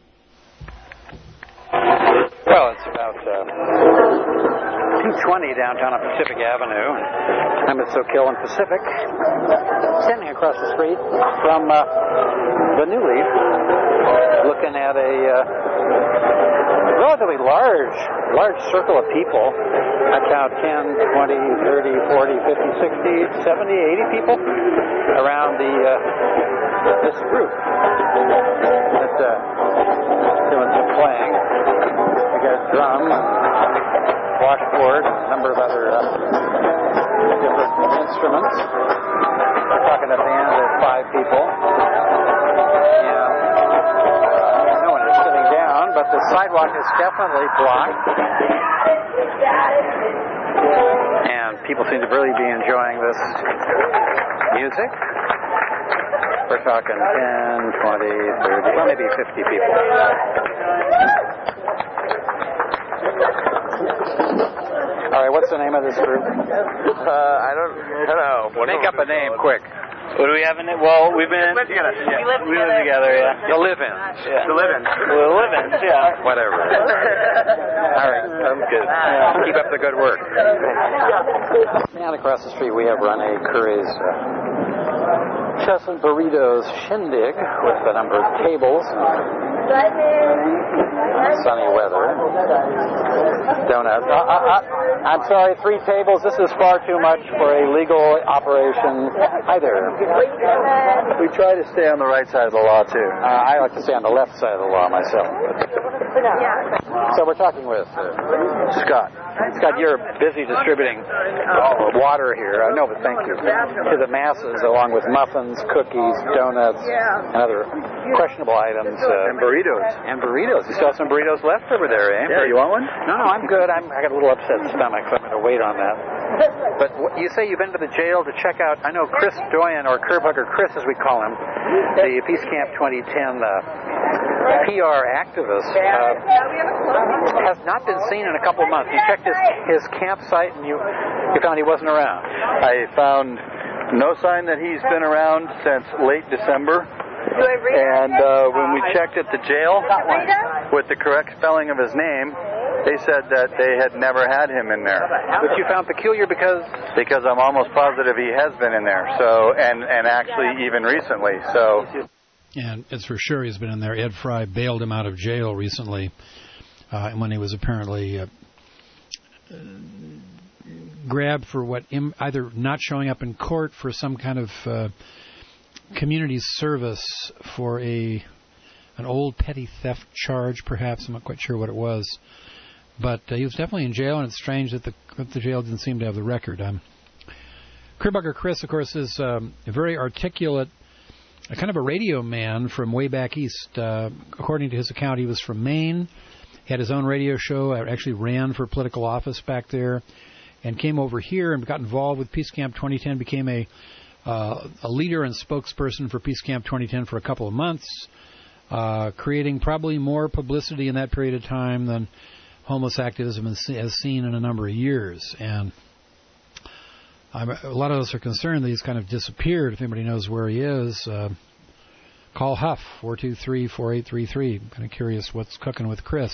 Well, it's about uh, two twenty downtown on Pacific Avenue. I'm at Soquel and Pacific, standing across the street from uh, the New Leaf, looking at a uh, relatively large, large circle of people. I count ten, twenty, thirty, forty, fifty, sixty, seventy, eighty people around the uh, this group that's uh, doing some playing. I got drums, washboard, a number of other uh, different instruments. We're talking a band of five people. Yeah. No one is sitting down, but the sidewalk is definitely blocked. And people seem to really be enjoying this music. We're talking ten, twenty, thirty, well, maybe fifty people. All right, what's the name of this group? Uh, I don't, I don't know. What Make up a name, quick. What do we have in it? Well, we've been... We live together. Yeah. We live we live together, yeah. The live-in. Yeah. The live-in. The live-in, yeah. Whatever. All right. Sounds good. Yeah. Keep up the good work. And across the street we have Rene Curry's uh, Chestnut Burritos Shindig with a number of tables. Sunny weather. Donuts. Uh, uh, uh, I'm sorry, three tables. This is far too much for a legal operation. Hi there. We try to stay on the right side of the law, too. Uh, I like to stay on the left side of the law myself. So we're talking with uh, Scott. Scott, you're busy distributing water here. I know, but thank you. To the masses, along with muffins, cookies, donuts, and other questionable items. Uh, and burritos. And burritos. You still have some burritos left over there, eh? Yeah, you want one? No, no, I'm good. I'm, I got a little upset stomach, so I'm going to wait on that. But what, you say you've been to the jail to check out, I know Chris Doyen, or Curb Hugger Chris as we call him, the Peace Camp twenty ten uh, P R activist, uh, has not been seen in a couple months. You checked his, his campsite and you, you found he wasn't around. I found no sign that he's been around since late December. And uh, when we checked at the jail with the correct spelling of his name, they said that they had never had him in there. Which you found peculiar because? Because I'm almost positive he has been in there. So, and, and actually even recently. So. And it's for sure he's been in there. Ed Fry bailed him out of jail recently uh, when he was apparently uh, uh, grabbed for what im- either not showing up in court for some kind of uh, community service for a an old petty theft charge, perhaps. I'm not quite sure what it was. But uh, he was definitely in jail, and it's strange that the, that the jail didn't seem to have the record. Um, Curb Hugger Chris, of course, is um, a very articulate, a kind of a radio man from way back east. Uh, according to his account, he was from Maine. He had his own radio show. Actually ran for political office back there, and came over here and got involved with Peace Camp twenty ten. Became a uh, a leader and spokesperson for Peace Camp twenty ten for a couple of months, uh, creating probably more publicity in that period of time than homeless activism has seen in a number of years. And I'm, a lot of us are concerned that he's kind of disappeared. If anybody knows where he is, uh, call Huff, four two three, four eight three three. I'm kind of curious what's cooking with Chris.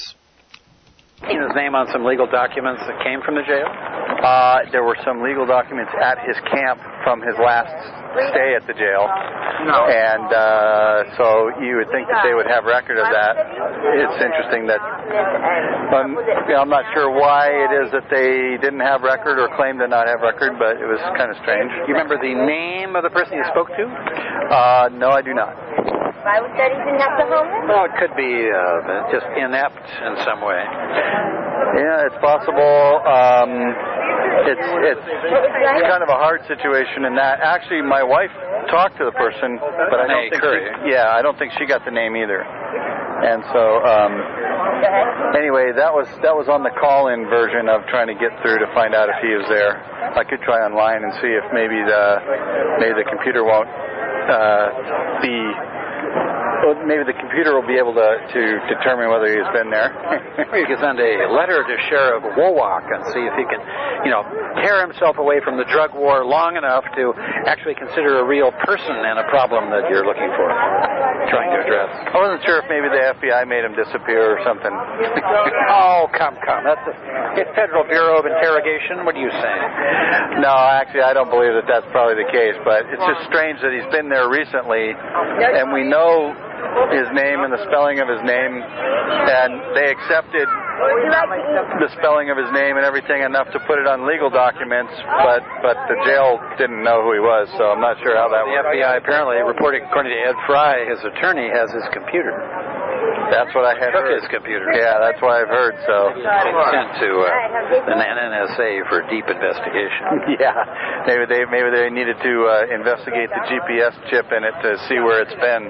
His name on some legal documents that came from the jail? Uh, there were some legal documents at his camp from his last stay at the jail. No. And uh, so you would think that they would have record of that. It's interesting that um, you know, I'm not sure why it is that they didn't have record or claimed to not have record, but it was kind of strange. You remember the name of the person you spoke to? Uh, no, I do not. Why would that even have to homeless? Well, it could be uh, just inept in some way. Yeah, it's possible. Um, it's, it's it's kind of a hard situation in that. Actually, my wife talked to the person, but I don't think she, yeah, I don't think she got the name either. And so, um, anyway, that was that was on the call-in version of trying to get through to find out if he was there. I could try online and see if maybe the maybe the computer won't uh, be. Well, maybe the computer will be able to, to determine whether he's been there. Or you can send a letter to Sheriff Wowak and see if he can, you know, tear himself away from the drug war long enough to actually consider a real person and a problem that you're looking for, trying to address. I wasn't sure if maybe the F B I made him disappear or something. Oh, come, come. That's the Federal Bureau of Interrogation. What are you saying? No, actually, I don't believe that that's probably the case, but it's just strange that he's been there recently, and we know his name and the spelling of his name, and they accepted the spelling of his name and everything enough to put it on legal documents, but but the jail didn't know who he was, so I'm not sure how that works. The F B I apparently, reporting according to Ed Fry, his attorney, has his computer. That's what I had Took heard. his computer. Yeah, that's what I've heard, so. Sent to uh, an N S A for deep investigation. Yeah, maybe they maybe they needed to uh, investigate the G P S chip in it to see where it's been.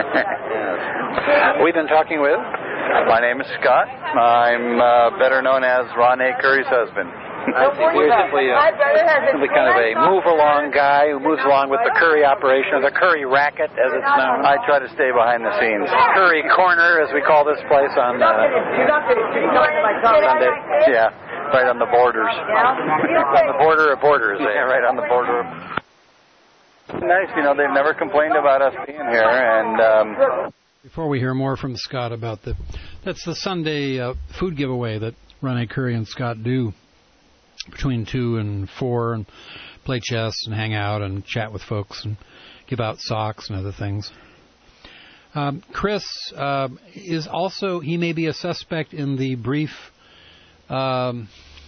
We've been talking with? My name is Scott. I'm uh, better known as Ron A. Curry's husband. I think you're simply, uh, simply kind of a move-along guy who moves along with the Curry operation, or the Curry racket, as it's known. I try to stay behind the scenes. Curry Corner, as we call this place on uh, Sunday. Yeah, right on the borders. On the border of borders. Yeah, right on the border. Nice, you know, they've never complained about us being here, and... Um, Before we hear more from Scott about the... That's the Sunday uh, food giveaway that Ron A. Curry and Scott do between two and four, and play chess and hang out and chat with folks and give out socks and other things. Um, Chris uh, is also, he may be a suspect in the brief, um,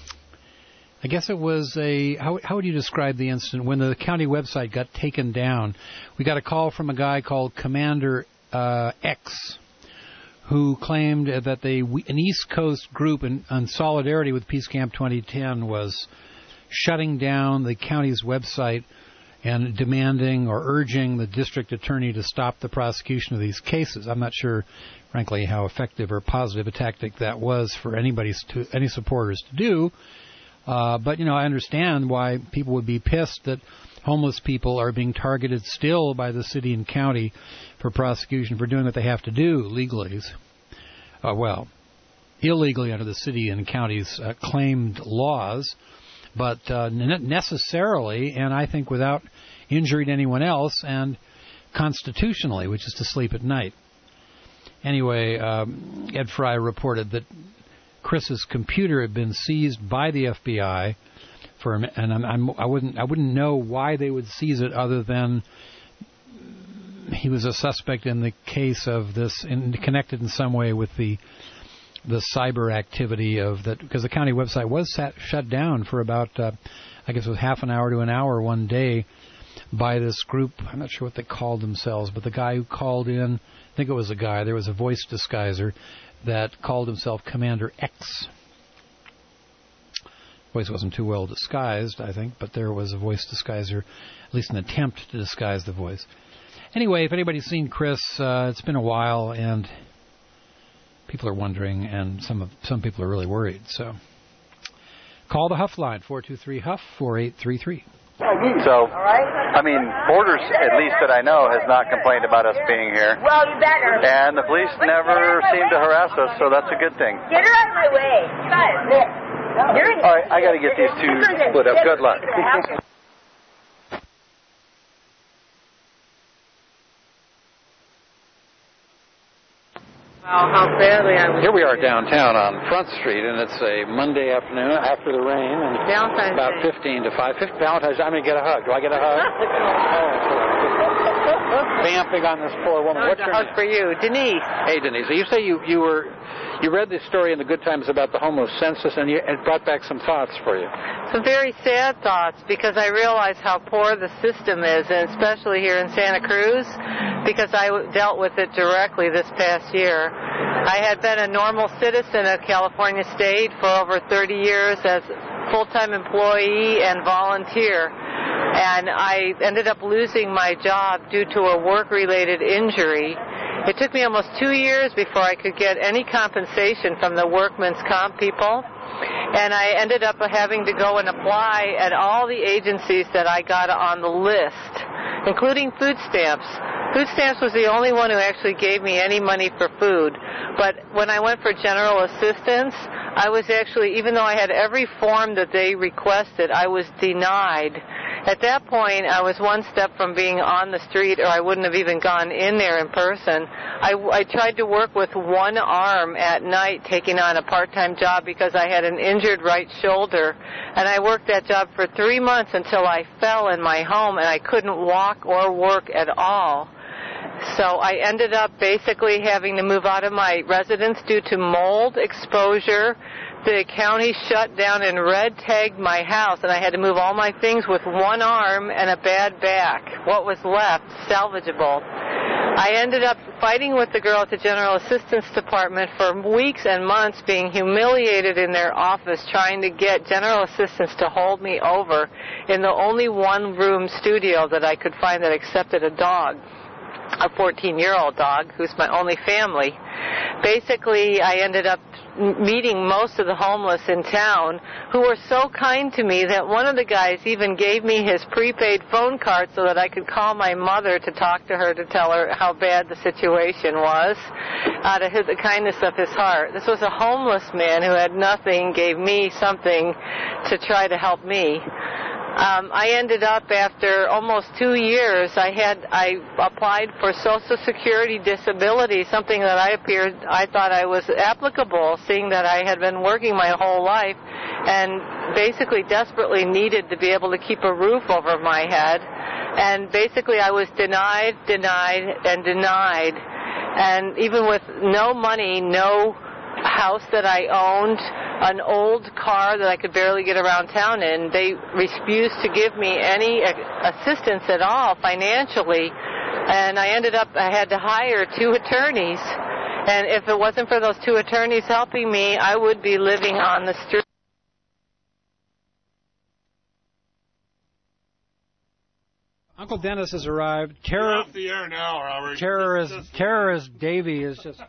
I guess it was a, how, how would you describe the incident when the county website got taken down? We got a call from a guy called Commander uh, X, who claimed that they, an East Coast group in, in solidarity with Peace Camp twenty ten was shutting down the county's website and demanding or urging the district attorney to stop the prosecution of these cases. I'm not sure, frankly, how effective or positive a tactic that was for anybody's to, any supporters to do. Uh, but, you know, I understand why people would be pissed that homeless people are being targeted still by the city and county for prosecution for doing what they have to do legally. Uh, well, illegally under the city and county's uh, claimed laws, but uh, n- necessarily, and I think without injury to anyone else, and constitutionally, which is to sleep at night. Anyway, um, Ed Fry reported that Chris's computer had been seized by the F B I. For, and I'm, I'm, I wouldn't I wouldn't know why they would seize it other than he was a suspect in the case of this, in, connected in some way with the the cyber activity of that, because the county website was sat, shut down for about uh, I guess it was half an hour to an hour one day by this group. I'm not sure what they called themselves, but the guy who called in, I think it was a guy. There was a voice disguiser that called himself Commander X. Voice wasn't too well disguised, I think, but there was a voice disguiser, at least an attempt to disguise the voice. Anyway, if anybody's seen Chris, uh, it's been a while, and people are wondering, and some of some people are really worried. So, call the Huff line, four two three Huff, four eight three three. So, I mean, Borders, at least that I know, has not complained about us being here. Well, you better. And the police never seem to harass us, so that's a good thing. Get her out of my way. Guys, all right, I got to get these two split up. Good luck. How badly I was. Here we are downtown on Front Street, and it's a Monday afternoon after the rain, and Valentine's about Day. fifteen to five. Valentine's. I'm going to get a hug. Do I get a hug? Vamping on this poor woman. What's your hug for you, Denise. Hey, Denise. You say you you were you read this story in the Good Times about the homo census, and you, it brought back some thoughts for you. Some very sad thoughts, because I realize how poor the system is, and especially here in Santa Cruz, because I dealt with it directly this past year. I had been a normal citizen of California State for over thirty years as full-time employee and volunteer. and I ended up losing my job due to a work-related injury. It took me almost two years before I could get any compensation from the workman's comp people, and I ended up having to go and apply at all the agencies that I got on the list, including food stamps. Food stamps was the only one who actually gave me any money for food. But when I went for general assistance, I was actually, even though I had every form that they requested, I was denied. At that point, I was one step from being on the street, or I wouldn't have even gone in there in person. I, I tried to work with one arm at night, taking on a part-time job because I had an injured right shoulder. And I worked that job for three months until I fell in my home and I couldn't walk or work at all. So I ended up basically having to move out of my residence due to mold exposure. The county shut down and red tagged my house, and I had to move all my things with one arm and a bad back. What was left, salvageable. I ended up fighting with the girl at the General Assistance Department for weeks and months, being humiliated in their office, trying to get General Assistance to hold me over in the only one-room studio that I could find that accepted a dog. A fourteen-year-old dog who's my only family. Basically, I ended up meeting most of the homeless in town who were so kind to me that one of the guys even gave me his prepaid phone card so that I could call my mother to talk to her to tell her how bad the situation was out of his, the kindness of his heart. This was a homeless man who had nothing, gave me something to try to help me. Um, I ended up, after almost two years, I had I applied for Social Security disability, something that I appeared I thought I was applicable, seeing that I had been working my whole life and basically desperately needed to be able to keep a roof over my head. And basically I was denied, denied, and denied. And even with no money, no house that I owned, an old car that I could barely get around town in, they refused to give me any assistance at all financially, and I ended up, I had to hire two attorneys, and if it wasn't for those two attorneys helping me, I would be living on the street. Uncle Dennis has arrived. Terror, off the air now, Robert. Terrorist, terrorist Davy is just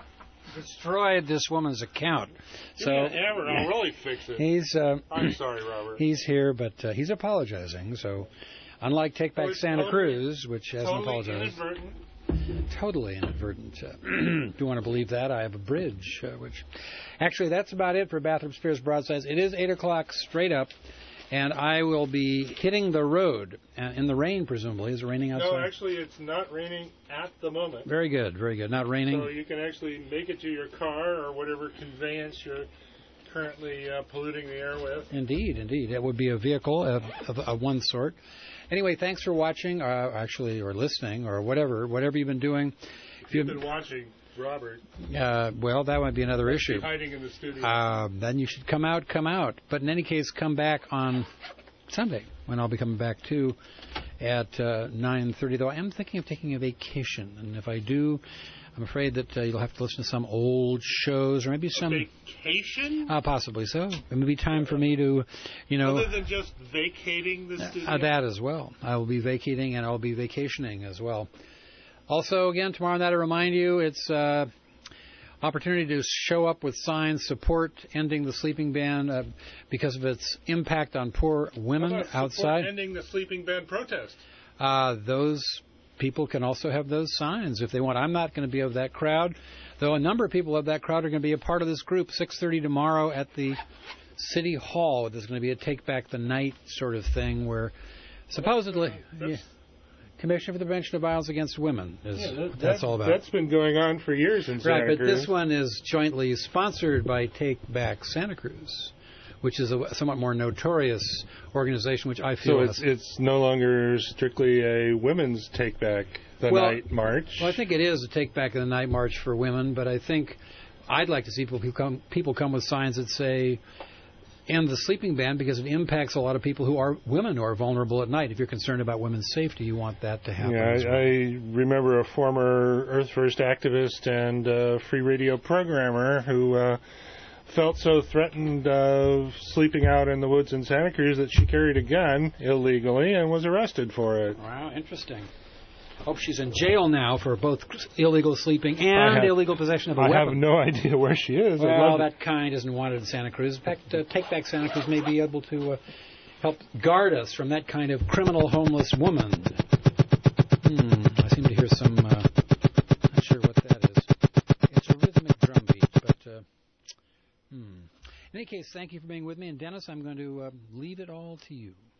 destroyed this woman's account. Give So me a hammer, I'll really fix it. He's. Uh, I'm sorry, Robert. He's here, but uh, he's apologizing. So, unlike Take Back Oh, Santa totally, Cruz, which hasn't totally apologized, inadvertent. totally inadvertent. Uh, if you want to believe that, I have a bridge. Uh, which, actually, that's about it for Bathroom Spears Broadsides. It is eight o'clock straight up. And I will be hitting the road uh, in the rain, presumably. Is it raining outside? No, actually, it's not raining at the moment. Very good, very good. Not raining. So you can actually make it to your car or whatever conveyance you're currently uh, polluting the air with. Indeed, indeed. It would be a vehicle of, of, of one sort. Anyway, thanks for watching, uh, actually, or listening, or whatever, whatever you've been doing. If you've been watching, Robert. Uh, well, that might be another issue. Hiding in the studio. Uh, then you should come out, come out. But in any case, come back on Sunday, when I'll be coming back too at uh, nine thirty. Though I am thinking of taking a vacation, and if I do, I'm afraid that uh, you'll have to listen to some old shows or maybe some vacation. Uh, possibly so. It may be time for me to, you know, other than just vacating the studio. Uh, that as well. I will be vacating and I'll be vacationing as well. Also, again, tomorrow night, I remind you, it's uh, opportunity to show up with signs, support ending the sleeping ban uh, because of its impact on poor women outside. Ending the sleeping ban protest. Uh, those people can also have those signs if they want. I'm not going to be of that crowd, though a number of people of that crowd are going to be a part of this group. six thirty tomorrow at the City Hall. There's going to be a Take Back the Night sort of thing where supposedly... Yeah, Commission for the Prevention of Violence Against Women is yeah, that, what that's that, all about. That's been going on for years in Santa Cruz. Right, but Cruz. this one is jointly sponsored by Take Back Santa Cruz, which is a somewhat more notorious organization, which I feel... So it's, it's no longer strictly a women's Take Back the well, Night march? Well, I think it is a Take Back the Night march for women, but I think I'd like to see people come, people come with signs that say... end the sleeping ban because it impacts a lot of people who are women who are vulnerable at night. If you're concerned about women's safety, you want that to happen. Yeah, I, well. I remember a former Earth First activist and uh, free radio programmer who uh, felt so threatened of sleeping out in the woods in Santa Cruz that she carried a gun illegally and was arrested for it. Wow, interesting. Hope she's in jail now for both illegal sleeping and have, illegal possession of a I weapon. I have no idea where she is. Well, that kind isn't wanted in Santa Cruz. In fact, uh, Take Back Santa Cruz may be able to uh, help guard us from that kind of criminal homeless woman. Hmm, I seem to hear some, uh, not sure what that is. It's a rhythmic drum beat, but, uh, hmm. In any case, thank you for being with me. And Dennis, I'm going to uh, leave it all to you.